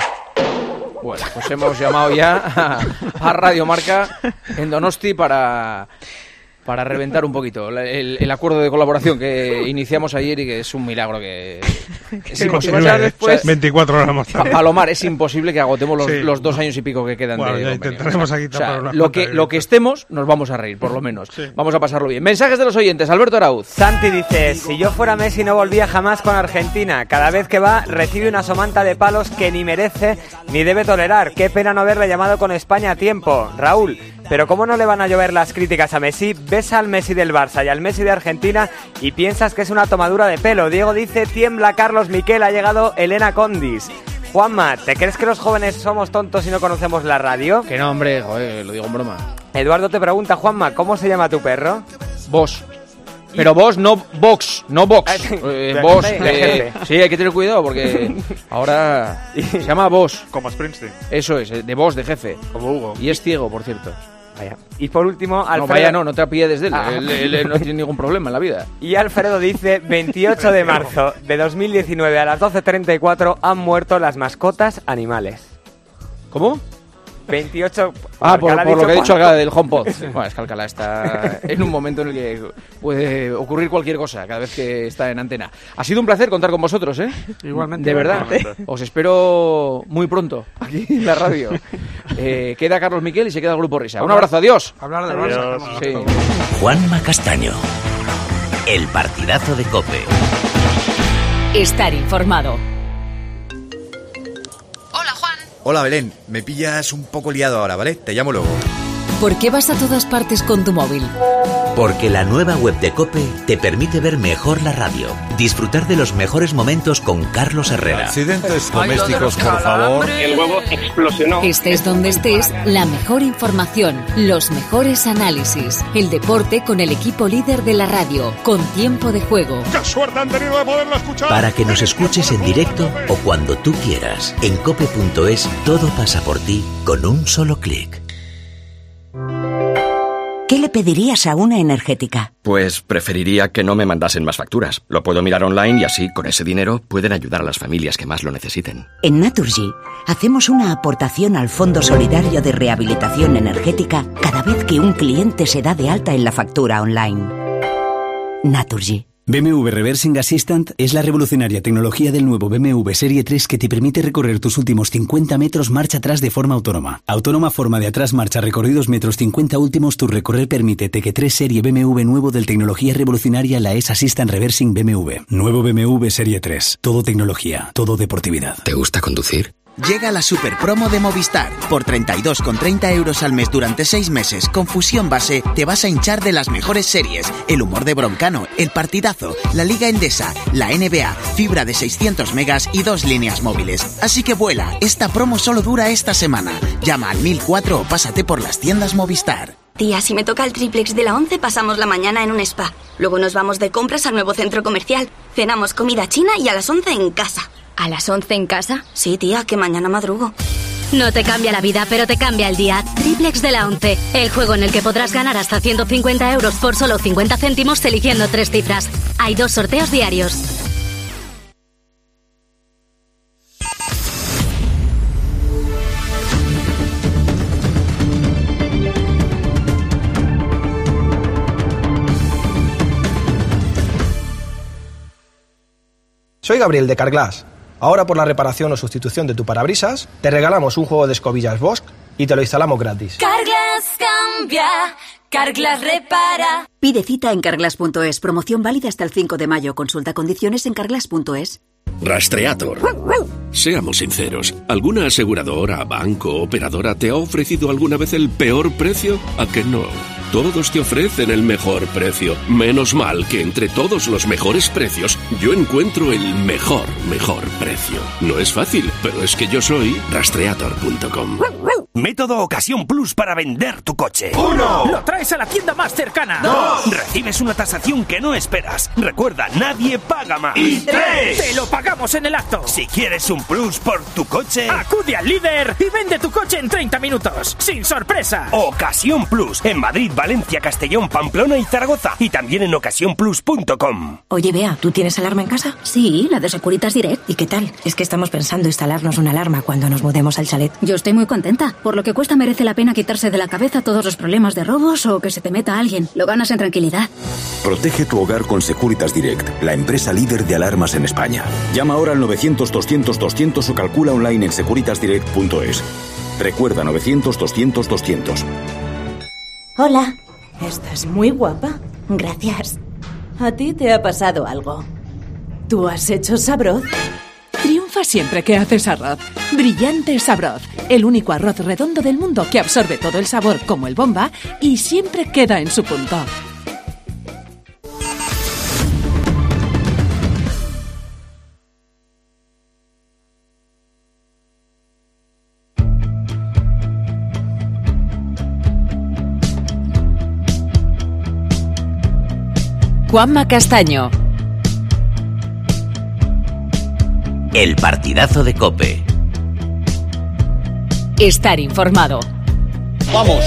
Bueno, pues hemos llamado ya a Radio Marca en Donosti para reventar un poquito el acuerdo de colaboración que iniciamos ayer y que es un milagro que... Es imposible, después, 24 horas más tarde. Palomar, es imposible que agotemos los 2 años y pico que quedan de ya intentaremos aquí tapar lo que estemos, nos vamos a reír, por lo menos. Sí. Vamos a pasarlo bien. Mensajes de los oyentes. Alberto Arauz. Santi dice, si yo fuera Messi no volvía jamás con Argentina. Cada vez que va recibe una somanta de palos que ni merece ni debe tolerar. Qué pena no haberle llamado con España a tiempo. Raúl, pero ¿cómo no le van a llover las críticas a Messi? Ves al Messi del Barça y al Messi de Argentina y piensas que es una tomadura de pelo. Diego dice, tiembla Carlos Miquel, ha llegado Elena Condis. Juanma, ¿te crees que los jóvenes somos tontos y no conocemos la radio? Que no, hombre, joder, lo digo en broma. Eduardo te pregunta, Juanma, ¿cómo se llama tu perro? Boss. Pero Boss, no Box, no Box. Boss, sí, hay que tener cuidado porque ahora se llama Boss. Como Springsteen. Eso es, de Boss, de jefe. Como Hugo. Y es ciego, por cierto. Vaya. Y por último, Alfredo... No, vaya, no te apilles de él. Él no tiene ningún problema en la vida. Y Alfredo dice, 28 de marzo de 2019 a las 12:34 han muerto las mascotas animales. ¿Cómo? 28... por lo que he dicho del HomePod. Bueno, es que Alcalá está en un momento en el que puede ocurrir cualquier cosa cada vez que está en antena. Ha sido un placer contar con vosotros, ¿eh? Igualmente. De verdad. Os espero muy pronto aquí en la radio. Queda Carlos Miquel y se queda el Grupo Risa. Un abrazo, adiós. Hablar del Barça. Sí. Juanma Castaño. El partidazo de COPE. Estar informado. Hola Belén, me pillas un poco liado ahora, ¿vale? Te llamo luego. ¿Por qué vas a todas partes con tu móvil? Porque la nueva web de COPE te permite ver mejor la radio, disfrutar de los mejores momentos con Carlos Herrera. Accidentes domésticos, por favor. El huevo explosionó. Estés donde estés, la mejor información, los mejores análisis, el deporte con el equipo líder de la radio, con tiempo de juego. ¡Qué suerte han tenido de poderlo escuchar! Para que nos escuches en directo o cuando tú quieras. En cope.es todo pasa por ti con un solo clic. ¿Qué le pedirías a una energética? Pues preferiría que no me mandasen más facturas. Lo puedo mirar online y así, con ese dinero, pueden ayudar a las familias que más lo necesiten. En Naturgy hacemos una aportación al Fondo Solidario de Rehabilitación Energética cada vez que un cliente se da de alta en la factura online. Naturgy. BMW Reversing Assistant es la revolucionaria tecnología del nuevo BMW Serie 3 que te permite recorrer tus últimos 50 metros marcha atrás de forma autónoma. Autónoma forma de atrás marcha recorridos metros 50 últimos tu recorrer permite TQ3 Serie BMW nuevo del tecnología revolucionaria la S Assistant Reversing BMW. Nuevo BMW Serie 3. Todo tecnología, todo deportividad. ¿Te gusta conducir? Llega la super promo de Movistar. Por 32,30 euros al mes durante 6 meses, con Fusión Base, te vas a hinchar de las mejores series. El humor de Broncano, El Partidazo, la Liga Endesa, la NBA, fibra de 600 megas y 2 líneas móviles. Así que vuela, esta promo solo dura esta semana. Llama al 1004 o pásate por las tiendas Movistar. Tía, si me toca el triplex de la 11, pasamos la mañana en un spa. Luego nos vamos de compras al nuevo centro comercial. Cenamos comida china y a las 11 en casa. ¿A las 11 en casa? Sí, tía, que mañana madrugo. No te cambia la vida, pero te cambia el día. Triplex de la 11, el juego en el que podrás ganar hasta 150 euros por solo 50 céntimos eligiendo 3 cifras. Hay 2 sorteos diarios. Soy Gabriel de Carglass. Ahora por la reparación o sustitución de tu parabrisas, te regalamos un juego de escobillas Bosch y te lo instalamos gratis. Carglass cambia, Carglass repara. Pide cita en carglass.es. Promoción válida hasta el 5 de mayo. Consulta condiciones en carglass.es. Rastreator. Seamos sinceros, ¿alguna aseguradora, banco, operadora te ha ofrecido alguna vez el peor precio? ¿A que no? Todos te ofrecen el mejor precio. Menos mal que entre todos los mejores precios yo encuentro el mejor precio. No es fácil, pero es que yo soy Rastreator.com. Método Ocasión Plus para vender tu coche. 1. Lo traes a la tienda más cercana. 2. Recibes una tasación que no esperas. Recuerda, nadie paga más. Y 3. Te lo pagamos en el acto. Si quieres un plus por tu coche, acude al líder y vende tu coche en 30 minutos, sin sorpresa. Ocasión Plus, en Madrid, Valencia, Castellón, Pamplona y Zaragoza. Y también en ocasiónplus.com. Oye, Bea, ¿tú tienes alarma en casa? Sí, la de Securitas Direct. ¿Y qué tal? Es que estamos pensando instalarnos una alarma cuando nos mudemos al chalet. Yo estoy muy contenta. Por lo que cuesta merece la pena quitarse de la cabeza todos los problemas de robos o que se te meta alguien. Lo ganas en tranquilidad. Protege tu hogar con Securitas Direct, la empresa líder de alarmas en España. Llama ahora al 900-200-200 o calcula online en securitasdirect.es. Recuerda, 900-200-200. Hola. Estás muy guapa. Gracias. ¿A ti te ha pasado algo? ¿Tú has hecho Sabroz? Triunfa siempre que haces arroz. Brillante Sabroz, el único arroz redondo del mundo que absorbe todo el sabor como el Bomba y siempre queda en su punto. Juanma Castaño. El partidazo de COPE. Estar informado. ¡Vamos!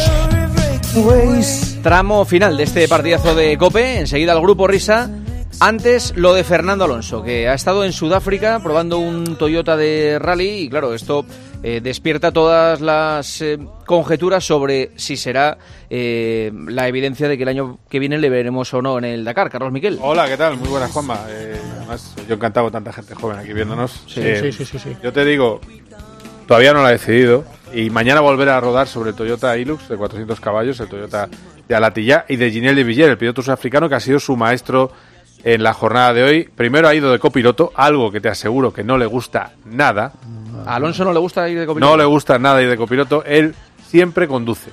Tramo final de este partidazo de COPE. Enseguida el Grupo Risa. Antes lo de Fernando Alonso, que ha estado en Sudáfrica probando un Toyota de rally. Y claro, esto despierta todas las conjeturas sobre si será la evidencia de que el año que viene le veremos o no en el Dakar. Carlos Miquel. Hola, ¿qué tal? Muy buenas, Juanma. Además, yo encantado con tanta gente joven aquí viéndonos. Sí. Yo te digo, todavía no lo he decidido. Y mañana volveré a rodar sobre el Toyota Hilux de 400 caballos, el Toyota de Alatilla y de Ginel de Villiers, el piloto sudafricano que ha sido su maestro en la jornada de hoy. Primero ha ido de copiloto, algo que te aseguro que no le gusta nada. ¿A Alonso no le gusta ir de copiloto? No le gusta nada ir de copiloto, él siempre conduce.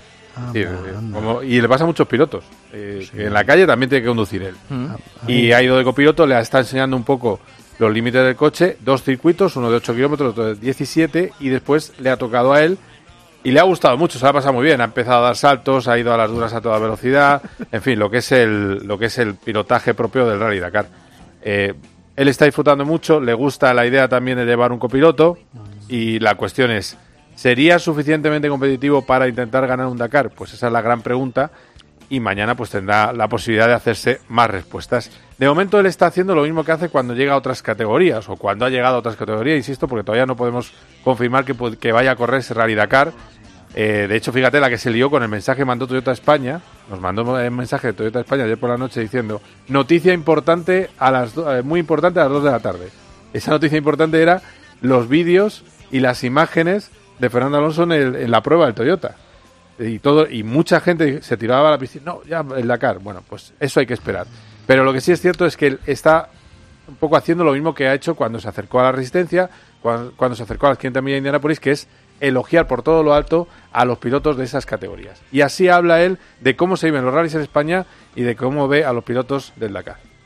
Y le pasa a muchos pilotos. Que en la calle también tiene que conducir él. Y ha ido de copiloto, le está enseñando un poco los límites del coche, 2 circuitos, uno de 8 kilómetros, otro de 17, y después le ha tocado a él. Y le ha gustado mucho, se la ha pasado muy bien. Ha empezado a dar saltos, ha ido a las duras a toda velocidad. En fin, lo que es el pilotaje propio del Rally Dakar. Él está disfrutando mucho, le gusta la idea también de llevar un copiloto. Y la cuestión es, ¿sería suficientemente competitivo para intentar ganar un Dakar? Pues esa es la gran pregunta. Y mañana pues tendrá la posibilidad de hacerse más respuestas. De momento él está haciendo lo mismo que hace cuando llega a otras categorías, o cuando ha llegado a otras categorías, insisto, porque todavía no podemos confirmar que vaya a correr ese Rally Dakar. De hecho, fíjate la que se lió con el mensaje que mandó Toyota España. Nos mandó un mensaje de Toyota España ayer por la noche diciendo: noticia importante muy importante a las 2 de la tarde. Esa noticia importante era los vídeos y las imágenes de Fernando Alonso en la prueba del Toyota. Y mucha gente se tiraba a la piscina. No, ya el Dakar. Bueno, pues eso hay que esperar. Pero lo que sí es cierto es que él está un poco haciendo lo mismo que ha hecho cuando se acercó a la Resistencia, cuando se acercó a las 500 millas de Indianápolis, que es elogiar por todo lo alto a los pilotos de esas categorías. Y así habla él de cómo se viven los rallies en España y de cómo ve a los pilotos del Dakar.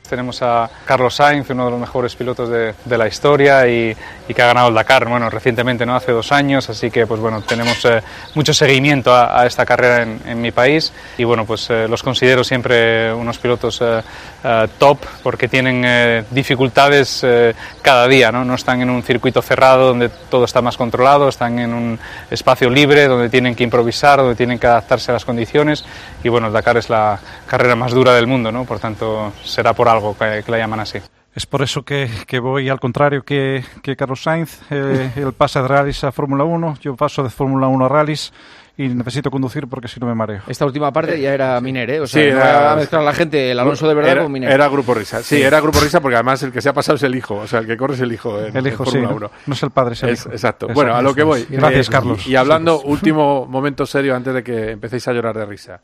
Tenemos a Carlos Sainz, uno de los mejores pilotos de la historia y que ha ganado el Dakar, bueno, recientemente, ¿no? Hace 2 años, así que pues bueno, tenemos mucho seguimiento a esta carrera en mi país y bueno, pues los considero siempre unos pilotos top porque tienen dificultades cada día, ¿no? No están en un circuito cerrado donde todo está más controlado, están en un espacio libre donde tienen que improvisar, donde tienen que adaptarse a las condiciones y bueno, el Dakar es la carrera más dura del mundo, ¿no? Por tanto, será por algo que la llaman así. Es por eso que voy al contrario que Carlos Sainz. Él pasa de rallies a Fórmula 1, yo paso de Fórmula 1 a rallies y necesito conducir porque si no me mareo. Esta última parte ya era Miner, ¿eh? O sea, sí, no va a mezclar la gente, el Alonso de verdad con Miner. Era Grupo Risa, sí, era Grupo Risa porque además el que se ha pasado es el hijo, o sea, el que corre es el hijo en Fórmula 1. No es el padre, es el hijo. Exacto. Bueno, a lo que voy. Gracias, Carlos. Y hablando, último momento serio antes de que empecéis a llorar de risa.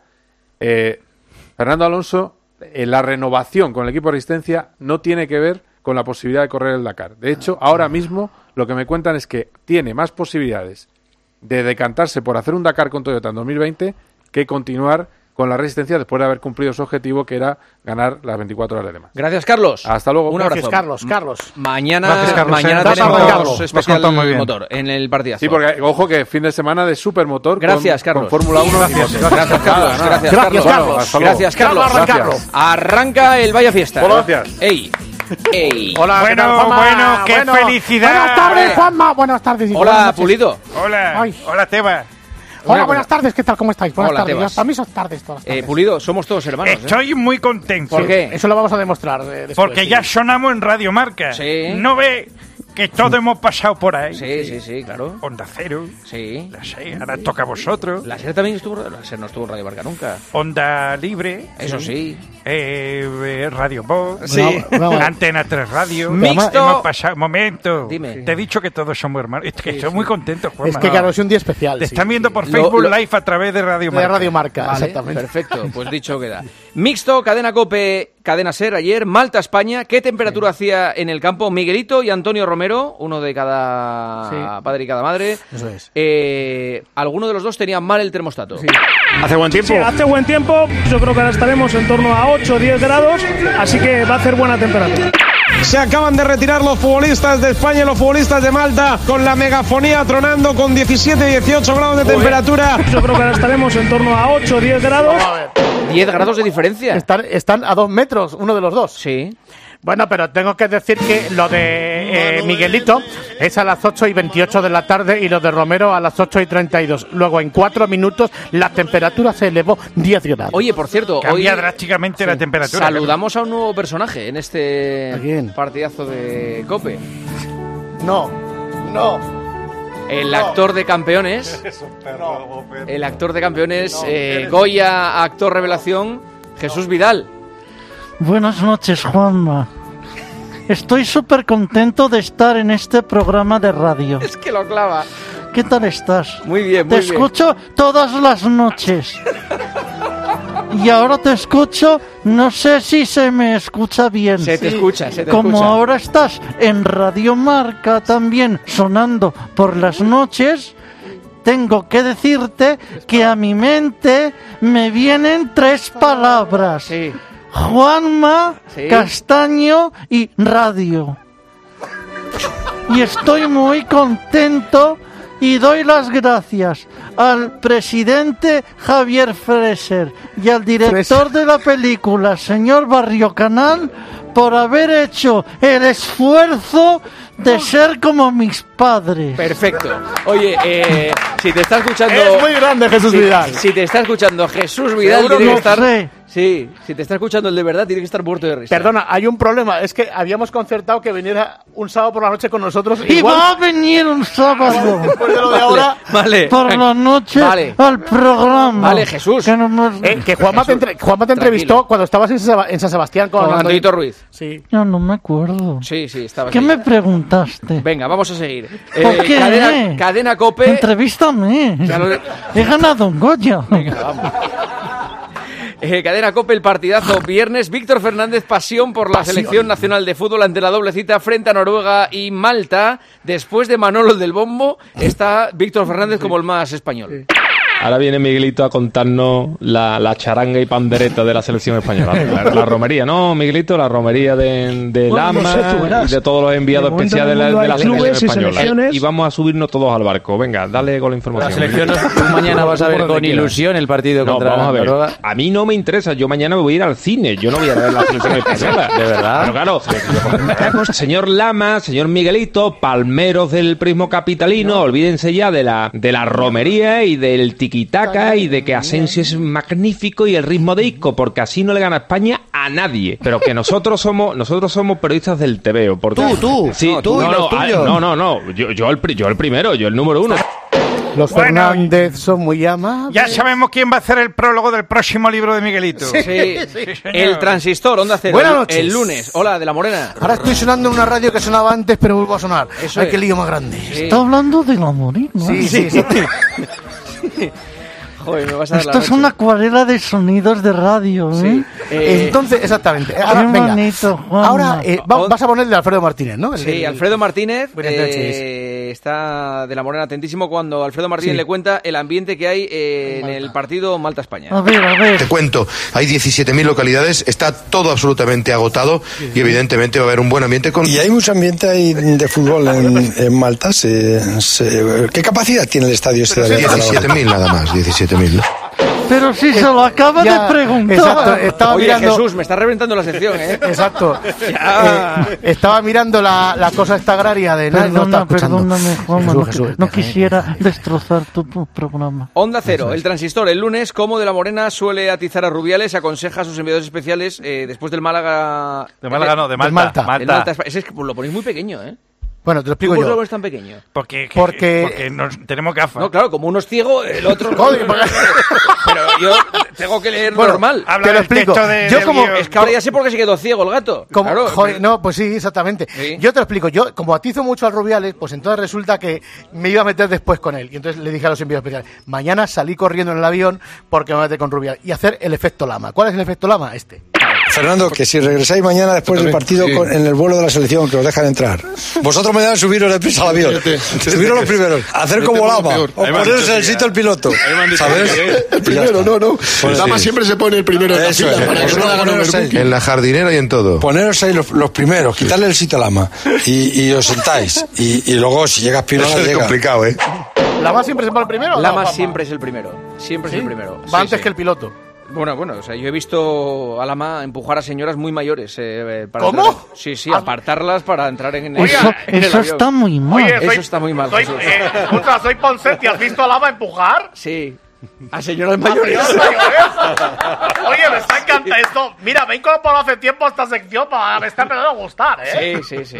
Fernando Alonso, la renovación con el equipo de Resistencia no tiene que ver con la posibilidad de correr el Dakar. De hecho, ahora mismo lo que me cuentan es que tiene más posibilidades de decantarse por hacer un Dakar con Toyota en 2020 que continuar con la Resistencia después de haber cumplido su objetivo, que era ganar las 24 horas de Le Mans. Gracias, Carlos. Hasta luego. Un abrazo. Gracias, Carlos. Mañana, Gracias, Carlos. mañana tenemos especial motor en el partidazo. Sí, porque ojo que fin de semana de supermotor. Gracias, Carlos. Con Fórmula 1. Gracias, Carlos. Gracias, Carlos. Arranca el Vaya Fiesta. Gracias. Ey. Hola, bueno, qué felicidad. Buenas tardes, Juanma. Buenas tardes. Hola, Pulido. Hola. Hola, Teba. Hola, buenas tardes. ¿Qué tal? ¿Cómo estáis? Buenas tardes. Tebas. Para mí son tardes todas las tardes. Pulido, somos todos hermanos. Estoy muy contento. ¿Por qué? Eso lo vamos a demostrar después. Porque ya sonamos en Radio Marca. Sí. ¿No ve que todos hemos pasado por ahí? Sí, claro. Onda Cero. Sí. La SER, ahora toca a vosotros. La SER también estuvo. La SER no estuvo en Radio Marca nunca. Onda Libre. Eso sí. Radio Vox. Sí. Antena 3 Radio. Mixto. Hemos pasado. Momento. Dime. Te he dicho que todos somos hermanos. Es que estoy muy contento, Juanma. Es que claro, es un día especial. Te están viendo por Facebook Live a través de Radio Marca. De Radio Marca, Vale, exactamente. Perfecto, pues dicho queda. Mixto, Cadena COPE, Cadena SER ayer, Malta, España. ¿Qué temperatura hacía en el campo Miguelito y Antonio Romero? Uno de cada padre y cada madre. Eso es. Alguno de los dos tenía mal el termostato. Sí. ¿Hace buen tiempo? Sí, hace buen tiempo. Yo creo que ahora estaremos en torno a 8 o 10 grados, así que va a hacer buena temperatura. Se acaban de retirar los futbolistas de España y los futbolistas de Malta con la megafonía tronando con 17-18 grados de temperatura. Yo creo que ahora estaremos en torno a 8 o 10 grados. 10 grados de diferencia. Están a 2 metros, uno de los dos. Sí. Bueno, pero tengo que decir que lo de Miguelito es a las 8:28 de la tarde y lo de Romero a las 8:32. Luego, en 4 minutos, la temperatura se elevó 10 grados. Oye, por cierto, Cambia hoy drásticamente la temperatura. saludamos a un nuevo personaje en este ¿A quién? partidazo de COPE. No. El actor de Campeones. El actor de Campeones, Goya, actor revelación, Jesús Vidal. Buenas noches, Juanma. Estoy súper contento de estar en este programa de radio. Es que lo clava. ¿Qué tal estás? Muy bien, Te escucho todas las noches. Y ahora te escucho, no sé si se me escucha bien. Se te escucha. Como ahora estás en Radio Marca también sonando por las noches, tengo que decirte que a mi mente me vienen 3 palabras. Sí. Juanma, Sí. Castaño y radio. Y estoy muy contento y doy las gracias al presidente Javier Freser y al director de la película, señor Barrio Canal, por haber hecho el esfuerzo de ser como mis padres. Perfecto. Oye, si te está escuchando... Es muy grande Jesús Vidal. Si te está escuchando Jesús Vidal, Seguro tiene que no estar... sé. Sí, si te está escuchando el de verdad, tiene que estar muerto de risa. Perdona, hay un problema. Es que habíamos concertado que viniera un sábado por la noche con nosotros. Y va a venir un sábado Después de lo de ahora. Vale. por la noche al programa. Vale, Jesús. Que, no me... Que Juanma te entrevistó cuando estabas en San Sebastián con Antonito Ruiz. Sí. Yo no me acuerdo. Sí, estaba ¿Qué aquí. me preguntaste? Venga, vamos a seguir. ¿Por qué? Cadena COPE. Entrevístame. He ganado un Goya. Venga, vamos. Cadena COPE, el partidazo viernes. Víctor Fernández, pasión por la selección nacional de fútbol ante la doble cita frente a Noruega y Malta. Después de Manolo el del bombo, está Víctor Fernández como el más español. Ahora viene Miguelito a contarnos la charanga y pandereta de la selección española. La romería, ¿no, Miguelito? La romería de Lama, no sé, y de todos los enviados especiales de la selección española. Y vamos a subirnos todos al barco. Venga, dale con la información. Tú mañana vas a ver con ilusión el partido contra vamos a ver. Noruega. A mí no me interesa. Yo mañana me voy a ir al cine. Yo no voy a ver la selección española. ¿De verdad? Claro. Señor Lama, señor Miguelito, palmeros del prismo capitalino, olvídense ya de la romería y del tiquitaca y de que Asensio es magnífico y el ritmo de Isco, porque así no le gana España a nadie. Pero que nosotros somos periodistas del tebeo. Porque, tú. Sí, tú y los tuyos. No. Yo el primero, yo el número uno. Los Fernández son muy amables. Ya sabemos quién va a hacer el prólogo del próximo libro de Miguelito. Sí. El Transistor, Onda Cero. Buenas noches. El lunes. Hola, de La Morena. Ahora estoy sonando en una radio que sonaba antes, pero vuelvo a sonar. Eso Ay, es. qué lío más grande. Sí. Está hablando de la Morena. Sí. Joder, me vas a dar Esto es una acuarela de sonidos de radio, ¿eh? Sí. Entonces, exactamente. Ahora, Qué venga. bonito, Juanma. Ahora vas a poner el de Alfredo Martínez, ¿no? Sí, Alfredo Martínez Buenas noches. está de La Morena atentísimo cuando Alfredo Martínez le cuenta el ambiente que hay en el partido Malta-España. A ver. Te cuento, hay 17.000 localidades, está todo absolutamente agotado y evidentemente va a haber un buen ambiente con... Y hay mucho ambiente ahí de fútbol en Malta. ¿Qué capacidad tiene el estadio este de 17.000 nada más, 17.000. Pero si se lo acaba de preguntar. Exacto, estaba Oye, mirando... Jesús, me está reventando la sección, ¿eh? Exacto. Estaba mirando la cosa esta agraria de... Perdóname, Juanma, Jesús, no quisiera destrozar tu programa. Onda Cero, el Transistor, el lunes, como de La Morena suele atizar a Rubiales, aconseja a sus enviados especiales después del Málaga... De Málaga no, de Malta. El Malta. Ese es que lo ponéis muy pequeño, ¿eh? Bueno, te lo explico ¿Por qué yo. lo ves tan pequeño? Porque tenemos gafas. No, claro, como uno es ciego, el otro... Pero yo tengo que leer normal. Te lo explico. Es que ahora ya sé por qué se quedó ciego el gato. Claro. Joder, no, pues sí, exactamente. Sí. Yo te lo explico. Yo, como atizo mucho al Rubiales, pues entonces resulta que me iba a meter después con él. Y entonces le dije a los enviados especiales, mañana salí corriendo en el avión porque me voy a meter con Rubiales. Y hacer el efecto Lama. ¿Cuál es el efecto Lama? Fernando, que si regresáis mañana después del partido en el vuelo de la selección, que os dejan entrar. Vosotros mañana subiros deprisa al avión. Subiros los primeros. Hacer como Lama. O poneros en el sitio del piloto. ¿Sabes? El primero, no. Pues Lama siempre se pone el primero en la fila para que no hagan overbooking. En la jardinera y en todo. Poneros ahí los primeros, quitarle el sitio a Lama. Y os sentáis. Y luego, si llegas Pirola, eso es llega. complicado, ¿eh? ¿Lama siempre se pone el primero? Lama siempre es el primero. Siempre es el primero. Va antes que el piloto. Bueno, o sea, yo he visto a Lama empujar a señoras muy mayores para ¿Cómo? entrar sí, apartarlas para entrar en el Eso avión. está muy mal. Oye, Eso está muy mal. soy Ponseti, ¿has visto a Lama empujar? Sí. A señoras mayores. Oye, me está encantando esto. Mira, me he incorporado hace tiempo a esta sección, me está empezando a gustar, ¿eh? Sí.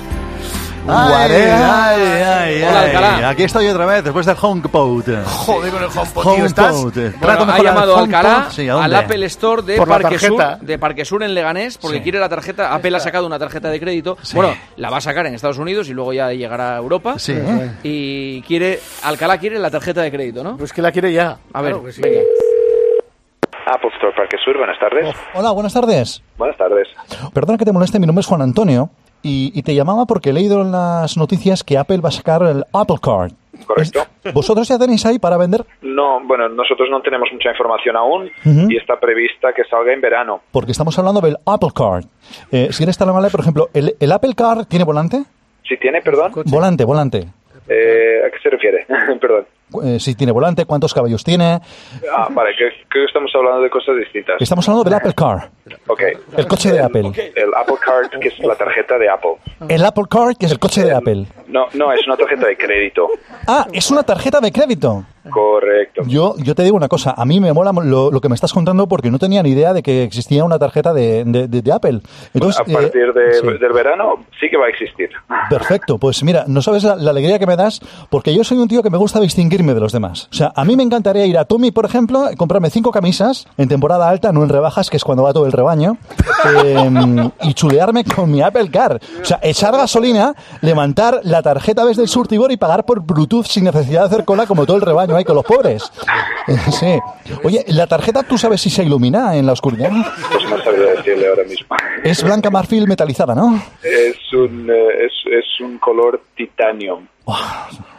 Hola, Alcalá. aquí estoy otra vez, después del HomePod. Joder, con el HomePod, tío, ¿estás? Bueno, ha llamado Alcalá al Apple Store de Por la Parque Sur en Leganés, porque quiere la tarjeta. Apple ha sacado una tarjeta de crédito. Sí. Bueno, la va a sacar en Estados Unidos y luego ya llegará a Europa. Sí. Y Alcalá quiere la tarjeta de crédito, ¿no? Pues que la quiere ya. A ver, Claro que sí. venga. Apple Store Parque Sur, buenas tardes. Hola, buenas tardes. Buenas tardes. Perdona que te moleste, mi nombre es Juan Antonio y te llamaba porque he leído en las noticias que Apple va a sacar el Apple Card. Correcto. ¿Vosotros ya tenéis ahí para vender? No, bueno, nosotros no tenemos mucha información aún Ujú. y está prevista que salga en verano. Porque estamos hablando del Apple Card. Si eres tan amable, por ejemplo, ¿el Apple Card tiene volante? ¿Sí tiene, perdón? Volante. ¿A qué se refiere? Perdón. Si tiene volante, ¿cuántos caballos tiene? Vale, creo que estamos hablando de cosas distintas. Estamos hablando del Apple Card. Ok. El coche de Apple. El Apple Card, que es la tarjeta de Apple. El Apple Card, que es el coche de Apple. No, es una tarjeta de crédito. Ah, es una tarjeta de crédito. Correcto. Yo te digo una cosa, a mí me mola lo que me estás contando porque no tenía ni idea de que existía una tarjeta de Apple. Entonces, A partir del verano sí que va a existir. perfecto, pues mira, no sabes la alegría que me das porque yo soy un tío que me gusta distinguirme de los demás. O sea, a mí me encantaría ir a Tommy, por ejemplo, comprarme 5 camisas en temporada alta, no en rebajas, que es cuando va todo el rebaño, y chulearme con mi Apple Car. O sea, echar gasolina, levantar la tarjeta desde el surtidor y pagar por Bluetooth sin necesidad de hacer cola como todo el rebaño ahí con los pobres. Sí. Oye, ¿la tarjeta tú sabes si se ilumina en la oscuridad? Pues no sabría decirle ahora mismo. Es blanca marfil metalizada, ¿no? Es un color titanium.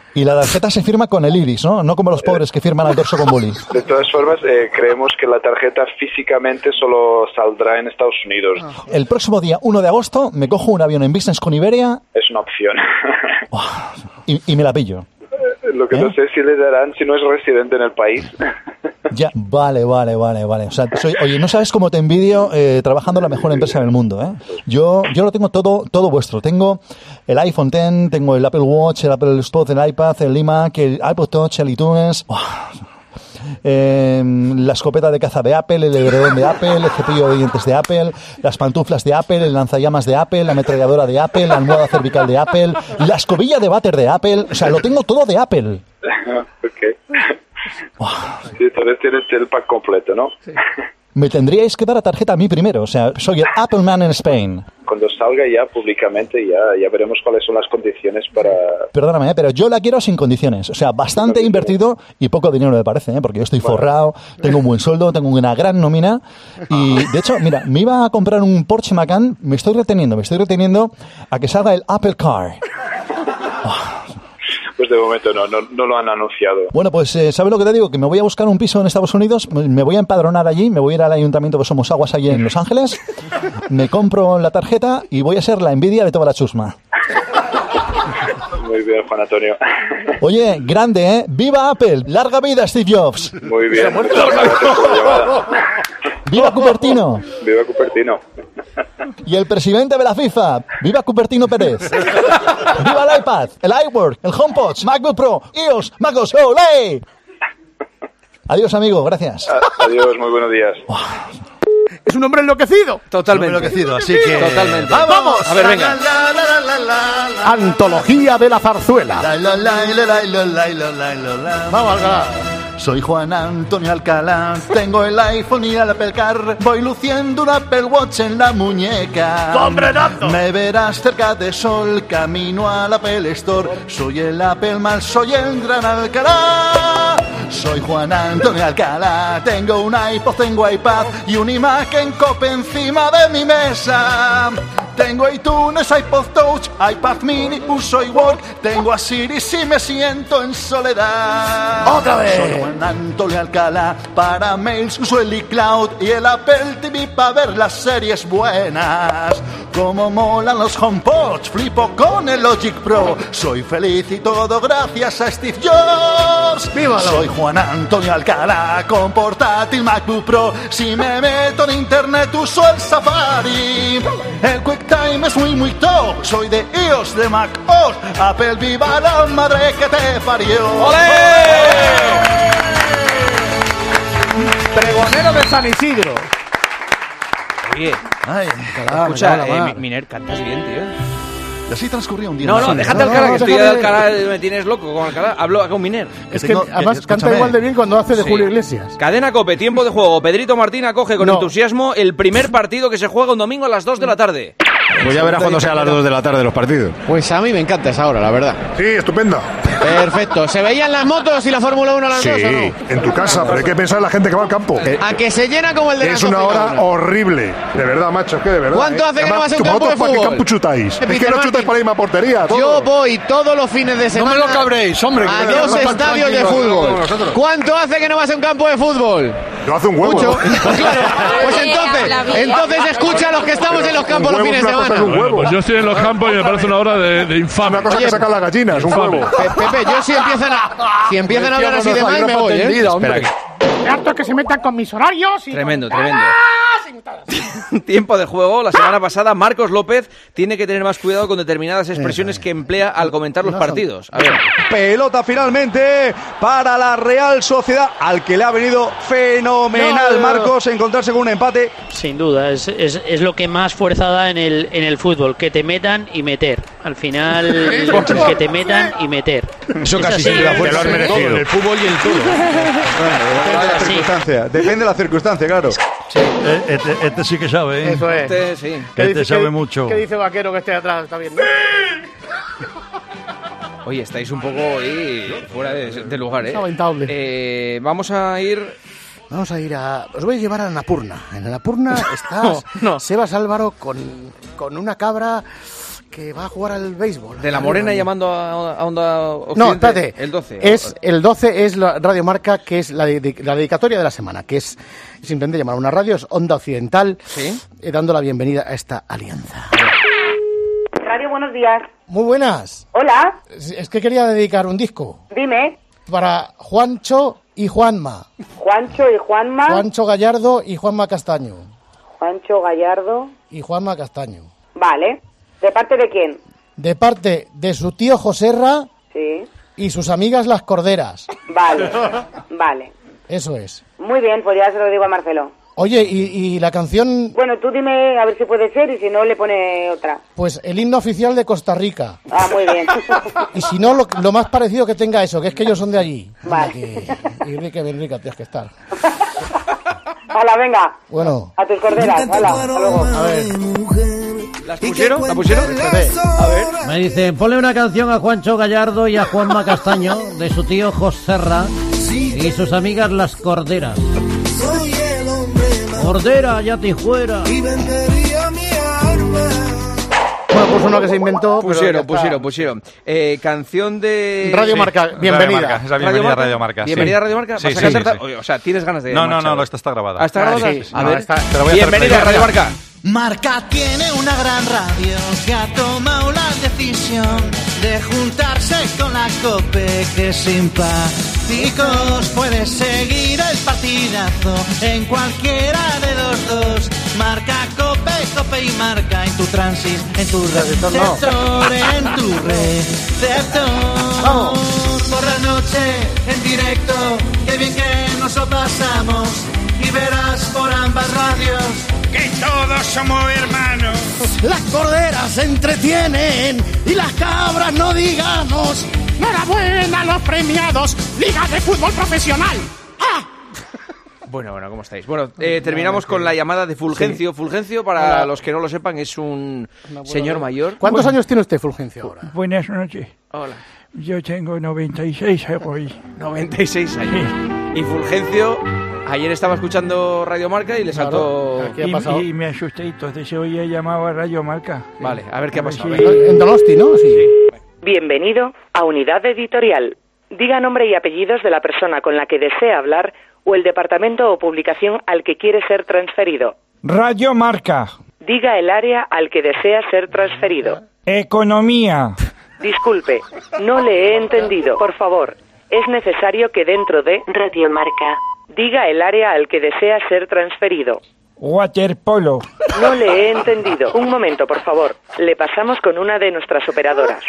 Y la tarjeta se firma con el iris, ¿no? No como los pobres que firman al dorso con boli. De todas formas, creemos que la tarjeta físicamente solo saldrá en Estados Unidos. El próximo día 1 de agosto me cojo un avión en business con Iberia. Es una opción. Y me la pillo. Lo que no sé si le darán si no es residente en el país. Ya, vale. O sea, oye, no sabes cómo te envidio trabajando en la mejor empresa del mundo, ¿eh? Yo lo tengo todo vuestro. Tengo el iPhone X, tengo el Apple Watch, el Apple Spot, el iPad, el iMac, el iPod Touch, el iTunes... la escopeta de caza de Apple, el edredón de Apple, el cepillo de dientes de Apple, las pantuflas de Apple, el lanzallamas de Apple, la ametralladora de Apple, la almohada cervical de Apple, la escobilla de váter de Apple. O sea, lo tengo todo de Apple. Sí, entonces tienes el pack completo, ¿no? Sí. Me tendríais que dar la tarjeta a mí primero. O sea, soy el Apple Man en Spain. Cuando salga ya públicamente ya veremos cuáles son las condiciones para... Perdóname, pero yo la quiero sin condiciones. O sea, bastante invertido y poco dinero me parece, porque yo estoy forrado, tengo un buen sueldo, tengo una gran nómina. Y, de hecho, mira, me iba a comprar un Porsche Macan, me estoy reteniendo a que salga el Apple Car. Pues de momento no lo han anunciado. Bueno, pues ¿sabes lo que te digo? Que me voy a buscar un piso en Estados Unidos, me voy a empadronar allí, me voy a ir al ayuntamiento de Somos Aguas allí en Los Ángeles, me compro la tarjeta y voy a ser la envidia de toda la chusma. Muy bien, Juan Antonio. Oye, grande, ¿eh? ¡Viva Apple! ¡Larga vida, Steve Jobs! Muy bien. ¡Viva Cupertino! ¡Viva Cupertino! Y el presidente de la FIFA, ¡viva Cupertino Pérez! ¡Viva el iPad, el iWork, el HomePod, MacBook Pro, iOS, MacOS, ¡olé! Adiós, amigo, gracias. Adiós, muy buenos días. Es un hombre enloquecido. Totalmente. Enloquecido, así que... Totalmente. ¡Vamos! A ver, venga. Antología de la zarzuela. Vamos, Alcalá. Soy Juan Antonio Alcalá, tengo el iPhone y el Apple Car, voy luciendo un Apple Watch en la muñeca. ¡Sombrerazo! Me verás cerca de sol, camino al Apple Store, soy el Apple Man, soy el gran Alcalá. Soy Juan Antonio Alcalá, tengo un iPod, tengo iPad y un iMac en Cope encima de mi mesa. Tengo iTunes, iPod Touch, iPad Mini, uso iWork, tengo a Siri si me siento en soledad. ¡Otra vez! Soy Juan Antonio Alcalá, para mails uso el iCloud y el Apple TV para ver las series buenas. Como molan los HomePods, flipo con el Logic Pro. Soy feliz y todo gracias a Steve Jobs. ¡Vívalo! Soy Juan Antonio Alcalá, con portátil MacBook Pro. Si me meto en internet uso el Safari. El QuickTime es muy top. Soy de iOS, de macOS. Apple, viva la madre que te parió. ¡Olé! Pregonero de San Isidro. Oye, escucha, Miner, cantas bien, tío. Y así transcurría un día. No, déjate Alcalá, que estoy de Alcalá, me tienes loco con Alcalá. Hablo con Miner. Es que además canta igual de bien cuando hace de Julio Iglesias. Cadena COPE, tiempo de juego. Pedrito Martín acoge con entusiasmo el primer partido que se juega un domingo a las 2 de la tarde. Pues ya verás cuando sea a las 2 de la tarde los partidos. Pues a mí me encanta esa hora, la verdad. Sí, estupenda. Perfecto. ¿Se veían las motos y la Fórmula 1 a las 2 o no? Sí, en tu casa, pero hay que pensar en la gente que va al campo. A que se llena como el de Es una hora horrible. De verdad, macho, es que de verdad. ¿Cuánto hace que no vas a un campo de fútbol? ¿Qué campo chutáis? Es que no chutáis para irme a portería. Todo. Yo voy todos los fines de semana. No me lo cabréis, hombre. A 2 estadios de fútbol. ¿Cuánto hace que no vas a un campo de fútbol? Yo hace un huevo. Mucho. Claro. Pues entonces escucha a los que estamos en los campos los fines de semana. Bueno, pues yo estoy en los campos y me parece una hora de infame. Una cosa que sacan las gallinas, un huevo. Pepe, yo si empiezan a hablar así de mal me voy, ¿eh? Espera. Harto que se metan con mis horarios y... Tremendo. Tiempo de juego. La semana pasada Marcos López tiene que tener más cuidado con determinadas expresiones que emplea al comentar los partidos. A ver. Pelota finalmente para la Real Sociedad, al que le ha venido fenomenal, Marcos, encontrarse con un empate. Sin duda, es lo que más fuerza da en el fútbol, que te metan y meter. Al final, que te metan y meter. Eso casi siempre la fuerza lo has merecido. El fútbol y el todo. Depende de la circunstancia, claro. Sí. Este sí que sabe, ¿eh? Eso es. Este sabe mucho. ¿Qué dice Vaquero que esté atrás? Está bien, ¿no? Oye, estáis un poco ahí fuera de lugar, ¿eh? Es lamentable. Vamos a ir a... Os voy a llevar a Napurna. En Napurna está Sebas Álvaro con una cabra que va a jugar al béisbol. De la Morena llamando a Onda Occidente. No, espérate. El 12. El 12 es la Radio Marca, que es la dedicatoria de la semana, que es simplemente llamar a una radio, es Onda Occidental, ¿sí? Dando la bienvenida a esta alianza. Radio, buenos días. Muy buenas. Hola. Es que quería dedicar un disco. Dime. Para Juancho y Juanma. Juancho y Juanma. Juancho Gallardo y Juanma Castaño. Juancho Gallardo. Y Juanma Castaño. Vale. ¿De parte de quién? De parte de su tío Joserra. Sí. Y sus amigas las corderas. Vale. Vale. Eso es. Muy bien, pues ya se lo digo a Marcelo. Oye, ¿y la canción? Bueno, tú dime a ver si puede ser y si no le pone otra. Pues el himno oficial de Costa Rica. Ah, muy bien. Y si no, lo más parecido que tenga eso, que es que ellos son de allí. Vale. Y rica, tienes que estar. Hala, venga. Bueno. A tus corderas, hala, hasta luego. A ver. ¿Las pusieron? ¿La pusieron? A ver. Me dicen, ponle una canción a Juancho Gallardo y a Juanma Castaño, de su tío Joserra y sus amigas las corderas. Cordera, ya te fuera. Bueno, pues uno que se inventó. Pusieron. Canción de Radio Marca, bienvenida. Radio Marca, es la bienvenida a Radio Marca. Bienvenida a Radio Marca. Sí, ¿Vas a sí, cantar? sí. O sea, ¿tienes ganas de No, esta está grabada. ¿Está grabada? Sí. A ver, bienvenida a Radio Marca. Marca tiene una gran radio que ha tomado la decisión de juntarse con la COPE, que simpáticos. Puedes seguir el partidazo en cualquiera de los dos. Marca COPE, COPE y Marca en tu transit, en tu receptor, en tu receptor. Vamos. Por la noche en directo, qué bien que nos lo pasamos. Y verás por ambas radios que todos somos hermanos. Las corderas se entretienen y las cabras no digamos. ¡Enhorabuena a los premiados! ¡Liga de Fútbol Profesional! ¡Ah! Bueno, ¿cómo estáis? Bueno, terminamos con la llamada de Fulgencio. Sí. Fulgencio, para los que no lo sepan, es un señor mayor. ¿Cuántos años tiene usted, Fulgencio, ahora? Buenas noches. Hola. Yo tengo 96 hoy. 96 años. Sí. Y Fulgencio, ayer estaba escuchando Radio Marca y le saltó... ¿Qué ha pasado? Y me asusté, entonces hoy he llamado a Radio Marca. Vale, a ver qué ha pasado. Sí. En Donosti, ¿no? Sí. Bienvenido a Unidad Editorial. Diga nombre y apellidos de la persona con la que desea hablar o el departamento o publicación al que quiere ser transferido. Radio Marca. Diga el área al que desea ser transferido. Economía. Disculpe, no le he entendido. Por favor, es necesario que dentro de Radio Marca diga el área al que desea ser transferido. Waterpolo. No le he entendido. Un momento, por favor. Le pasamos con una de nuestras operadoras.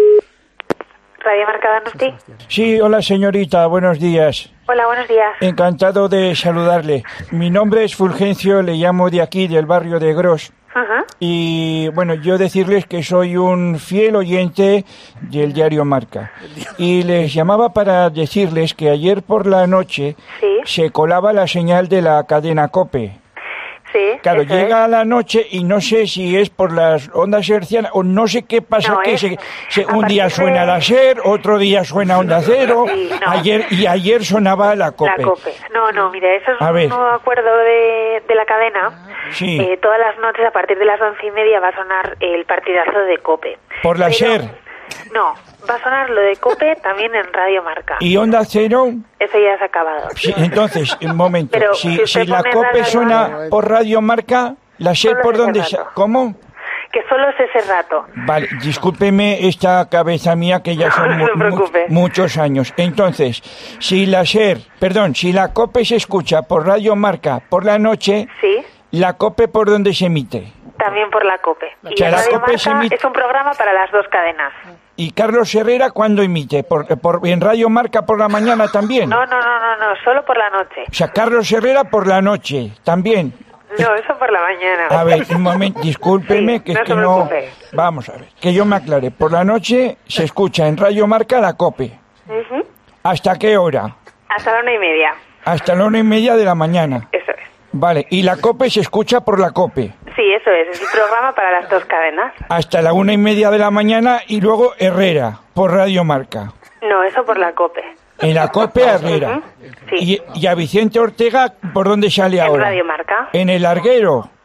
Radio Marca Donosti. Sí, hola señorita, buenos días. Hola, buenos días. Encantado de saludarle. Mi nombre es Fulgencio, le llamo de aquí, del barrio de Gros. Ajá. Y bueno, yo decirles que soy un fiel oyente del diario Marca. Y les llamaba para decirles que ayer por la noche se colaba la señal de la cadena COPE. Sí, claro, llega a la noche y no sé si es por las ondas hercianas o no sé qué pasa, un día suena la SER, otro día suena Onda Cero, sí, no. ayer sonaba la COPE. La COPE. No, mire, eso es un nuevo acuerdo de la cadena. Sí. Todas las noches a partir de las 11:30 va a sonar el partidazo de COPE. ¿Por la SER? No, va a sonar lo de COPE también en Radio Marca. ¿Y Onda Cero? Eso ya se ha acabado. Sí, entonces, un momento. Pero si la COPE suena por Radio Marca, ¿la SER por dónde? ¿Cómo? Que solo es ese rato. Vale, discúlpeme esta cabeza mía que ya son muchos años. Entonces, si la COPE se escucha por Radio Marca por la noche, ¿la COPE por dónde se emite? También por la COPE. Y la Radio COPE Marca es un programa para las dos cadenas. ¿Y Carlos Herrera cuándo emite? ¿En Radio Marca por la mañana también? No, solo por la noche. O sea, Carlos Herrera por la noche, también. No, eso por la mañana. A ver, un momento, discúlpeme, que es que no... Vamos a ver, que yo me aclare. Por la noche se escucha en Radio Marca la COPE. Uh-huh. ¿Hasta qué hora? Hasta la 1:30. Hasta la 1:30 de la mañana. Eso es. Vale, y la COPE se escucha por la COPE. Sí, eso es un programa para las dos cadenas. Hasta la 1:30 de la mañana y luego Herrera, por Radio Marca. No, eso por la COPE. En la COPE Herrera. Sí. ¿Y a Vicente Ortega por dónde sale ahora? En Radio Marca. ¿En el Larguero?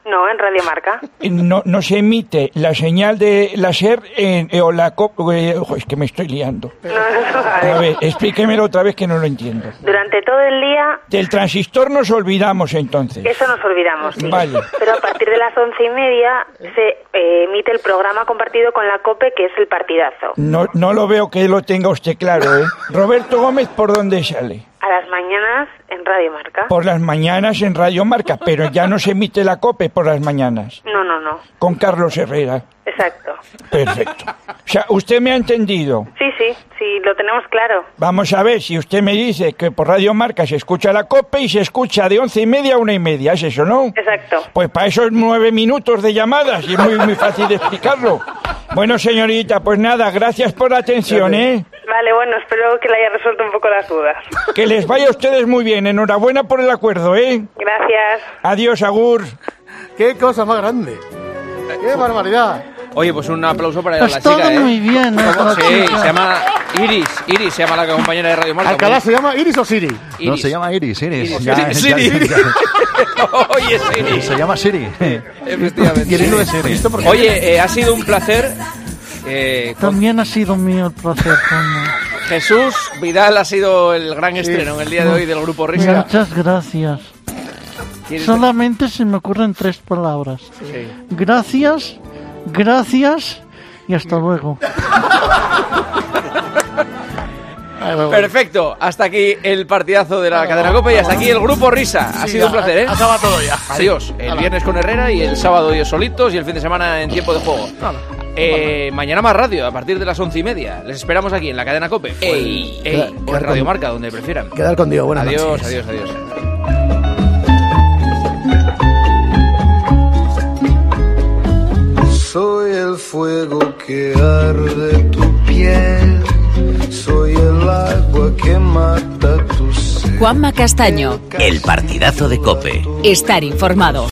No, en Radio Marca. No se emite la señal de la SER o la COPE. Es que me estoy liando. A ver, explíquemelo otra vez que no lo entiendo. Durante todo el día... Del transistor nos olvidamos entonces. Eso nos olvidamos, sí. Vale. Pero a partir de las 11:30 se emite el programa compartido con la COPE, que es el partidazo. No lo veo que lo tenga usted claro, ¿eh? Roberto Gómez, ¿por dónde sale? A las mañanas en Radio Marca. Por las mañanas en Radio Marca, pero ya no se emite la COPE por las mañanas. No. Con Carlos Herrera. Exacto. Perfecto. O sea, ¿usted me ha entendido? Sí, lo tenemos claro. Vamos a ver, si usted me dice que por Radio Marca se escucha la COPE y se escucha de 11:30 a 1:30, ¿es eso, no? Exacto. Pues para esos 9 minutos de llamadas, y es muy fácil de explicarlo. Bueno, señorita, pues nada, gracias por la atención, ¿eh? Vale, bueno, espero que le haya resuelto un poco las dudas. Que les vaya a ustedes muy bien, enhorabuena por el acuerdo, ¿eh? Gracias. Adiós, agur. ¡Qué cosa más grande! ¡Qué barbaridad! Oye, pues un aplauso para la chica, todo muy bien, ¿eh? Sí, se llama Iris se llama la compañera de Radio Marca. ¿Alcalá se llama Iris o Siri? No, se llama Iris. Siri. Oye, Siri. Se llama Siri. Efectivamente. Oye, ha sido un placer. También ha sido mío el placer. Jesús Vidal ha sido el gran estreno en el día de hoy del Grupo Risa. Muchas gracias. Solamente se me ocurren 3 palabras. Sí. Gracias y hasta luego. Perfecto, hasta aquí el partidazo de la cadena COPE y hasta aquí el Grupo Risa. Ha sido un placer, ¿eh? Acaba todo ya. Adiós. El viernes con Herrera y el sábado ellos solitos y el fin de semana en tiempo de juego. Mañana más radio a partir de las 11:30. Les esperamos aquí en la cadena COPE. O en Radio Marca, donde prefieran. Quedar con Dios. Buenas noches. Adiós. Soy el fuego que arde tu piel, soy el agua que mata tu sed. Juanma Castaño, el partidazo de COPE. Estar informado.